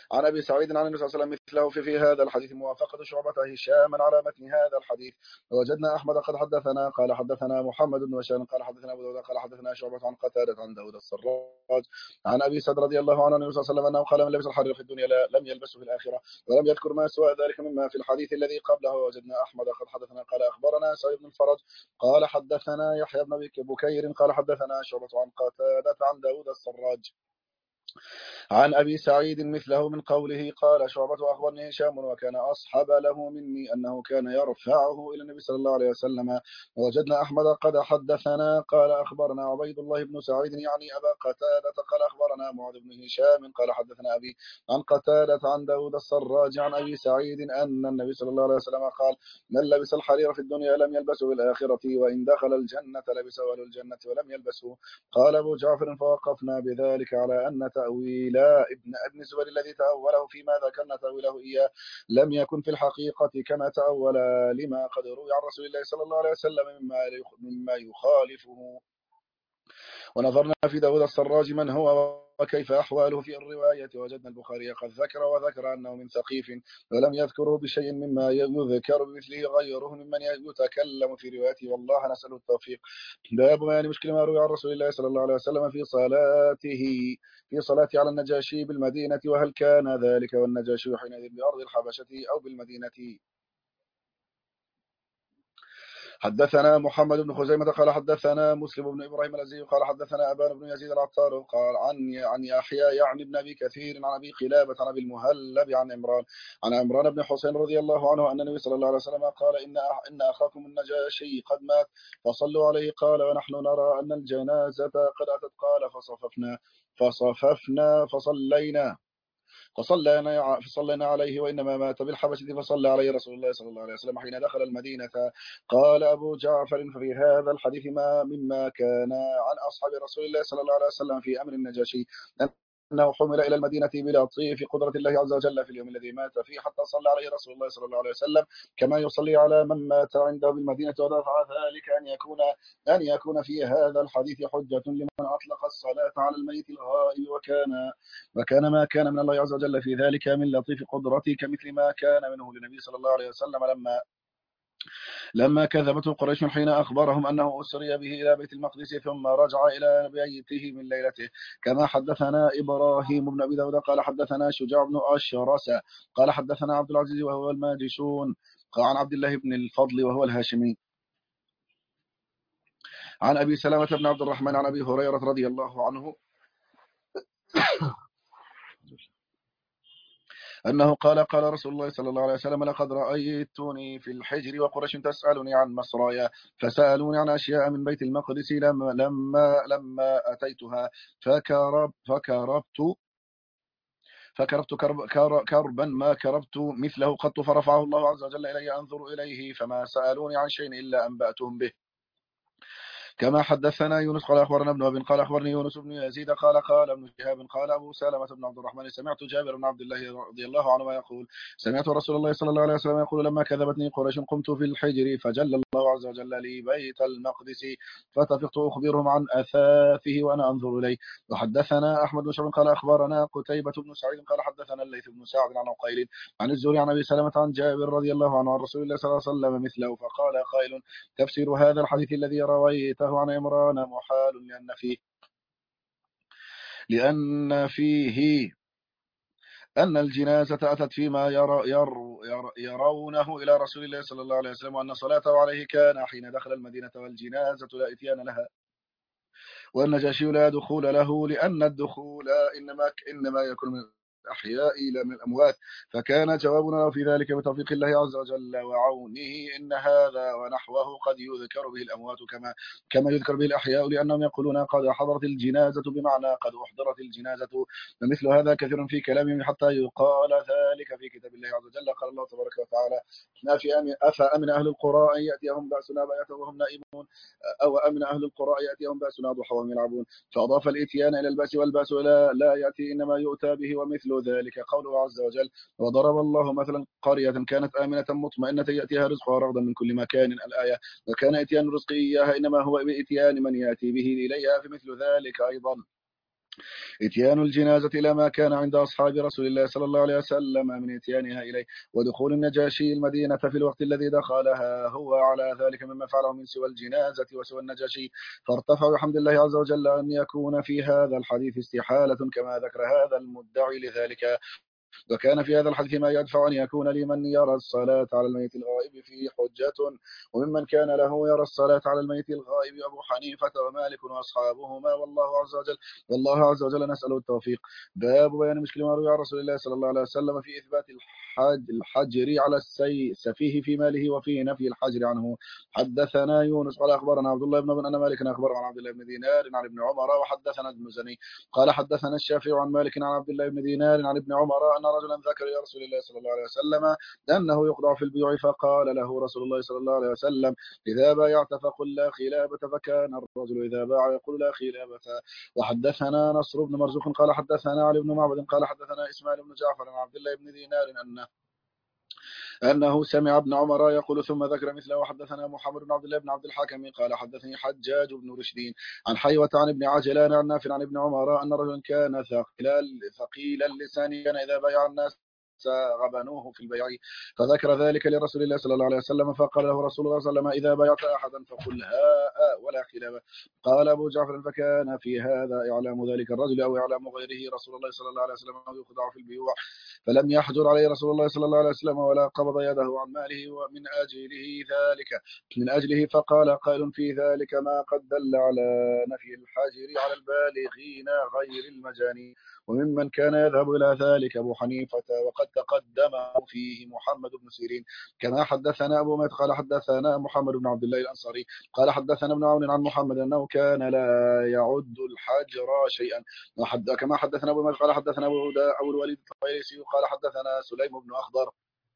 عن أبي سعيد عن النبي صلى الله عليه وسلم مثله في, في هذا الحديث موافقة شعبة هشاما على متن هذا الحديث. وجدنا أحمد قد حدثنا قال حدثنا محمد بن بشار قال حدثنا أبو داود قال حدثنا شعبة عن قتادة عن داود السراج عن أبي سعد رضي الله عنه النبي صلى الله عليه وسلم أنه قال من لبس الحرير في الدنيا لا لم يلبسه في الآخرة، ولم يذكر ما سوى ذلك مما في الحديث الذي قبله. وجدنا أحمد قد حدثنا قال أخبرنا سعيد بن الفرج قال حدثنا يحيى بن بكير قال حدثنا شعبة عن قتادة عن داود السراج عن أبي سعيد مثله من قوله. قال شعبة أخبرني هشام وكان أصحب له مني أنه كان يرفعه إلى النبي صلى الله عليه وسلم. وجدنا أحمد قد حدثنا قال أخبرنا عبيد الله بن سعيد يعني أبا قتادة قال أخبرنا معاذ بن هشام قال حدثنا أبي عن قتادة عن داود السراج عن أبي سعيد أن النبي صلى الله عليه وسلم قال من لبس الحرير في الدنيا لم يلبسه بالآخرة، وإن دخل الجنة لبسه أهل الجنة ولم يلبسه. قال أبو جعفر فوقفنا بذلك على أن تأويل ابن ابن الزبير الذي تأوله فيما ذكرنا تأويله إياه لم يكن في الحقيقة كما تأول لما قد روي عن رسول الله صلى الله عليه وسلم مما يخالفه. ونظرنا في داود السراج من هو وكيف أحواله في الرواية. وجدنا البخاري قد ذكر وذكر أنه من ثقيف ولم يذكره بشيء مما يذكر بمثله غيره ممن يتكلم في روايته، والله نسأل التوفيق. باب بيان مشكل ما روي عن رسول الله صلى الله عليه وسلم في صلاته في صلاته على النجاشي بالمدينة، وهل كان ذلك والنجاشي حينئذ بأرض الحبشة أو بالمدينة. حدثنا محمد بن خزيمة قال حدثنا مسلم بن إبراهيم الأزدي قال حدثنا أبان بن يزيد العطار قال عن عن يحيى يعني بن أبي كثير عن أبي قلابة عن أبي المهلب عن عمران عن عمران بن حسين رضي الله عنه أن النبي صلى الله عليه وسلم قال إن إن أخاكم النجاشي قد مات فصلوا عليه. قال ونحن نرى أن الجنازة قد أتت. قال فصففنا فصففنا فصلينا فصلينا فصلينا عليه وإنما مات بالحبشة فصلى عليه رسول الله صلى الله عليه وسلم حين دخل المدينة. قال أبو جعفر ففي هذا الحديث ما مما كان عن أصحاب رسول الله صلى الله عليه وسلم في أمر النجاشي أنه حمل إلى المدينة بلطيف قدرة الله عز وجل في اليوم الذي مات فيه حتى صلى عليه رسول الله صلى الله عليه وسلم كما يصلي على من مات عنده بالمدينة. ودفع ذلك أن يكون أن يكون في هذا الحديث حجة لمن أطلق الصلاة على الميت الغائب، وكان وكان ما كان من الله عز وجل في ذلك من لطيف قدرته كمثل ما كان منه للنبي صلى الله عليه وسلم لما لما كذبته قريش حين أخبرهم أنه أسري به إلى بيت المقدس ثم رجع إلى بيته من ليلته. كما حدثنا إبراهيم بن أبي داود قال حدثنا شجاع بن أشرس قال حدثنا عبد العزيز وهو الماجشون عن عبد الله بن الفضل وهو الهاشمي عن أبي سلامة بن عبد الرحمن عن أبي هريرة رضي الله عنه أنه قال قال رسول الله صلى الله عليه وسلم لقد رأيتني في الحجر وقريش تسألني عن مصرايا فسألوني عن أشياء من بيت المقدس لما لما لما أتيتها فكرب فكربت فكربت كرب كربا ما كربت مثله قط فرفعه الله عز وجل إلي أنظر إليه فما سألوني عن شيء إلا أنبأتهم به. كما حدثنا يونس قال أخبرنا ابن أبي قال أخبرني يونس بن يزيد قال قال ابن شهاب قال أبو سلمة بن عبد الرحمن سمعت جابر بن عبد الله رضي الله عنه يقول سمعت رسول الله صلى الله عليه وسلم يقول لما كذبتني قريش قمت في الحجر فجل الله عز وجل لي بيت المقدس فتفقت أخبرهم عن أثاثه وأنا أنظر إليه. وحدثنا أحمد بن شعب قال أخبرنا قتيبة بن سعيد قال حدثنا الليث بن سعد عن عقيل عن الزهري عن أبي سلمة عن جابر رضي الله عنه عن رسول الله صلى الله عليه وسلم مثله. فقال قائل تفسير هذا الحديث الذي رويته عن عمران محال لأن فيه لأن فيه أن الجنازة أتت فيما يرى ير ير يرونه إلى رسول الله صلى الله عليه وسلم وأن صلاته عليه كان حين دخل المدينة والجنازة لا إتيان لها والنجاشي لا دخول له لأن الدخول إنما إنما يكون من الأحياء إلى من الأموات. فكان جوابنا في ذلك بتوفيق الله عز وجل وعونه إن هذا ونحوه قد يذكر به الأموات كما كما يذكر به الأحياء لأنهم يقولون قد حضرت الجنازة بمعنى قد أحضرت الجنازة. ومثل هذا كثير في كلامهم حتى يقال ذلك في كتاب الله عز وجل. قال الله تبارك وتعالى أفأمن أهل القرى أن يأتيهم بأسنا بياتا وهم نائمون أو أمن أهل القرى يأتيهم بأسنا ضحى وهم يلعبون. فأضاف الإتيان إلى البأس والبأس لا, لا يأتي إنما يؤتى به. ومثل ذلك قوله عز وجل وضرب الله مثلا قرية كانت آمنة مطمئنة يأتيها رزقها رغدا من كل مكان الآية. وكان إتيان رزق إياها إنما هو بإتيان من يأتي به إليها. في مثل ذلك أيضا إتيان الجنازة إلى ما كان عند أصحاب رسول الله صلى الله عليه وسلم من إتيانها إليه، ودخول النجاشي المدينة في الوقت الذي دخلها هو على ذلك مما فعله من سوى الجنازة وسوى النجاشي، فارتفع بحمد الله عز وجل أن يكون في هذا الحديث استحالة كما ذكر هذا المدعي لذلك. وكان في هذا الحديث ما يدفع أن يكون لمن يرى الصلاة على الميت الغائب فيه حجة، وممن كان له يرى الصلاة على الميت الغائب أبو حنيفة ومالك وأصحابهما، والله عز وجل والله عز وجل نسأله التوفيق. باب بيان مشكل ما روي عن رسول الله صلى الله عليه وسلم في إثبات الحج الحجر على السفيه في ماله وفي نفي الحجر عنه. حدثنا يونس قال أخبرنا عبد الله بن بن أنا مالك أخبر عن عبد الله بن دينار عن ابن عمر، وحدثنا المزني قال حدثنا الشافعي عن مالك عن عبد الله بن دينار عن ابن عمر أن رجلا ذكر يا رسول الله صلى الله عليه وسلم أنه يخضع في البيوع، فقال له رسول الله صلى الله عليه وسلم إذا بايعت فقل لا خلابة، فكان الرجل إذا باع يقول لا خلابة. وحدثنا نصر بن مرزوق قال حدثنا علي بن معبد قال حدثنا إسماعيل بن جعفر عن عبد الله بن دينار أنه أنه سمع ابن عمر يقول ثم ذكر مثله. وحدثنا محمد بن عبد الله بن عبد الحكم قال حدثني حجاج بن رشدين عن حيوة عن ابن عجلان عن نافع عن ابن عمر أن رجلا كان ثقيل اللسان كان إذا بايع الناس غبنوه في البيع، فذكر ذلك لرسول الله صلى الله عليه وسلم، فقال له رسول الله صلى الله عليه وسلم إذا بايعت أحدا فقل هاء ولا خلابة. قال أبو جعفر فكان في هذا إعلام ذلك الرجل أو إعلام غيره رسول الله صلى الله عليه وسلم أو يخدع في البيوع، فلم يحجر عليه رسول الله صلى الله عليه وسلم ولا قبض يده عن ماله ومن أجله ذلك من أجله. فقال قائل في ذلك ما قد دل على نفي الحاجر على البالغين غير المجانين، وممن كان يذهب إلى ذلك أبو حنيفة، وقد تقدم فيه محمد بن سيرين كما حدثنا أبو ميت قال حدثنا محمد بن عبد الله الأنصاري قال حدثنا ابن عون عن محمد أنه كان لا يعد الحجر شيئا، وحد كما حدثنا أبو ميت قال حدثنا أبو, أبو الوليد الطيالسي قال حدثنا سليم بن أخضر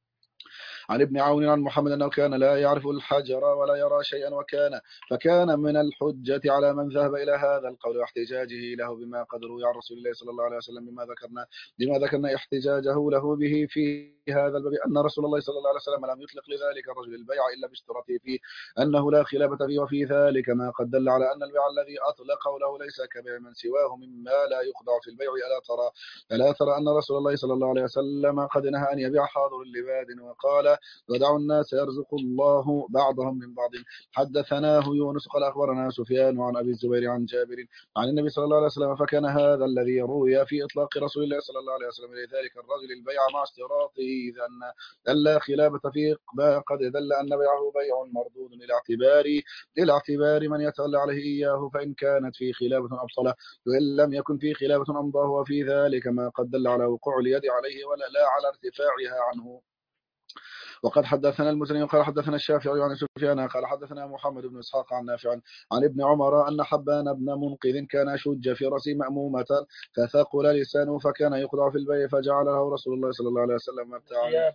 عن ابن عون عن محمد أنه كان لا يعرف الحجر ولا يرى شيئا، وكان فكان من الحجة على من ذهب إلى هذا القول واحتجاجه له بما قد روي عن رسول الله صلى الله عليه وسلم بما ذكرنا بما ذكرنا احتجاجه له به في هذا الباب أن رسول الله صلى الله عليه وسلم لم يطلق لذلك الرجل البيع إلا باشتراطه فيه أنه لا خلافة فيه، وفي ذلك ما قد دل على أن البيع الذي أطلقه له ليس كبيع من سواه مما لا يخضع في البيع. ألا ترى ألا ترى أن رسول الله صلى الله عليه وسلم قد نهى أن يبيع حاضر لباد، وقال ودعوا الناس يرزق الله بعضهم من بعض. حدثناه يونس قال أخبرنا سفيان عن أبي الزبير عن جابر عن النبي صلى الله عليه وسلم، فكان هذا الذي روي في إطلاق رسول الله صلى الله عليه وسلم لذلك الرجل البيع مع اشتراطه إذا أن لا خلافة فيه قد دل أن بيعه بيع مردود لاعتبار لاعتبار من يتولى عليه إياه، فإن كانت فيه خلافة أبطله، وإن لم يكن فيه خلافة أمضاه، وفي ذلك ما قد دل على وقوع اليد عليه ولا لا على ارتفاعها عنه. وقد حدثنا المزني قال حدثنا الشافعي عن سفيان قال حدثنا محمد بن اسحاق عن نافع عن ابن عمر أن حبان بن منقذ كان شج في رأسه مأمومة فثقل لسانه فكان يخضع في البيع، فجعل له رسول الله صلى الله عليه وسلم مبتاعا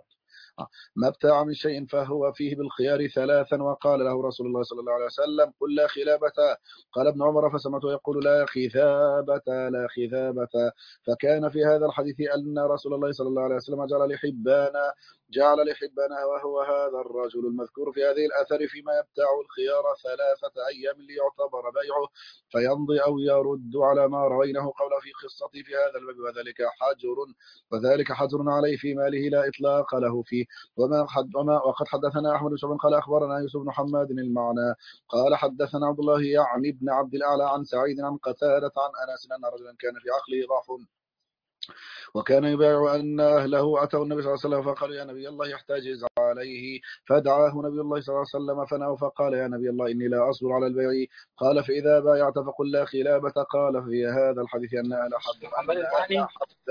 ما ابتاع من شيء فهو فيه بالخيار ثلاثا، وقال له رسول الله صلى الله عليه وسلم قل لا خلابة. قال ابن عمر فسمعته يقول لا خذابة لا خذابة. فكان في هذا الحديث أن رسول الله صلى الله عليه وسلم جعل لحبان جعل لحبان وهو هذا الرجل المذكور في هذه الأثر فيما يبتاع الخيار ثلاثة أيام ليعتبر بيعه فيمضي أو يرد على ما روينه قول في قصتي في هذا الباب، وذلك حجر وذلك حجر عليه في ماله لا إطلاق له فيه. وما حد وما وقد حدثنا أحمد بن شعبان قال أخبرنا يوسف بن حماد المعنى قال حدثنا عبد الله يعني ابن عبد الأعلى عن سعيد عن قتادة عن أنس أن رجلا كان في عقله ضعف وكان يبايع أن أهله أتوا النبي صلى الله عليه وسلم فقالوا يا نبي الله يحتجز عليه، فدعاه نبي الله صلى الله عليه وسلم فناه فقال يا نبي الله إني لا أصبر على البيع. قال فإذا بايعت فقل لا خلابة. قال في هذا الحديث أن أهل حبان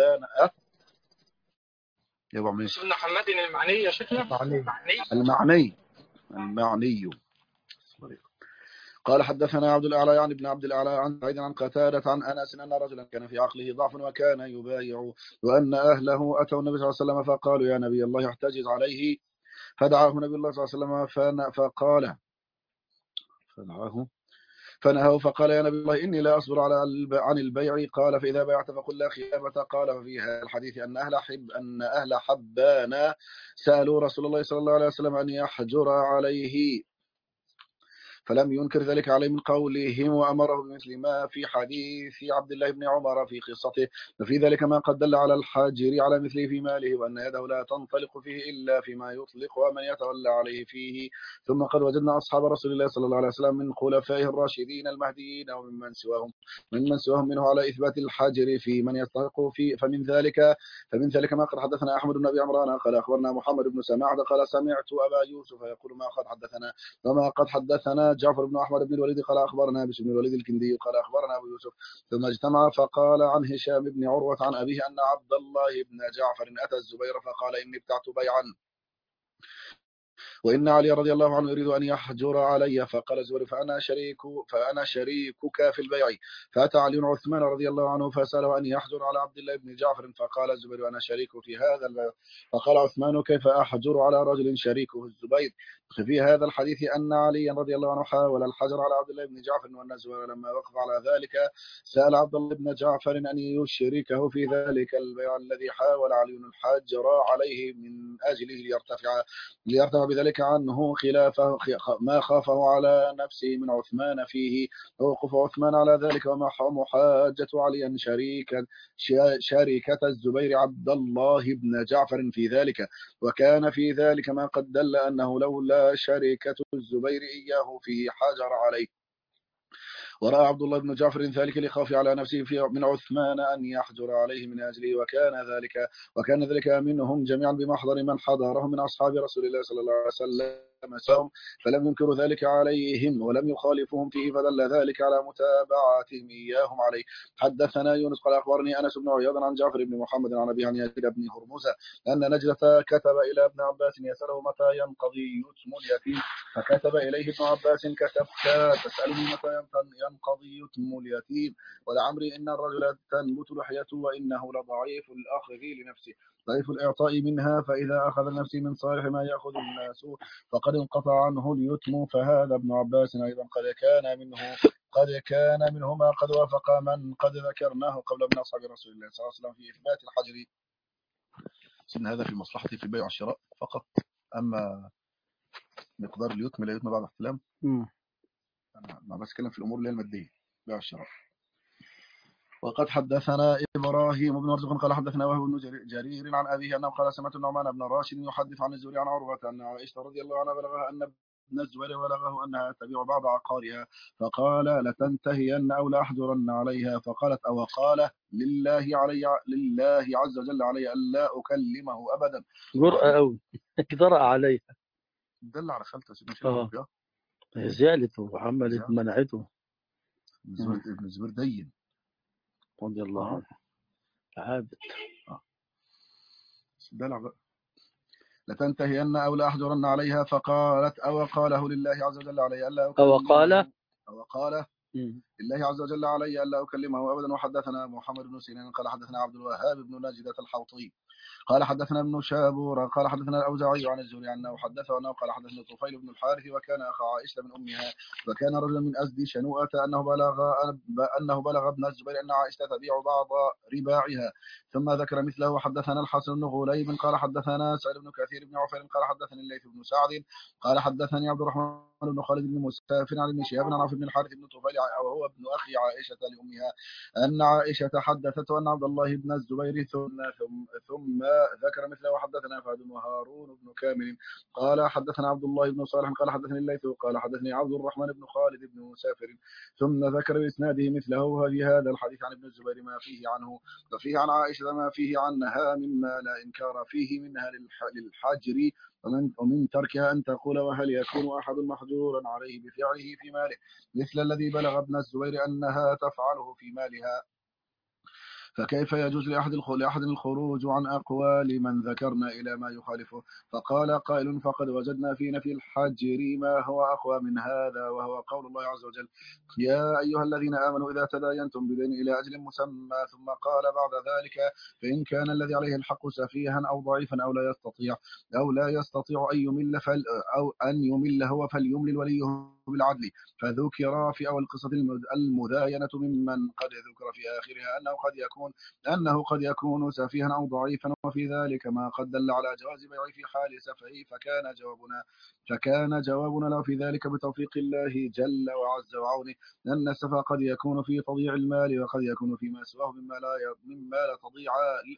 يا ابو عمي سنة حماد المعني يا شيخنا المعني المعني المعني قال حدثنا عبد الأعلى يعني ابن عبد الأعلى عن سعيد عن قتادة عن أنس أن رجلا كان في عقله ضعف وكان يبايع وأن أهله أتوا النبي صلى الله عليه وسلم فقالوا يا نبي الله يحتجز عليه، فدعاه نبي الله صلى الله عليه وسلم فقال فدعاه فنهاه فقال يا نبي الله إني لا أصبر على عن البيع. قال فإذا بايعت فقل لا خلابة. قال ففيها الحديث أن أهل حب أن أهل حبان سألوا رسول الله صلى الله عليه وسلم أن يحجر عليه فلم ينكر ذلك عليه من قولهم، وأمره بمثل ما في حديث عبد الله بن عمر في قصته. ففي ذلك ما قد دل على الحاجر على مثله في ماله، وأن يده لا تنطلق فيه إلا فيما يطلق ومن يتولى عليه فيه. ثم قد وجدنا أصحاب رسول الله صلى الله عليه وسلم من خلفائه الراشدين المهديين وممن سواهم ممن سواهم منه على إثبات الحاجر في من يستحق فيه. فمن ذلك فمن ذلك ما قد حدثنا أحمد بن أبي عمران قال أخبرنا محمد بن سماعة قال سمعت أبا يوسف يقول ما قد حدثنا وما قد حدثنا جعفر بن أحمد بن الوليد قال أخبرنا بشر بن الوليد الكندي قال أخبرنا أبو يوسف. ثم اجتمع فقال عن هشام بن عروة عن أبيه أن عبد الله بن جعفر أتى الزبير فقال إني ابتعت بيعا وإن علي رضي الله عنه يريد أن يحجر علي. فقال الزبير فأنا شريك فأنا شريكك في البيع. فأتى علي عثمان رضي الله عنه فسأله أن يحجر على عبد الله بن جعفر. فقال الزبير أنا شريك في هذا البيع. فقال عثمان كيف أحجر على رجل شريكه الزبير؟ في هذا الحديث أن علي رضي الله عنه حاول الحجر على عبد الله بن جعفر، وأن الزبير لما وقف على ذلك سأل عبد الله بن جعفر أن يشركه في ذلك البيع الذي حاول علي الحجر عليه من أجله ليرتفع ليرتفع بذلك عنه خلافه ما خافه على نفسه من عثمان فيه. ووقف عثمان على ذلك ومحاجة علي شريكا شركة الزبير عبد الله بن جعفر في ذلك. وكان في ذلك ما قد دل أنه لولا شركة الزبير إياه فيه حجر عليه. ورأى عبد الله بن جعفر ذلك لخاف على نفسه في من عثمان أن يحجر عليه من أجله. وكان ذلك وكان ذلك منهم جميعا بمحضر من حضرهم من أصحاب رسول الله صلى الله عليه وسلم سهم، فلم ينكروا ذلك عليهم ولم يخالفهم فيه، فدل ذلك على متابعتهم إياهم عليه. حدثنا يونس قال أخبرني أنس بن عياض عن جعفر بن محمد عن أبي عن يزيد بن هرمزة أن نجدة كتب إلى ابن عباس يسأله متى ينقضي يتم اليتيم. فكتب إليه ابن عباس كتبت تسألني متى ينقضي يتم اليتيم، ولعمري إن الرجل تنبت لحيته وإنه لضعيف الأخذ لنفسه ضعيف الإعطاء منها، فإذا أخذ النفس من صالح ما يأخذ الناس فقد انقطع عنه اليتم. فهذا ابن عباس أيضا قد كان منه قد كان منه ما قد وافق من قد ذكرناه قبل من أصحاب رسول الله صلى الله عليه وسلم في إثبات الحجر. سن هذا في مصلحة في البيع والشراء فقط، أما مقدار اليتم لا يتم بعد احتلام. أنا ما بس كلام في الأمور اللي هي المادية بيع والشراء. وقد حدثنا إبراهيم بن مرزق قال حدثنا وهب بن جرير عن أبيه أنه قال سمعت النعمان بن راشد يحدث عن الزهري عن عروة أن عائشة رضي الله عنها بلغها أن ابن الزبير بلغه أنها تبيع بعض عقارها، فقال لتنتهين أو لأحجرن عليها. فقالت أو قال لله علي لله عز وجل علي ألا أكلمه أبدا. جرأة أوي جرأ عليها دل على خالته سيدنا اه زعلته وعملت منعته. ابن الزبير دين رضي الله عنه عابد. اه دلع بقى لتنتهين أو لأحجرن عليها. فقالت أو قاله لله عز وجل علي ألا أو قال أو قال لله عز وجل علي ألا أكلمه أبدا. وحدثنا محمد بن سيرين قال حدثنا عبد الوهاب بن نجدة الحوطي قال حدثنا ابن شابور قال حدثنا الأوزاعي عن الزهري عنه حدثه أنه قال حدثنا طفيل بن الحارث وكان أخا عائشة من أمها، وكان رجلا من أزد شنوءة أنه بلغ أنه بلغ ابن الزبير أن عائشة تبيع بعض رباعها، ثم ذكر مثله. وحدثنا الحسن بن غليب قال حدثنا سعيد بن كثير بن عفير قال حدثني الليث بن سعد قال حدثني عبد الرحمن بن خالد بن مسافر عن ابن شهاب عن عوف بن الحارث بن طفيل وهو ابن أخي عائشة لأمها أن عائشة حدثته أن عبد الله بن الزبير ثم ثم, ثم ذكر مثله. وحدثنا فهد وهارون بن كامل قال حدثنا عبد الله بن صالح قال حدثني الليث قال حدثني عبد الرحمن بن خالد بن مسافر ثم ذكر بإسناده مثله. وفي هذا الحديث عن ابن الزبير ما فيه عنه وفيه عن عائشة ما فيه عنها مما لا إنكار فيه منها للحجر ومن, ومن تركها أن تقول وهل يكون أحد محجورا عليه بفعله في ماله مثل الذي بلغ ابن الزبير أنها تفعله في مالها، فكيف يجوز لأحد لأحد الخروج عن أقوال من ذكرنا إلى ما يخالفه؟ فقال قائل فقد وجدنا في نفي الحجر ما هو أقوى من هذا، وهو قول الله عز وجل يا أيها الذين آمنوا إذا تداينتم بدين إلى أجل مسمى. ثم قال بعد ذلك فإن كان الذي عليه الحق سفيها أو ضعيفا أو لا يستطيع أو لا يستطيع أن يمل فل أو أن يمل هو فليملل وليه بالعدل، فذكر في أول القصة المداينة ممن قد ذكر في آخرها أنه قد يكون أنه قد يكون سفيها أو ضعيفا، وفي ذلك ما قد دل على جواز بيعه في حال سفهه، فكان جوابنا فكان جوابنا له في ذلك بتوفيق الله جل وعز وعونه أن السفه قد يكون في تضييع المال، وقد يكون فيما سواه مما لا مما لا تضيع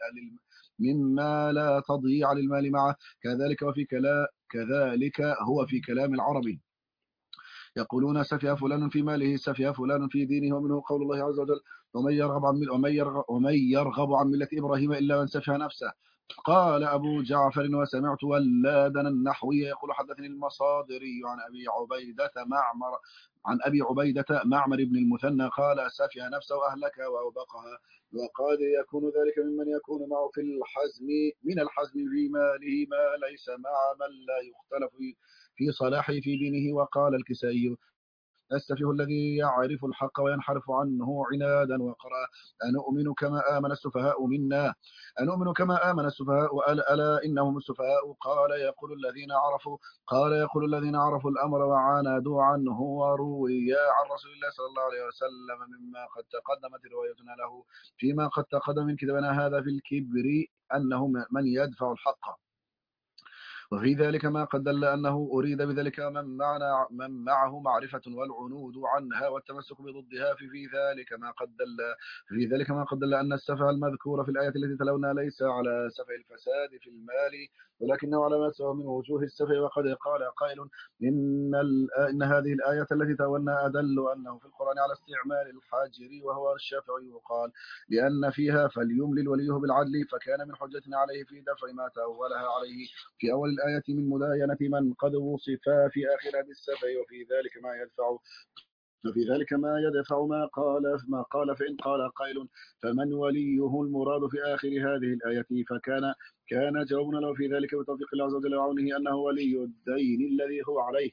مما لا تضييع للمال معه. كذلك وفي كلا كذلك هو في كلام العربي، يقولون سفه فلان في ماله، سفه فلان في دينه، ومنه قول الله عز وجل ومن يرغب عن ومن يرغب, ومن يرغب عن ملة إبراهيم إلا من سفه نفسه. قال أبو جعفر وسمعت ولادنا النحوي يقول حدثني المصادري عن أبي عبيدة معمر عن أبي عبيدة معمر بن المثنى قال سفه نفسه وأهلك وأوبقها. وقد يكون ذلك ممن يكون معه في الحزم من الحزم في ماله ما ليس مع من لا يختلف في صلاحه في دينه. وقال الكسائي السفيه الذي يعرف الحق وينحرف عنه عنادا وقرأ أنؤمن كما آمن السفهاء منا أنؤمن كما آمن السفهاء ألا, ألا إنهم السفهاء. قال يقول الذين عرفوا قال يقول الذين عرفوا الأمر وعاندوا عنه. وروي عن رسول الله صلى الله عليه وسلم مما قد تقدمت روايتنا له فيما قد تقدم من كتابنا هذا في الكبر أنه من يدفع الحق، وفي ذلك ما قد دل أنه أريد بذلك من, معنا من معه معرفة والعنود عنها والتمسك بضدها. في, في ذلك ما قد دل في ذلك ما قد دل أن السفه المذكور في الآية التي تلونا ليس على سفه الفساد في المال، ولكنه على ما سوى من وجوه السفه. وقد قال قائل إن, إن هذه الآية التي تولنا أدل أنه في القرآن على استعمال الحاجر وهو الشافعي، وقال لأن فيها فليملل وليه بالعدل، فكان من حجة عليه في دفع ما تأولها عليه في أول الآية من مداينة من قد وصفا في آخرها بالسفه. وفي ذلك ما يدفع وفي ذلك ما يدفع ما قال ما قال فإن قال قائل فمن وليه المراد في آخر هذه الآية، فكان كان جوابنا له في ذلك بتوفيق الله عز وجل وعونه أنه ولي الدين الذي هو عليه.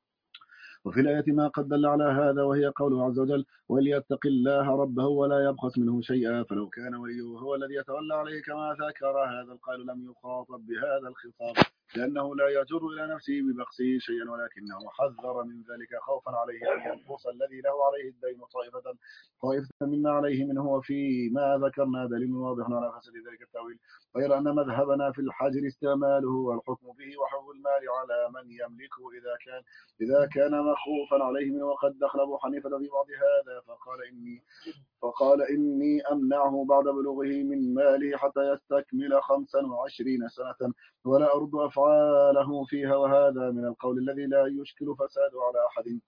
وفي الآية ما قد دل على هذا، وهي قوله عز وجل وليتق الله ربه ولا يبخس منه شيئا، فلو كان وليه هو الذي يتولى عليه كما ذكر هذا القائل لم يخاطب بهذا الخطاب، لأنه لا يجر إلى نفسه ببخسه شيئا، ولكنه حذر من ذلك خوفا عليه أن ينقص الذي له عليه الدين طائفة طائفة مما عليه منه. وفيما ذكرنا دليل واضح على فساد ذلك التأويل، غير أن مذهبنا في الحجر استعماله والحكم به وحفظ المال على من يملكه إذا كان إذا كان مخوفا عليه منه. وقد دخل أبو حنيفة في بعض هذا فقال إني فقال إني أمنعه بعد بلوغه من ماله حتى يستكمل خمسا وعشرين سنة ولا أرد أفعاله فيها، وهذا من القول الذي لا يشكل فساد على أحد،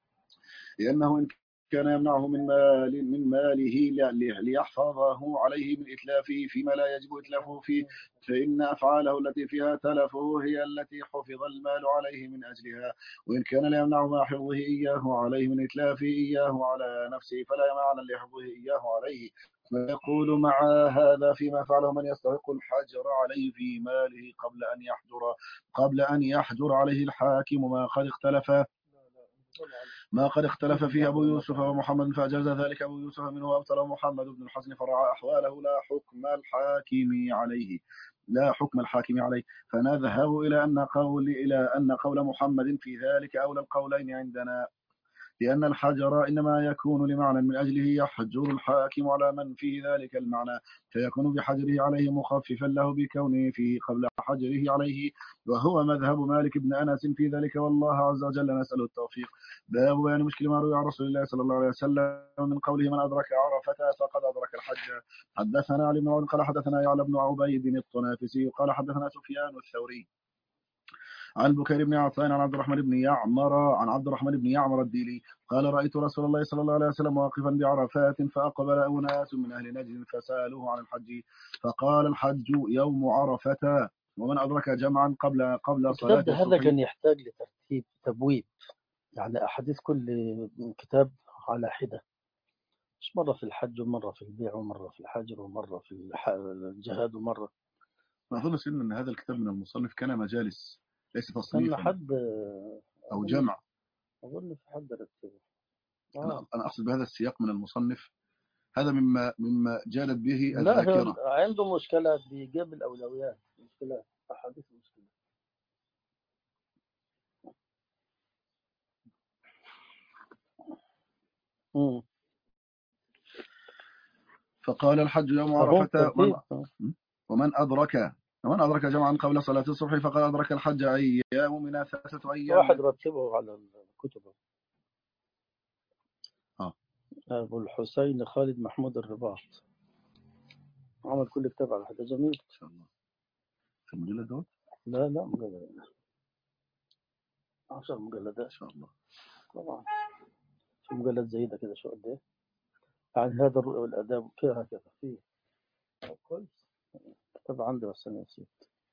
لأنه إن كان يمنعه من مال من ماله ليحفظه عليه من إتلافه فيما لا يجب إتلافه فيه، فإن أفعاله التي فيها تلفه هي التي حفظ المال عليه من أجلها. وإن كان ليمنع ما حفظه إياه عليه من إتلافه إياه على نفسه فلا معنى لحفظه إياه عليه. ويقول مع هذا فيما فعله من يستحق الحجر عليه في ماله قبل أن يحجر قبل أن يحجر عليه الحاكم ما قد اختلف ما قد اختلف فيه أبو يوسف ومحمد، فأجاز ذلك أبو يوسف منه وأبطله محمد بن الحسن فرعى أحواله لا حكم الحاكم عليه لا حكم الحاكم عليه. فنذهب إلى أن قول إلى أن قول محمد في ذلك أولى القولين عندنا، لأن الحجر إنما يكون لمعنى من أجله يحجر الحاكم على من فيه ذلك المعنى، فيكون بحجره عليه مخففا له بكونه فيه قبل حجره عليه، وهو مذهب مالك بن أنس في ذلك، والله عز وجل نسأل التوفيق. باب بيان مشكل ما روي عن رسول الله صلى الله عليه وسلم من قوله من أدرك عرفة فقد أدرك الحج. حدثنا علي بن عون قال حدثنا يعلى بن عبيد الطنافسي قال حدثنا سفيان الثوري عن بكير بن عطاء عن عبد الرحمن بن يعمر عن عبد الرحمن بن يعمر الديلي قال رأيت رسول الله صلى الله عليه وسلم واقفا بعرفات فأقبل أناس من أهل نجد فسألوه عن الحج فقال الحج يوم عرفة ومن أدرك جمعا قبل قبل صلاة الكتاب هذا كان يحتاج لترتيب تبويب، يعني أحاديث كل كتاب على حدة، مش مرة في الحج ومرة في البيع ومرة في الحجر ومرة في الجهاد ومرة. أظن سيدنا أن هذا الكتاب من المصنف كان مجالس ليس تصنيفا حد أو جمع. أظن في حد رتبه. آه. أنا أقصد بهذا السياق من المصنف، هذا مما مما جالت به الذاكرة. لا عنده مشكلة بإيجاب الأولويات، مشكلة أحاديث مشكلة. مم. فقال الحج يوم أهو عرفة من ترتيب. آه. ومن أدرك ومن أدرك جمعا قبل صلاة الصبح فقد أدرك الحج أيام من ثلاثة أيام واحد من رتبه على الكتب. آه. أبو الحسين خالد محمود الرباط عمل كل كتاب على هذا جميل. إن شاء الله في المجلد دوت لا لا مجلد عشر مجلدات إن شاء الله. طبعا. في مجلد زي ده كده شو قد إيه عن هذا الرؤية والآداب فيها كذا فيه كويس كتاب عندي بس أنا نسيت.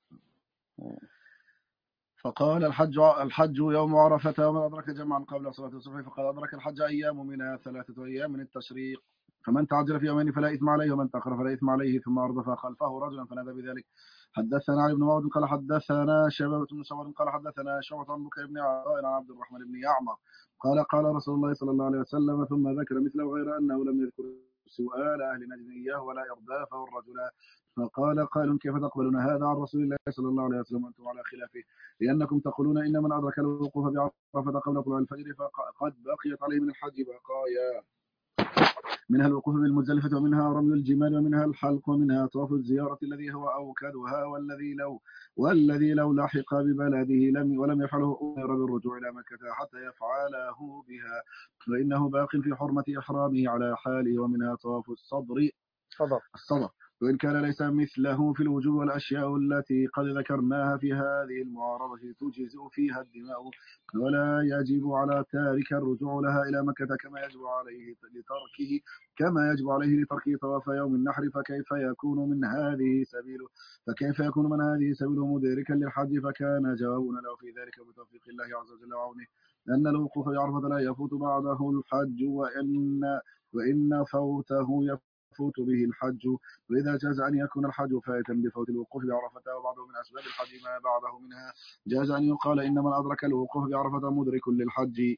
فقال الحج الحج يوم عرفة ومن أدرك جمعا قبل صلاة الصبح فقد أدرك الحج أيام منها ثلاثة أيام من التشريق فمن تعجل في يومين فلا إثم عليه ومن تأخر فلا إثم عليه ثم أردف خلفه رجلا فنادى بذلك. حدثنا علي بن معود قال حدثنا شبابة بن سوار قال حدثنا شعبة عن بكير بن عطاء عن عبد الرحمن بن يعمر قال قال رسول الله صلى الله عليه وسلم ثم ذكر مثله غير أنه لم يذكر سؤال أهل نجد إياه ولا إردافه الرجل. فقال قائل كيف تقبلون هذا عن رسول الله صلى الله عليه وسلم وأنتم على خلافه لأنكم تقولون إن من أدرك الوقوف بعرفة قبل طلوع الفجر فقد بقيت عليه من الحج بقايا منها الوقوف بالمزدلفة ومنها رمي الجمال ومنها الحلق ومنها طواف الزيارة الذي هو أوكدها والذي لو والذي لو لحق ببلده لم ولم يفعله أمر بالرجوع إلى مكة حتى يفعله بها فإنه باق في حرمة إحرامه على حاله ومنها طواف الصدر صدق الصدق وإن كان ليس مثله في الوجوب والأشياء التي قد ذكرناها في هذه المعارضة تجزئ فيها الدماء ولا يجب على تارك الرجوع لها إلى مكة كما يجب عليه لتركه كما يجب عليه لتركه طواف يوم النحر فكيف يكون من هذه سبيله فكيف يكون من هذه سبيله مدركا للحج فكان جوابنا له في ذلك بتوفيق الله عز وجل وعونه أن الوقوف بعرفة لا يفوت بعده الحج وإن وإن فوته يفوت يفوت به الحج وإذا جاز أن يكون الحج فائتا بفوت الوقوف بعرفة وبعضه من أسباب الحج ما بعده منها جاز أن يقال إن من أدرك الوقوف بعرفة مدرك للحج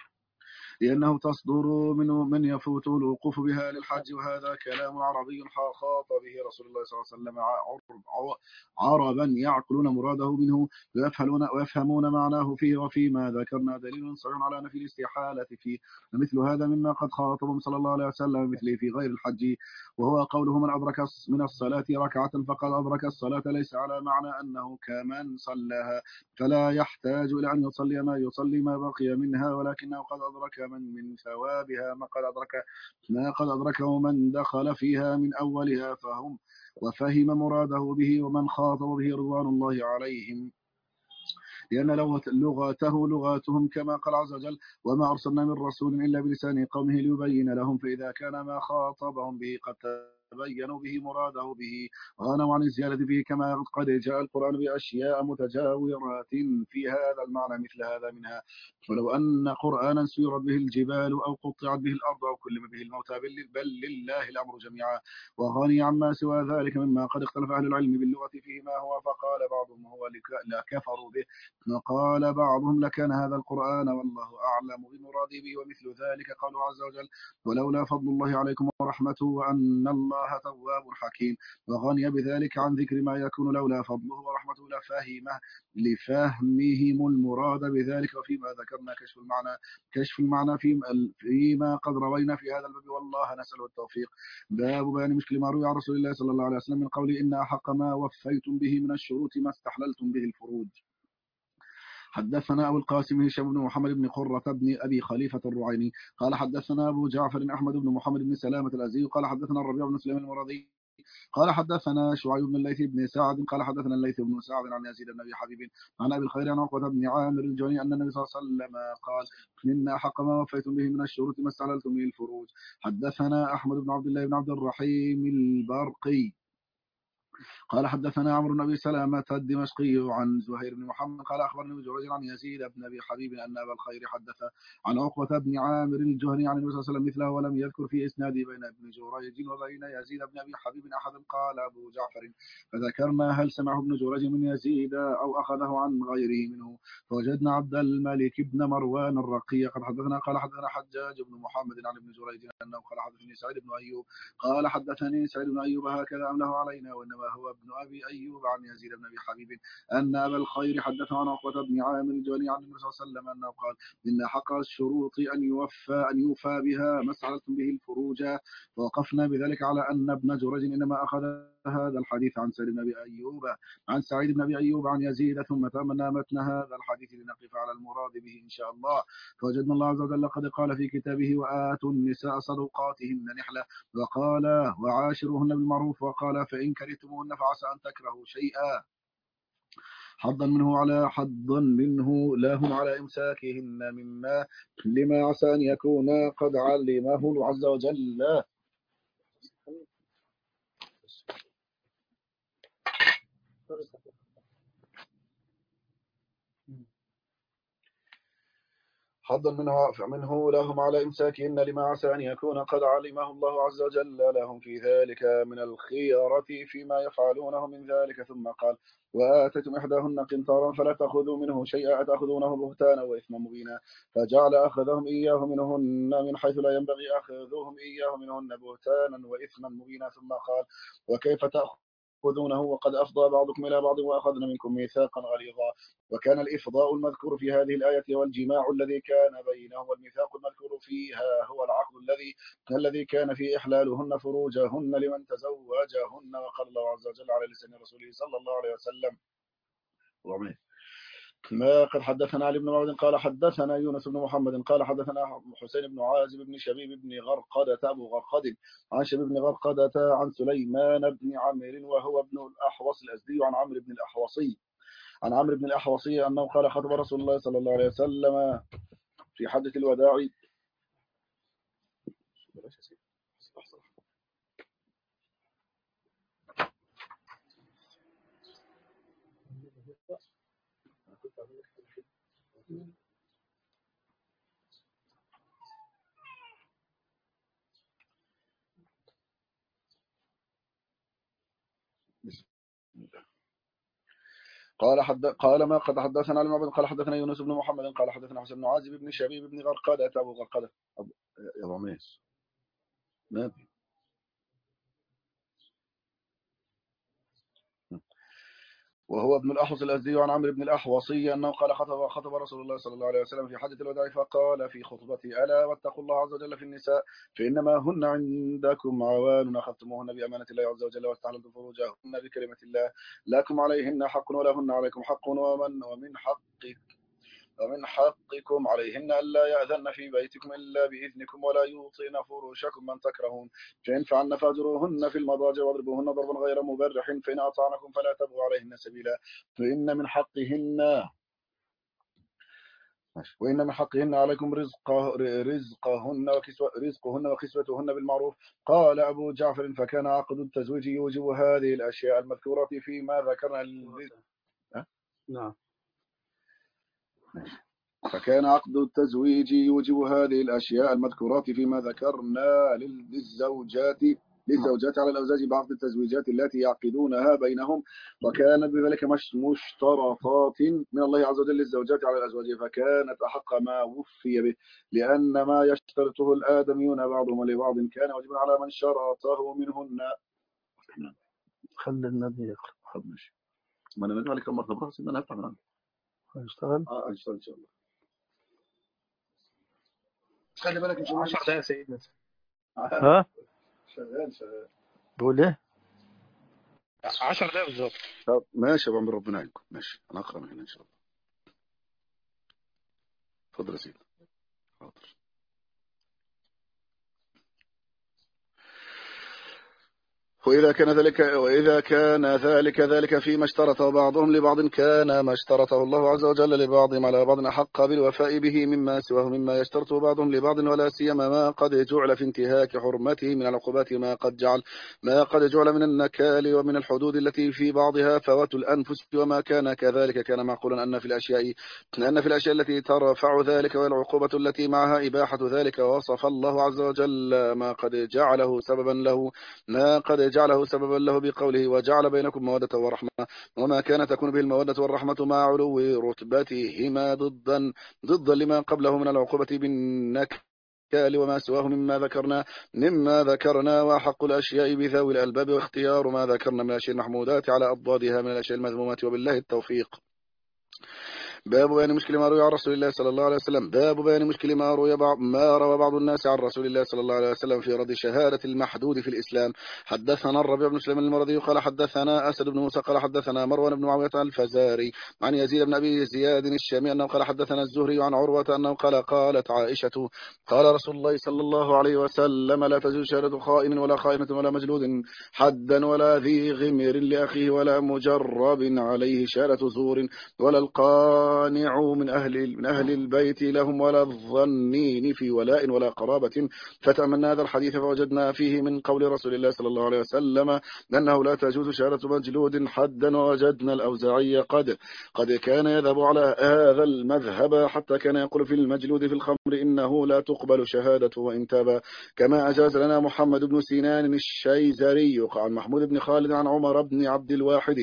لأنه تصدر من من يفوت الوقوف بها للحج وهذا كلام عربي خاط به رسول الله صلى الله عليه وسلم عربا يعقلون مراده منه ويفهمون, ويفهمون معناه فيه وفيما ذكرنا دليل صحيح على نفي الاستحالة فيه ومثل هذا مما قد خاطبهم صلى الله عليه وسلم مثله في غير الحج وهو قوله من أدرك من الصلاة ركعة فقد أدرك الصلاة ليس على معنى أنه كمن صلاها فلا يحتاج إلى أن يصلي ما يصلي ما بقي منها ولكنه قد أدرك من من ثوابها ما قد أدرك ما قد أدركه من دخل فيها من أولها فهم وفهم مراده به ومن خاطب به رضوان الله عليهم لأن لغته لغاتهم كما قال عز وجل وما أرسلنا من رسول إلا بلسان قومه ليبين لهم فإذا كان ما خاطبهم به قد تبينوا به مراده به غنوا عن الزيادة به كما قد جاء القرآن بأشياء متجاورات في هذا المعنى مثل هذا منها ولو أن قرآنا سيرت به الجبال أو قطعت به الأرض أو كلم به الموتى بل لله الأمر جميعا وغني عما سوى ذلك مما قد اختلف أهل العلم باللغة فيما هو فقال بعضهم هو لا كفروا به وقال بعضهم لكان هذا القرآن والله أعلم بمراده به ومثل ذلك قالوا عز وجل ولولا فضل الله عليكم ورحمته وأن الله تواب حكيم وغني بذلك عن ذكر ما يكون لولا فضله ورحمته لفهمه لفهمهم المراد بذلك وفيما ذكرنا كشف المعنى كشف المعنى فيما قد روينا في هذا الباب والله نسأل التوفيق. باب بيان مشكل ما روي عن رسول الله صلى الله عليه وسلم من قوله إن أحق ما وفيتم به من الشروط ما استحللتم به الفروج. حدثنا أبو القاسم هشام بن محمد بن قرة بن أبي خليفة الرعيني قال حدثنا أبو جعفر أحمد بن محمد بن سلامة الأزدي قال حدثنا الربيع بن سليمان المرادي قال حدثنا شعيب بن الليث بن سعد قال حدثنا الليث بن سعد عن يزيد بن أبي حبيب عن أبي الخير عن عقبة بن عامر الجوني أن النبي صلى الله عليه وسلم قال إن أحق ما وفيتم به من الشروط ما استحللتم به الفروج. حدثنا أحمد بن عبد الله بن عبد الرحيم البرقي قال حدثنا عمرو بن ابي سلامة الدمشقي عن زهير بن محمد قال اخبرني ابن جريج عن يزيد بن ابي حبيب ان ابا الخير حدث عن عقبة بن عامر الجهني عن النبي صلى الله عليه وسلم مثله ولم يذكر في اسناده بين ابن جريج وبين يزيد بن ابي حبيب احد. قال ابو جعفر فذكرنا هل سمعه ابن جريج من يزيد او اخذه عن غيره منه فوجدنا عبد الملك بن مروان الرقي قد حدثنا قال حدثنا حجاج بن محمد عن ابن جريج انه قال حدثني سعيد بن ايوب قال حدثني سعيد بن ايوب هكذا امله علينا وانما وهو ابن أبي أيوب عن يزيد بن أبي حبيب أن أبا الخير حدثه عن عقبة بن عامر الجهني عن النبي صلى الله عليه وسلم أنه قال إن حق الشروط أن يوفى أن يوفى بها ما استحللتم به الفروج. فوقفنا بذلك على أن ابن جريج إنما أخذ هذا الحديث عن سعيد بن أبي أيوب عن سعيد بن أبي أيوب عن يزيد ثم تأملنا متن هذا الحديث لنقف على المراد به إن شاء الله. فوجدنا الله عز وجل قد قال في كتابه وآتوا النساء صدقاتهن نحلة وقال وعاشروهن بالمعروف وقال فإن كرهتموهن فعسى أن تكرهوا شيئا حظا منه على حظ منه لهم على إمساكهن مما لما عسى أن يكون قد علمه عز وجل. حظا منه منه لهم على إمساكهن لما عسى أن يكون قد علمه الله عز وجل لهم في ذلك من الخيرة فيما يفعلونه من ذلك. ثم قال وآتيتم إحداهن قنطارا فلا تأخذوا منه شيئا أتأخذونه بهتانا وإثما مبينا فجعل أخذهم إياه منهن من حيث لا ينبغي أخذوهم إياه منهن بهتانا وإثما مبينا. ثم قال وكيف تأخذونه وقد أفضى بعضكم إلى بعض وأخذنا منكم ميثاقا غليظا. وكان الإفضاء المذكور في هذه الآية والجماع الذي كان بينهم والميثاق المذكور فيها هو العقد الذي الذي كان فيه إحلالهن فروجهن لمن تزوجهن. وقال الله عز وجل على لسان رسوله صلى الله عليه وسلم ما قد حدثنا علي بن معبد قال حدثنا يونس بن محمد قال حدثنا حسين بن عازب بن شبيب بن غرقدة أبو غرقد عن شبيب بن غرقدة عن سليمان بن عمرو وهو ابن الأحوص الأزدي عن عمرو بن الأحوصي عن عمرو بن الأحوصي أنه قال خطب رسول الله صلى الله عليه وسلم في حجة الوداع. قال حد قال ما قد حدثنا علي بن قال حدثنا يونس بن محمد قال حدثنا حسين بن عازب بن شبيب بن غرقدة أبو غرقدة أبو يا أبو عميس نبي وهو ابن الأحوص الأزدي عن عمرو بن الأحوصي أنه قال خطب خطب رسول الله صلى الله عليه وسلم في حجة الوداع فقال في خطبته ألا واتقوا الله عز وجل في النساء فإنما هن عندكم عوان أخذتموهن بأمانة الله عز وجل واستحللتم فروجهن بكلمة الله لكم عليهن حق ولهن عليكم حق ومن ومن حقك ومن حقكم عليهن ألا يأذن في بيتكم إلا بإذنكم ولا يوطئن فروشكم من تكرهون فإن فعلن فاهجروهن في المضاجع واضربوهن ضربا غير مبرح فإن أطعنكم فلا تبغوا عليهن سبيلا فإن من حقهن وإن من حقهن عليكم رزقه رزقهن وكسوة رزقهن وكسوتهن بالمعروف. قال أبو جعفر فكان عقد التزويج يوجب هذه الأشياء المذكورة فيما ذكرنا لل... نعم فكان عقد التزويج يوجب هذه الأشياء المذكورات فيما ذكرنا للزوجات للزوجات على الأزواج بعض التزويجات التي يعقدونها بينهم وكانت بذلك مش مشترطات من الله عز وجل للزوجات على الأزواج فكانت أحق ما وفي به لأن ما يشترطه الآدميون بعضهم لبعض كان واجبا على من شرطه منهن. خلي النبي يقرأ. خد ماشي ما أنا نجمع لك مرة بخص إن أنا هفتح من عنده هنشتغل اه هنشتغل إن شاء الله. خلي بالك إن شاء الله عشر دقايق سيدنا. ها شغال شغال بقول إيه عشر دقايق بالظبط. طب ماشي يا ابو عمرو ربنا يعينكم ماشي انا اقرا من هنا ان شاء الله. اتفضل يا سيدي. حاضر. وإذا كان ذلك وإذا كان ذلك ذلك فيما اشترطه بعضهم لبعض كان ما اشترطه الله عز وجل لبعضهم على بعض أحق بالوفاء به مما سواه مما يشترطه بعضهم لبعض ولا سيما ما قد جعل في انتهاك حرمته من العقوبات ما قد جعل ما قد جعل من النكال ومن الحدود التي في بعضها فوات الأنفس وما كان كذلك كان معقولا أن في الأشياء أن في الأشياء التي ترفع ذلك والعقوبة التي معها إباحة ذلك وصف الله عز وجل ما قد جعله سببا له ما قد جعله سببا له بقوله وجعل بينكم مودة ورحمة وما كان تكون به المودة والرحمة مع علو رتبتهما ضدا ضدا لما قبله من العقوبة بالنكال الاشكال وما سواه مما ذكرنا مما ذكرنا وأحق الأشياء بذوي الألباب واختيار ما ذكرنا من الأشياء المحمودات على أضدادها من الأشياء المذمومة وبالله التوفيق. باب بيان مشكل ما روي عن رسول الله صلى الله عليه وسلم باب بيان مشكل ما روي بعض ما روى بعض الناس عن رسول الله صلى الله عليه وسلم في رد شهادة المحدود في الإسلام. حدثنا الربيع بن سليمان المرضي قال حدثنا أسد بن موسى قال حدثنا مروان بن معاوية الفزاري عن يزيد بن أبي زياد الشامي أنه قال حدثنا الزهري عن عروة أنه قال قالت عائشة قال رسول الله صلى الله عليه وسلم لا تجوز شهادة خائن ولا خائنة ولا مجلود حدا ولا ذي غمر لأخيه ولا مجرب عليه شهادة زور ولا القائن مانع من أهل من أهل البيت لهم ولا الظنين في ولاء ولا قرابة. فتأملنا هذا الحديث فوجدنا فيه من قول رسول الله صلى الله عليه وسلم أنه لا تجوز شهادة مجلود حدا. ووجدنا الأوزاعي قد قد كان يذهب على هذا المذهب حتى كان يقول في المجلود في الخمر إنه لا تقبل شهادته وإن تاب، كما أجاز لنا محمد بن سنان الشيزري عن محمود بن خالد عن عمر بن عبد الواحد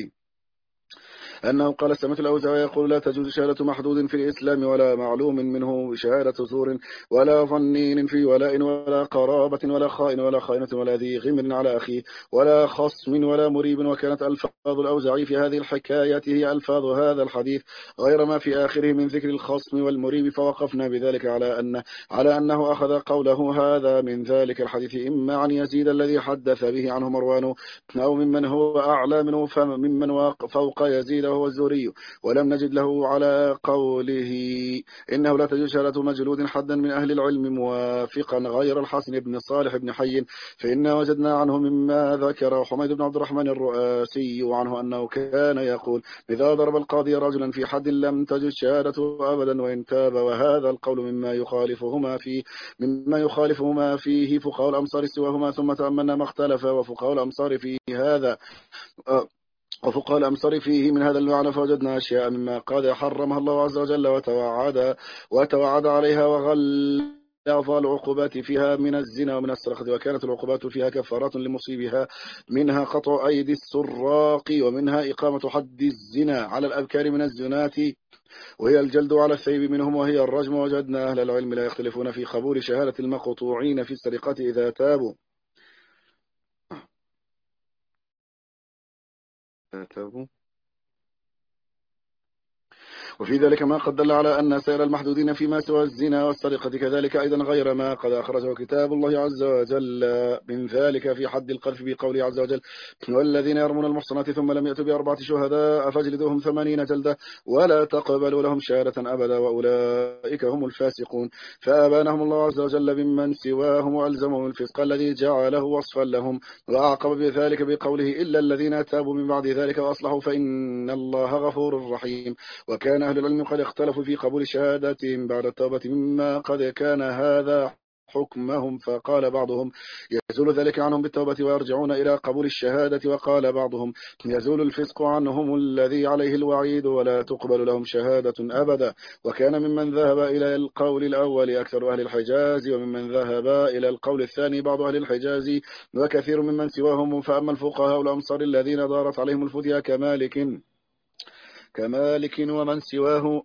أنه قال سمعت الأوزاعي يقول لا تجوز شهادة محدود في الإسلام ولا معلوم منه شهادة زور ولا ظنين في ولاء ولا قرابة ولا خائن ولا خائنة ولا ذي غمر على أخيه ولا خصم ولا مريب. وكانت ألفاظ الأوزاعي في هذه الحكاية هي ألفاظ هذا الحديث غير ما في آخره من ذكر الخصم والمريب، فوقفنا بذلك على أن على أنه أخذ قوله هذا من ذلك الحديث إما عن يزيد الذي حدث به عنه مروان أو ممن هو أعلى منه فممن فوق يزيد وهو الزهري، ولم نجد له على قوله إنه لا تجوز شهادة مجلود حدا من أهل العلم موافقا غير الحسن بن صالح بن حي، فإنا وجدنا عنه مما ذكر حميد بن عبد الرحمن الرؤاسي عنه أنه كان يقول إذا ضرب القاضي رجلا في حد لم تجوز شهادته أبدا وإن تاب. وهذا القول مما يخالفهما فيه مما يخالفهما فيه فقهاء الأمصار سواهما. ثم تأملنا ما اختلف وفقهاء الأمصار في هذا وفقهاء الأمصار فيه من هذا المعنى، فوجدنا أشياء مما قد حرمها الله عز وجل وتوعد وتوعد عليها وغلظ العقوبات فيها من الزنا ومن السرقة، وكانت العقوبات فيها كفارات لمصيبها، منها قطع أيدي السراق ومنها إقامة حد الزنا على الأبكار من الزنات وهي الجلد على الثيب منهم وهي الرجم. وجدنا أهل العلم لا يختلفون في قبول شهادة المقطوعين في السرقة إذا تابوا تابوا وفي ذلك ما قد دل على أن سائر المحدودين فيما سوى الزنا والسرقة كذلك أيضا غير ما قد أخرجه كتاب الله عز وجل من ذلك في حد القذف بقوله عز وجل والذين يرمون المحصنات ثم لم يأتوا بأربعة شهداء فاجلدوهم ثمانين جلدة ولا تقبلوا لهم شهادة أبدا وأولئك هم الفاسقون. فأبانهم الله عز وجل ممن سواهم وألزمهم الفسق الذي جعله وصفا لهم، وأعقب بذلك بقوله إلا الذين تابوا من بعد ذلك وأصلحوا فإن الله غفور رحيم. وكان أهل العلم قد اختلفوا في قبول شهادتهم بعد التوبة مما قد كان هذا حكمهم، فقال بعضهم يزول ذلك عنهم بالتوبة ويرجعون إلى قبول الشهادة، وقال بعضهم يزول الفسق عنهم الذي عليه الوعيد ولا تقبل لهم شهادة أبدا. وكان ممن ذهب إلى القول الأول أكثر أهل الحجاز، وممن ذهب إلى القول الثاني بعض أهل الحجاز وكثير ممن سواهم. فأما الفقهاء الأمصار الذين دارت عليهم الفتيا كمالك كمالك ومن سواه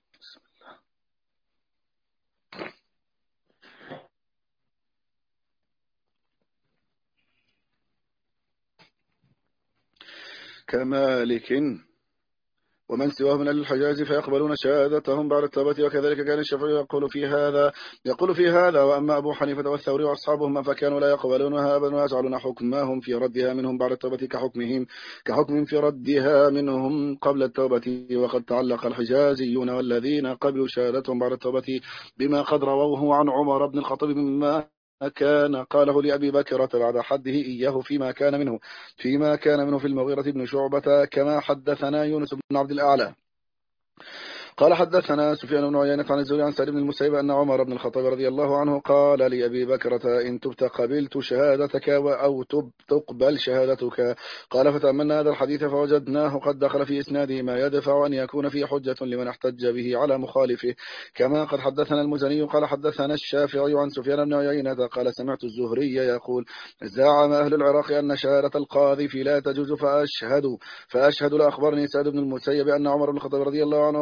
كمالك ومن سواه من الحجاز فيقبلون شهادتهم بعد التوبة. وكذلك كان الشافعي يقول في هذا يقول في هذا وأما أبو حنيفة والثوري وأصحابهم فكانوا لا يقبلونها أبدا ويجعلون حكمهم في ردها منهم بعد التوبة كحكمهم كحكم في ردها منهم قبل التوبة. وقد تعلق الحجازيون والذين قبلوا شهادتهم بعد التوبة بما قد رووه عن عمر بن الخطاب مما كان قاله لأبي بكرة بعد حده إياه فيما كان منه فيما كان منه في المغيرة بن شعبة، كما حدثنا يونس بن عبد الأعلى قال حدثنا سفيان بن عيينة عن الزهري عن سعيد بن المسيب أن عمر بن الخطاب رضي الله عنه قال لأبي بكرة إن تبت قبلت شهادتك أو تب تقبل شهادتك. قال فتأملنا هذا الحديث فوجدناه قد دخل في إسناده ما يدفع أن يكون في حجة لمن احتج به على مخالفه، كما قد حدثنا المزني قال حدثنا الشافعي عن سفيان بن عيينة قال سمعت الزهري يقول زعم أهل العراق أن شهادة القاذف لا تجوز فأشهد فأشهد لأخبرني سعيد بن المسيب أن عمر بن الخطاب رضي الله عنه قال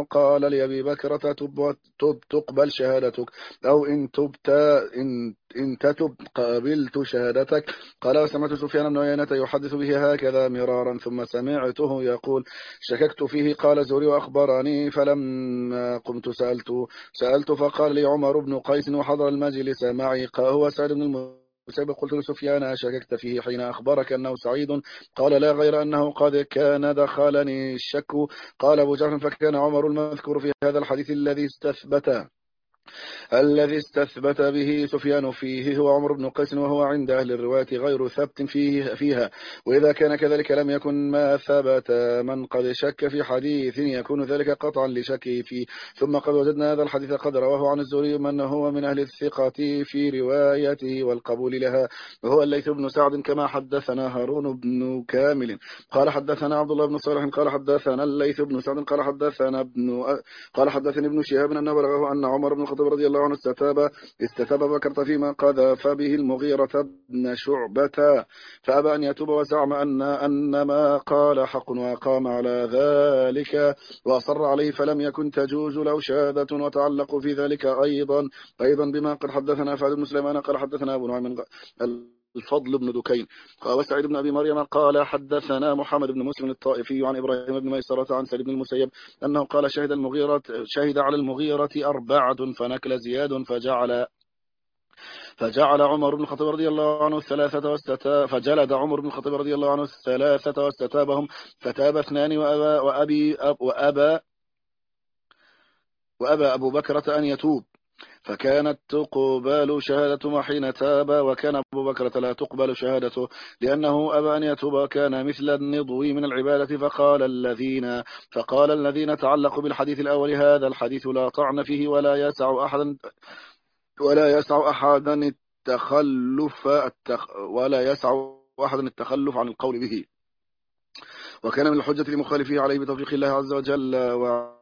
لأبي بكرة تب تب تقبل شهادتك، أو إن تبت إن إن تتب قبلت شهادتك. قال وسمعت سفيان بن عيينة يحدث به هكذا مرارا ثم سمعته يقول شككت فيه. قال الزهري وأخبرني فلما قمت سألت سألت فقال لي عمر بن قيس وحضر المجلس معي هو سعيد بن المسيب. قلت لسفيان أشككت فيه حين أخبرك أنه سعيد؟ قال لا، غير أنه قد كان دخلني الشك. قال أبو جعفر فكان عمر المذكور في هذا الحديث الذي استثبت الذي استثبت به سفيان فيه هو عمر بن قيس، وهو عند أهل الرواية غير ثبت فيه فيها. وإذا كان كذلك لم يكن ما ثبت من قد شك في حديث يكون ذلك قطعا لشكه فيه. ثم قد وجدنا هذا الحديث قد رواه عن الزهري من هو من أهل الثقة في روايته والقبول لها، وهو الليث بن سعد كما حدثنا هارون بن كامل قال حدثنا عبد الله بن صالح قال حدثنا الليث بن سعد قال حدثنا ابن قال حدثني ابن شهاب أنه بلغه أن عمر بن الخطاب رضي الله عنه استتاب استتاب بكرة فيما قذف به المغيرة بن شعبة فأبى أن يتوب، وزعم أن أن ما قال حق وقام على ذلك وأصر عليه، فلم يكن تجوز له شهادة. وتعلق في ذلك أيضا أيضا بما قد حدثنا فعل بن سليمان قال حدثنا أبو نعيم الفضل بن دكين وسعيد بن أبي مريم قال حدثنا محمد بن مسلم الطائفي عن إبراهيم بن ميسرة عن سعيد بن المسيب أنه قال شهد المغيرة شهد على المغيرة أربعة فنكل زياد فجعل فجعل عمر بن الخطاب رضي الله عنه الثلاثة واستتاب فجلد عمر بن الخطاب رضي الله عنه الثلاثة واستتابهم فتاب اثنان وأبى وأبي أب وأبى وأبى أبو بكرة أن يتوب فكانت تقبل شهادته حين تاب، وكان أبو بكرة لا تقبل شهادته لأنه أبى أن يتوب كان مثل النضو من العبادة. فقال الذين فقال الذين تعلقوا بالحديث الأول هذا الحديث لا طعن فيه ولا يسع أحدا ولا يسع أحدا التخلف التخ ولا يسع أحدا التخلف عن القول به، وكان من الحجة لمخالفه عليه بتوفيق الله عز وجل و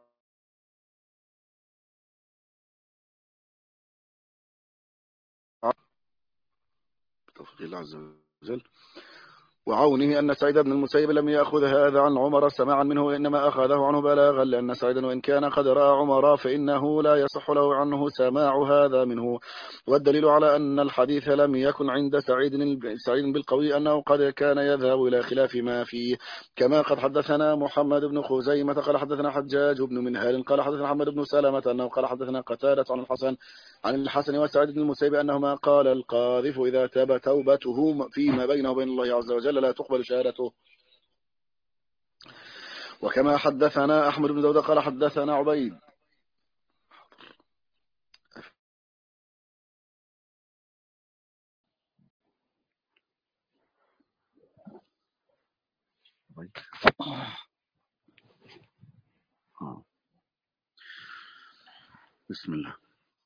بتوفيق الله عز وجل وعونه أن سعيد بن المسيب لم يأخذ هذا عن عمر سماعا منه، وإنما أخذه عنه بلاغا، لأن سعيدا وإن كان قد رأى عمر فإنه لا يصح له عنه سماع هذا منه. والدليل على أن الحديث لم يكن عند سعيد سعيد بالقوي أنه قد كان يذهب إلى خلاف ما فيه، كما قد حدثنا محمد بن خزيمة قال حدثنا حجاج بن منهال قال حدثنا محمد بن سلمة أنه قال حدثنا قتادة عن الحسن عن الحسن وسعيد بن المسيب أنهما قال القاذف إذا تاب توبته فيما بينه وبين الله عز وجل لا تقبل شهادته. وكما حدثنا أحمد بن داود قال حدثنا عبيد بسم الله.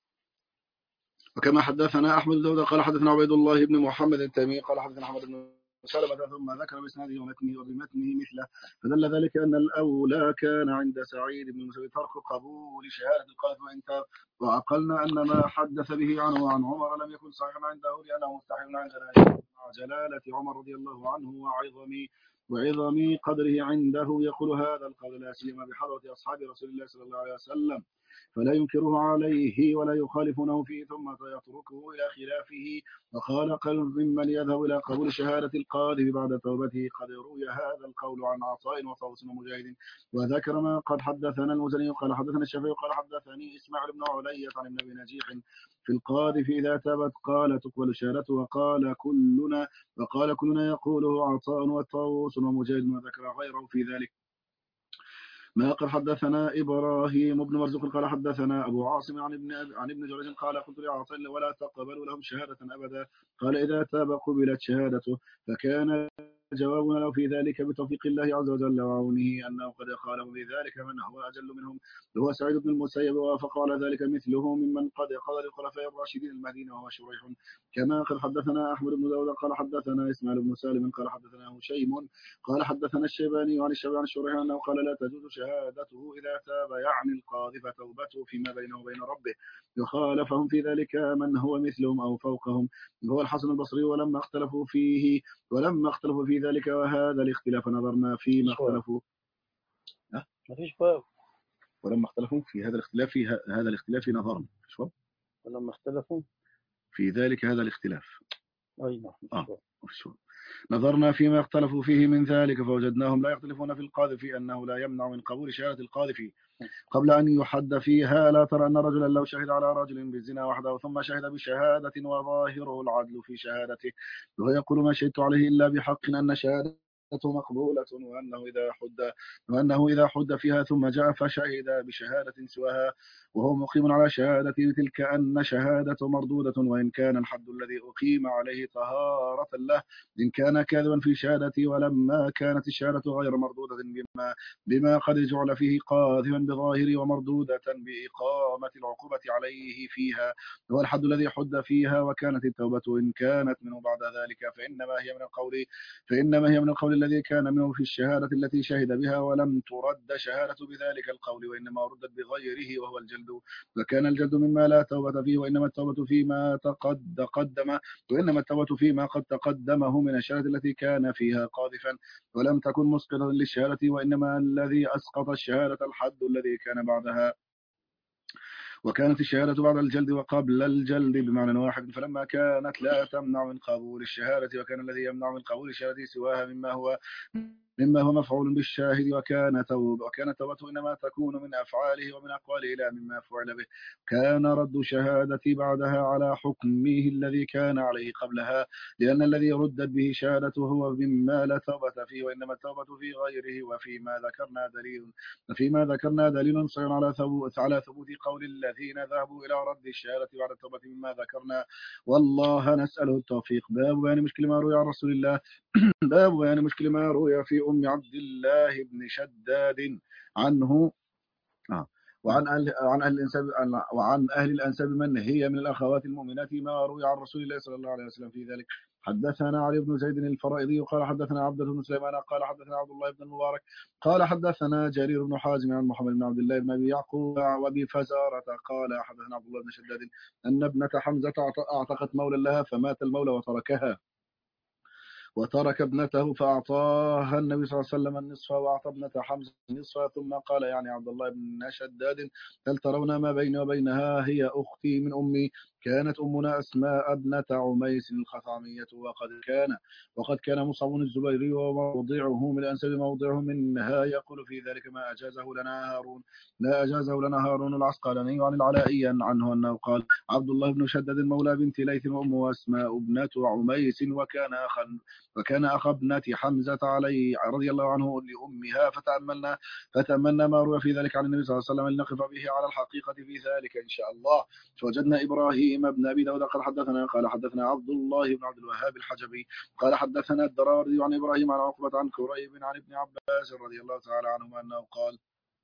وكما حدثنا أحمد بن داود قال حدثنا عبيد الله بن محمد التيمي قال حدثنا أحمد بن سلمة ثم ذكر بإسناده ومتنه وبمتنه مثله، فدل ذلك أن الأولى كان عند سعيد بن المسيب ترك قبول شهادة القاذف وإن تاب. وعقلنا أن ما حدث به عنه وعن عمر لم يكن صحيحا عنده لأنه مستحيل عندنا مع جلالة عمر رضي الله عنه وعظم وعظم قدره عنده يقول هذا القول لا سيما بحضرة أصحاب رسول الله صلى الله عليه وسلم، فلا ينكره عليه ولا يخالفونه فيه ثم يتركه إلى خلافه. وقال قل ممن يذهب إلى قبول شهادة القاذف بعد توبته قد روي هذا القول عن عطاء وطاووس ومجاهد. وذكر ما قد حدثنا المزني قال حدثنا الشافعي قال حدثني إسماعيل بن علية عن ابن أبي نجيح في القاذف إذا تابت قال تقبل شهادته. وقال كلنا وقال كلنا يقوله عطاء وطاووس ومجاهد، وذكر غيره في ذلك. ما قد حدثنا إبراهيم بن مرزوق قال حدثنا أبو عاصم عن ابن عن ابن جريج قال قلت لعطاء ولا تقبلوا لهم شهادة أبدا، قال إذا تاب قبلت شهادته. فكان جوابنا له في ذلك بتوفيق الله عز وجل وعونه أنه قد قاله بذلك من هو أجل منهم وهو سعيد بن المسيب، ووافق على ذلك مثله ممن قد قال للخلفاء الراشدين المهديين وهو شريح. كما قد حدثنا أحمد بن داود قال حدثنا إسماعيل بن سالم قال حدثنا هشيم قال حدثنا الشيباني عن الشيباني عن الشريح أنه قال لا تجوز شهادته إذا تاب يعني القاذف توبته فيما بينه وبين ربه. يخالفهم في ذلك من هو مثلهم أو فوقهم هو الحسن البصري ولما اختلفوا فيه ولما اختلفوا في ذلك وهذا الاختلاف نظرنا فيما اختلفوا. ما فيش باب ولما اختلفوا في هذا الاختلاف في ه- هذا الاختلاف نظرنا شو ولما اختلفوا في ذلك هذا الاختلاف أي نعم آه شو. شو نظرنا فيما اختلفوا فيه من ذلك فوجدناهم لا يختلفون في القاذف أنه لا يمنع من قبول شهادة القاذف قبل أن يحد فيها. لا ترى أن رجلا لو شهد على رجل بالزنا وحده ثم شهد بشهادة وظاهره العدل في شهادته ويقول ما شهدت عليه إلا بحق أن شهادته مقبولة وأنه إذا حد وأنه إذا حد فيها ثم جاء فشهد بشهادة سواها وهو مقيم على شهادة تلك أن شهادة مردودة وإن كان الحد الذي أقيم عليه طهارة له إن كان كاذبا في شهادته ولما كانت الشهادة غير مردودة بما بما قد جعل فيه قاذفا بظاهره ومردودة بإقامة العقوبة عليه فيها هو الحد الذي حد فيها. وكانت التوبة إن كانت منه بعد ذلك فإنما هي من القول فإنما هي من القول الذي كان منه في الشهادة التي شهد بها ولم ترد شهادة بذلك القول وإنما ردت بغيره وهو الجلد وكان الجلد مما لا توبة فيه وإنما التوبة فيما تقد قدم وإنما التوبة فيما قد تقدمه من الشهادة التي كان فيها قاذفا ولم تكن مسقطة للشهادة وإنما الذي أسقط الشهادة الحد الذي كان بعدها. وكانت الشهادة بعد الجلد وقبل الجلد بمعنى واحد فلما كانت لا تمنع من قبول الشهادة وكان الذي يمنع من قبول الشهادة سواها مما هو مما هو مفعول بالشاهد وكان توب وكان توبته إنما تكون من أفعاله ومن أقواله لا مما فعل به. كان رد شهادة بعدها على حكمه الذي كان عليه قبلها لأن الذي ردت به شهادته هو مما لا توبة فيه وإنما التوبة في غيره وفيما ذكرنا دليل فيما ذكرنا دليل صحيح على ثبوت على ثبوت قول الذين ذهبوا إلى رد الشهادة بعد التوبة مما ذكرنا والله نسأله التوفيق. باب بيان مشكل ما روي عن رسول الله باب بيان مشكل ما روي في أم عبد الله بن شداد عنه آه. وعن أهل عن أهل الأنساب وعن أهل الأنساب من هي من الأخوات المؤمنات ما روي عن رسول الله صلى الله عليه وسلم في ذلك. حدثنا علي بن زيد الفرائضي قال حدثنا عبد بن سليمان قال حدثنا عبد الله بن المبارك قال حدثنا جرير بن حازم عن محمد بن عبد الله بن أبي يعقوب وأبي فزارة قال حدثنا عبد الله بن شداد أن ابنة حمزة أعتقت مولى لها فمات المولى وتركها وترك ابنته فأعطاها النبي صلى الله عليه وسلم النصف وأعطى ابنة حمزة النصف ثم قال يعني عبد الله بن شداد هل ترون ما بيني وبينها هي أختي من أمي كانت أمنا أسماء ابنة عميس الخثعمية وقد كان وقد كان مصعب الزبيري وموضعه من الأنساب موضعه منها يقول في ذلك ما أجازه لنا هارون لا أجازه لنا هارون العسقلاني عن العلائي عنه أنه قال عبد الله بن شداد مولى بنت ليث وأمه أسماء ابنة عميس وكان أخا وكان أخ ابنة حمزة علي رضي الله عنه لأمها فتأملنا فتأملنا ما روى في ذلك عن النبي صلى الله عليه وسلم لنقف به على الحقيقة في ذلك إن شاء الله. فوجدنا إبراهيم بن أبي داود قال حدثنا قال حدثنا عبد الله بن عبد الوهاب الحجبي قال حدثنا الدراوردي عن إبراهيم عن عقبة عن كريب عن ابن عباس رضي الله تعالى عنهما أنه قال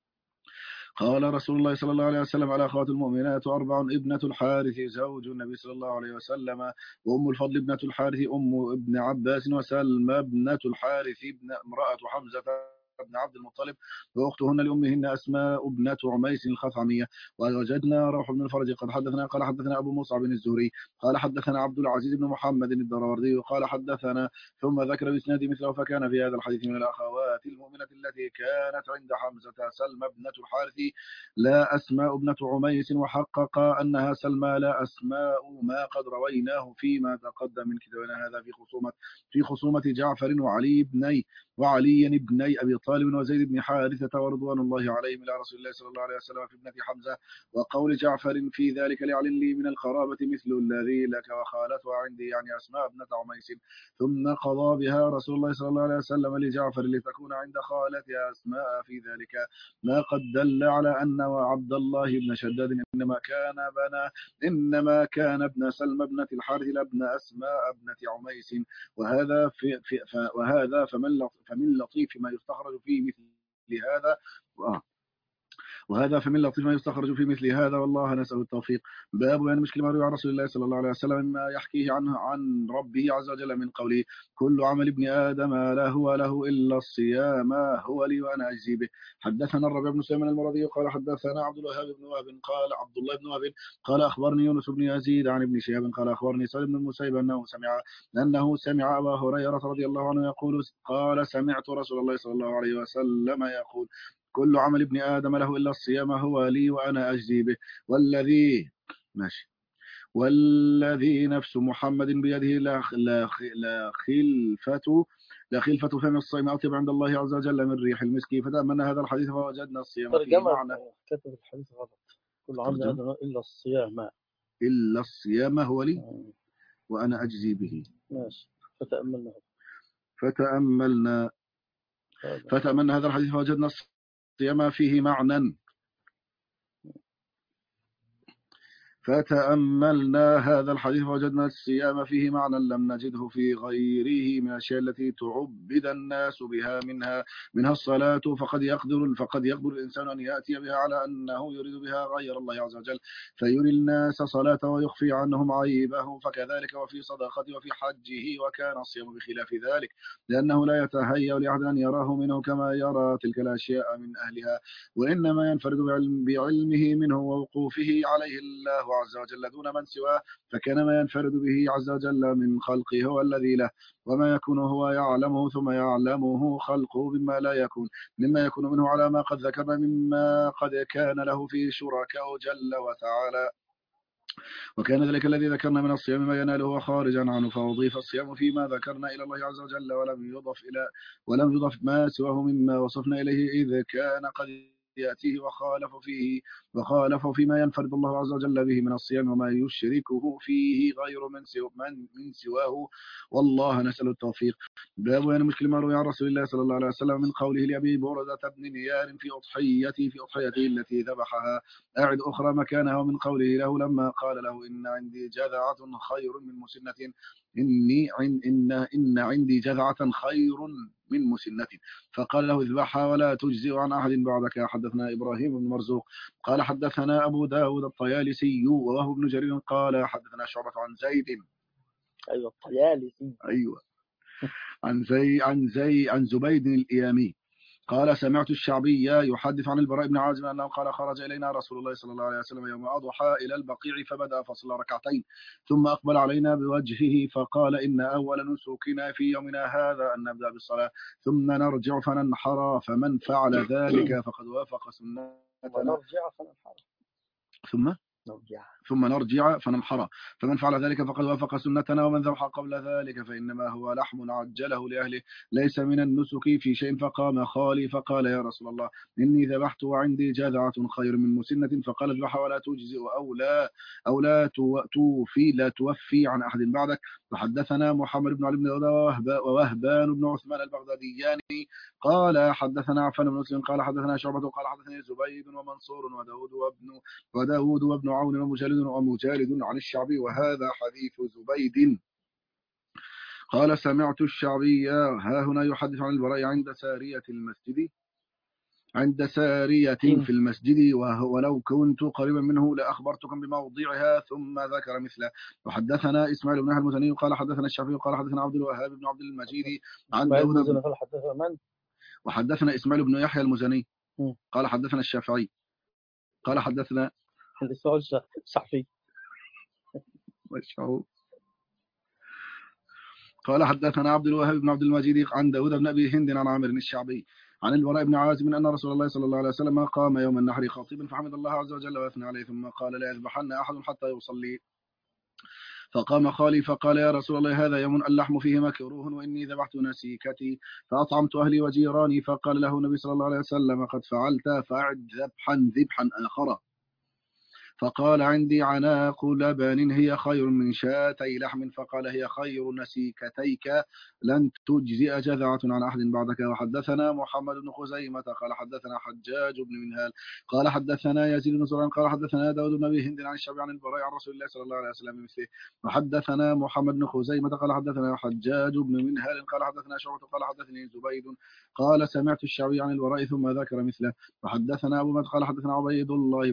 قال رسول الله صلى الله عليه وسلم على أخوات المؤمنات أربع ابنة الحارث زوج النبي صلى الله عليه وسلم وأم الفضل ابنة الحارث أم ابن عباس وسلمى ابنة الحارث ابن امرأة حمزة بن عبد المطلب وأختهن لأمهن أسماء ابنة عميس الخثعمية. ووجدنا روح بن الفرج قد حدثنا قال حدثنا أبو مصعب بن الزهري قال حدثنا عبد العزيز بن محمد الدراوردي قال حدثنا ثم ذكر بإسناد مثله فكان في هذا الحديث من الأخوات المؤمنة التي كانت عند حمزة سلمى ابنة الحارث لا أسماء ابنة عميس وحقق أنها سلمى لا أسماء ما قد رويناه فيما تقدم من كتابنا هذا في خصومة في خصومة جعفر وعلي بني وعلي بني أبي طالب وزيد بن حارثة ورضوان الله عليهم إلى رسول الله صلى الله عليه وسلم في ابنة حمزة وقول جعفر في ذلك لعل لي من القرابة مثل الذي لك وخالتها عندي يعني أسماء ابنة عميس ثم قضى بها رسول الله صلى الله عليه وسلم لجعفر لتكون عند خالتها أسماء في ذلك ما قد دل على أن عبد الله بن شداد إنما كان بنا إنما كان ابن سلمى ابنة الحارث لابن أسماء ابنة عميس. وهذا في في وهذا فمن فمن لطيف ما يستخرج في مثل هذا آه وهذا فمن لطيف ما يستخرج في مثل هذا والله نسأل التوفيق. باب يعني مشكل ما روي عن رسول الله صلى الله عليه وسلم مما يحكيه عنه عن ربه عز وجل من قوله كل عمل ابن آدم لا هو له إلا الصيام هو لي وأنا أجزي به. حدثنا الربيع بن سليمان المرضي قال حدثنا عبد الوهاب بن وهب قال عبد الله بن وهب قال أخبرني يونس بن يزيد عن ابن شهاب قال أخبرني سعيد بن المسيب أنه سمع أنه سمع أبا هريرة رضي الله عنه يقول قال سمعت رسول الله صلى الله عليه وسلم يقول كل عمل ابن آدم له إلا الصيام هو لي وأنا أجزي به والذي ماشي والذي نفس محمد بيده لا لا لا خلفة لا خلفة فم الصيام أطيب عند الله عز وجل من ريح المسك. فتأملنا هذا الحديث فوجدنا الصيام فيه ترجمة معنى. كتب الحديث غلط. كل عمل ترجمة آدم إلا الصيام. إلا الصيام هو لي آه، وأنا أجزي به. ماشي. فتأملنا فتأملنا هذا. فتأملنا هذا الحديث فوجدنا الصيام فيه معنى فتأملنا هذا الحديث فوجدنا الصيام فيه معنى لم نجده في غيره من الأشياء التي تعبد الناس بها منها منها الصلاة. فقد يقدر فقد يقدر الإنسان أن يأتي بها على أنه يريد بها غير الله عز وجل فيري الناس صلاة ويخفي عنهم عيبه. فكذلك وفي صدقته وفي حجه. وكان الصيام بخلاف ذلك لأنه لا يتهيأ لأحد أن يراه منه كما يرى تلك الأشياء من أهلها وإنما ينفرد بعلم بعلمه منه ووقوفه عليه الله عز وجل دون من سواه. فكان ما ينفرد به عز وجل من خلقه هو الذي له وما يكون هو يعلمه ثم يعلمه خلقه مما لا يكون مما يكون منه على ما قد ذكرنا مما قد كان له في شركاء جل وتعالى. وكان ذلك الذي ذكرنا من الصيام ما يناله خارجا عنه فأضيف الصيام فيما ذكرنا إلى الله عز وجل ولم يضف إلى ولم يضف ما سواه مما وصفنا إليه إذ كان قد يأتيه وخالف فيه وخالف فيما ينفرد الله عز وجل به من الصيام وما يشركه فيه غير من سواه, من من سواه والله نسأل التوفيق. باب يعني مشكل ما روي عن رسول الله صلى الله عليه وسلم من قوله لأبي بردة بن نيار في أضحيتي في أضحيته التي ذبحها أعد أخرى مكانها ومن قوله له لما قال له إن عندي جذعة خير من مسنة إني عن إن إن عندي جذعة خير من مسنة فقال له اذبحها ولا تجزئ عن أحد بعدك. حدثنا إبراهيم بن مرزوق قال حدثنا أبو داود الطيالسي ووهب بن جرير قال حدثنا شعبة عن زيد أيوة الطيالسي أيوة عن زي عن زي عن زبيد الإيامي قال سمعت الشعبي يحدث عن البراء بن عازب أنه قال خرج إلينا رسول الله صلى الله عليه وسلم يوم أضحى إلى البقيع فبدأ فصلى ركعتين ثم أقبل علينا بوجهه فقال إن أول نسكنا في يومنا هذا أن نبدأ بالصلاة ثم نرجع فننحر فمن فعل ذلك فقد وافق سنتنا ونرجع فننحر ثم نرجع ثم نرجع فننحر فمن فعل ذلك فقد وافق سنتنا ومن ذبح قبل ذلك فإنما هو لحم عجله لأهله ليس من النسك في شيء. فقام خالي فقال يا رسول الله إني ذبحت وعندي جذعة خير من مسنة فقال اذبح ولا تجزئ أو لا أو لا توفي لا توفي عن أحد بعدك. فحدثنا محمد بن علي بن داود ووهبان بن عثمان البغداديان قال حدثنا عفان بن مسلم قال حدثنا شعبة قال حدثني زبيد ومنصور وداود وابن وداود وابن عون ومجالد ومجالد عن الشعبي وهذا حديث زبيد. قال سمعت الشعبي ها هنا يحدث عن البراء عند سارية المسجد عند سارية في المسجد ولو كنت قريبا منه لأخبرتكم بموضعها ثم ذكر مثله. وحدثنا إسماعيل بن المزني قال حدثنا الشعبي قال حدثنا عبد الوهاب بن عبد المجيد عن داود بن قال حدثنا من وحدثنا إسماعيل بن يحيى المزني قال حدثنا الشافعي قال حدثنا الإسماعيل الشافعي قال حدثنا عبد الوهاب بن عبد المجيد عن داود بن أبي هند عن عامر الشعبي عن البراء بن عازب أن رسول الله صلى الله عليه وسلم قام يوم النحر خطيبا فحمد الله عز وجل وأثنى عليه ثم قال لا يذبحن أحد حتى يصلي. فقام خالي فقال يا رسول الله هذا يوم اللحم فيه مكروه وإني ذبحت نسيكتي فأطعمت أهلي وجيراني. فقال له النبي صلى الله عليه وسلم قد فعلت فأعد ذبحا ذبحا آخر. فقال عندي عناق لبن هي خير من شاتي لحم. فقال هي خير نسيكتيك لن تجزئ جذعة عن أحد بعدك. وحدثنا محمد بن خزيمة قال حدثنا حجاج بن منهال قال حدثنا يزيد بن زرعان قال حدثنا داود بن أبي هند عن الشعبي عن البراء عن رسول الله صلى الله عليه وسلم مثله. وحدثنا محمد بن خزيمة قال حدثنا حجاج بن منهال قال حدثنا شعبة قال حدثني زبيد قال سمعت الشعبي عن البراء ثم ذكر مثله. وحدثنا أبو مد قال حدثنا عبيد الله بن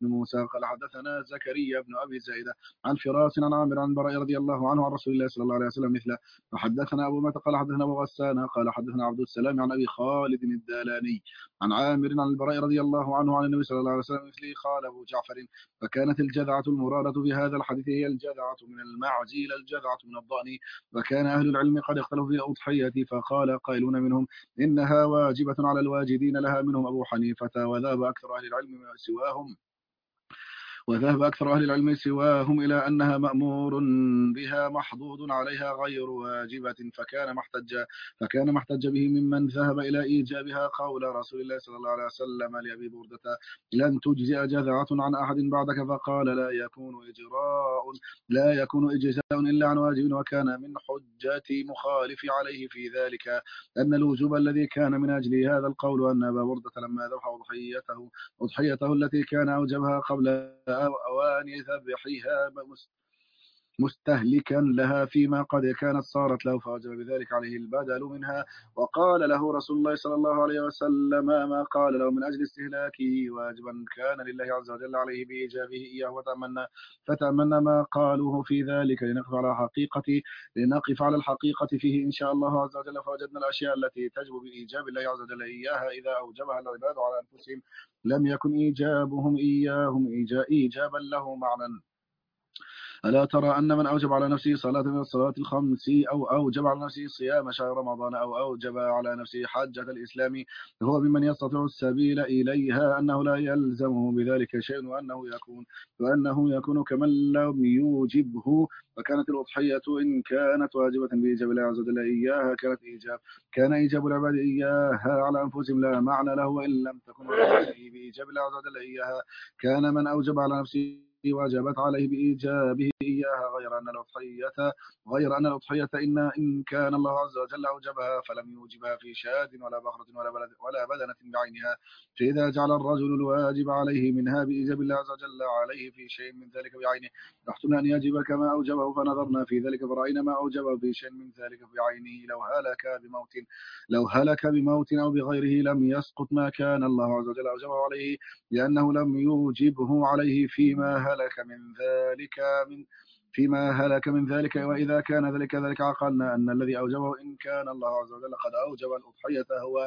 بن موسى قال حدثنا زكريا بن أبي زائدة عن فراس عن عامر عن البراء رضي الله عنه عن رسول الله صلى الله عليه وسلم مثله. وحدثنا أبو مات قال حدثنا أبو غسان قال حدثنا عبد السلام عن أبي خالد الدالاني عن عامر عن البراء رضي الله عنه عن النبي صلى الله عليه وسلم مثله. قال أبو جعفر فكانت الجذعة المرادة بهذا الحديث هي الجذعة من المعز إلى الجذعة من الضأن. وكان أهل العلم قد اختلفوا في الأضحية فقال قائلون منهم إنها واجبة على الواجدين لها منهم أبو حنيفة وذهب أكثر أهل العلم سواهم وذهب أكثر أهل العلم سواهم إلى أنها مأمور بها محظوظ عليها غير واجبة. فكان محتج فكان محتج به ممن ذهب إلى إيجابها قول رسول الله صلى الله عليه وسلم لأبي بردة لن تجزئ جذعة عن أحد بعدك فقال لا يكون إجراء لا يكون إجزاء إلا عن واجب. وكان من حجة مخالف عليه في ذلك أن الوجوب الذي كان من أجل هذا القول أن أبا بردة لما ذبح أضحيته أضحيته التي كان أوجبها قبل أوان ذبحها مستهلكا لها فيما قد كانت صارت له فوجب بذلك عليه البدل منها. وقال له رسول الله صلى الله عليه وسلم ما قال له من أجل استهلاكه واجبا كان لله عز وجل عليه بإيجابه إياه. وتأمنا فتأمنا ما قالوه في ذلك لنقف على حقيقة لنقف على الحقيقة فيه إن شاء الله عز وجل. فوجدنا الأشياء التي تجب بإيجاب الله عز وجل إياها إذا أوجبها العباد على أنفسهم لم يكن إيجابهم إياهم إيجابا له معنى. ألا ترى أن من أوجب على نفسه صلاة من الصلاة الخمس أو أوجب على نفسه صيام شهر رمضان أو أوجب على نفسه حجة الإسلام هو ممن يستطيع السبيل إليها أنه لا يلزمه بذلك شيء وأنه يكون وأنه يكون كمن لم يوجبه. وكانت الأضحية إن كانت واجبة بإيجاب الله عز وجل إياها كانت إيجاب كان إيجاب العباد إياها على أنفسهم لا معنى له. وإن لم تكن بإيجاب الله عز وجل إياها كان من أوجب على نفسه وجبت عليه بإيجابه إياها غير أن الأضحية غير أن الأضحية إن إن كان الله عز وجل أوجبها فلم يوجبها في شاة ولا بقرة ولا بلد ولا بدنة بعينها. فإذا جعل الرجل الواجب عليه منها بإيجاب الله عز وجل عليه في شيء من ذلك بعينه نحتمل أن يجب كما أوجبه فنظرنا في ذلك فرأينا ما أوجبه في شيء من ذلك بعينه لو هلك بموت لو هلك بموت أو بغيره لم يسقط ما كان الله عز وجل أوجبه عليه لأنه لم يوجبه عليه فيما هلك من ذلك من فيما هلك من ذلك. وإذا كان ذلك ذلك عقلنا أن الذي أوجبه إن كان الله عز وجل قد أوجب الأضحية هو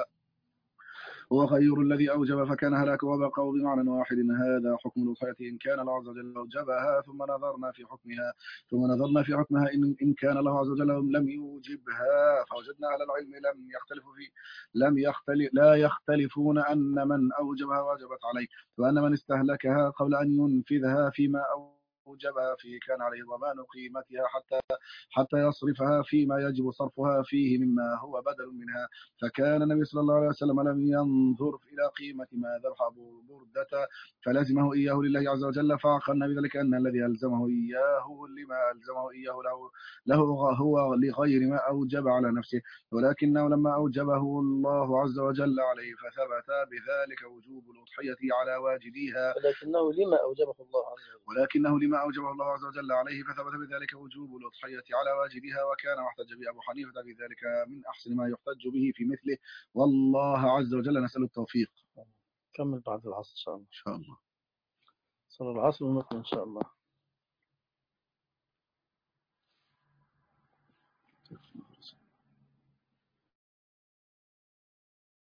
هو غير الذي أوجب فكان هلاكه وبقوا بمعنى واحد. هذا حكم الأضحية إن كان الله عز وجل أوجبها ثم نظرنا في حكمها ثم نظرنا في حكمها إن, إن كان الله عز وجل لم يوجبها فوجدنا أهل العلم لم يختلفوا في لم يختلف لا يختلفون أن من أوجبها واجبت عليه وأن من استهلكها قبل أن ينفذها فيما أوجبها فيه كان عليه ضمان قيمتها حتى حتى يصرفها فيما يجب صرفها فيه مما هو بدل منها. فكان النبي صلى الله عليه وسلم لم ينظر إلى قيمة ما ذبح أبو بردة فلزمه إياه لله عز وجل فعقلنا بذلك أن الذي ألزمه إياه لما ألزمه إياه له, له هو لغير ما أوجب على نفسه ولكنه لما أوجبه الله عز وجل عليه فثبت بذلك وجوب الأضحية على واجديها ولكنه لما أوجبه الله عز وجل ولكنه لما أوجبه الله عز وجل عليه فثبت بذلك وجوب الأضحية على واجبها. وكان محتج به أبو حنيفة في ذلك من أحسن ما يحتج به في مثله والله عز وجل نسأل التوفيق. كمل بعد العصر إن شاء الله. إن شاء الله صلى العصر ونقل إن شاء الله.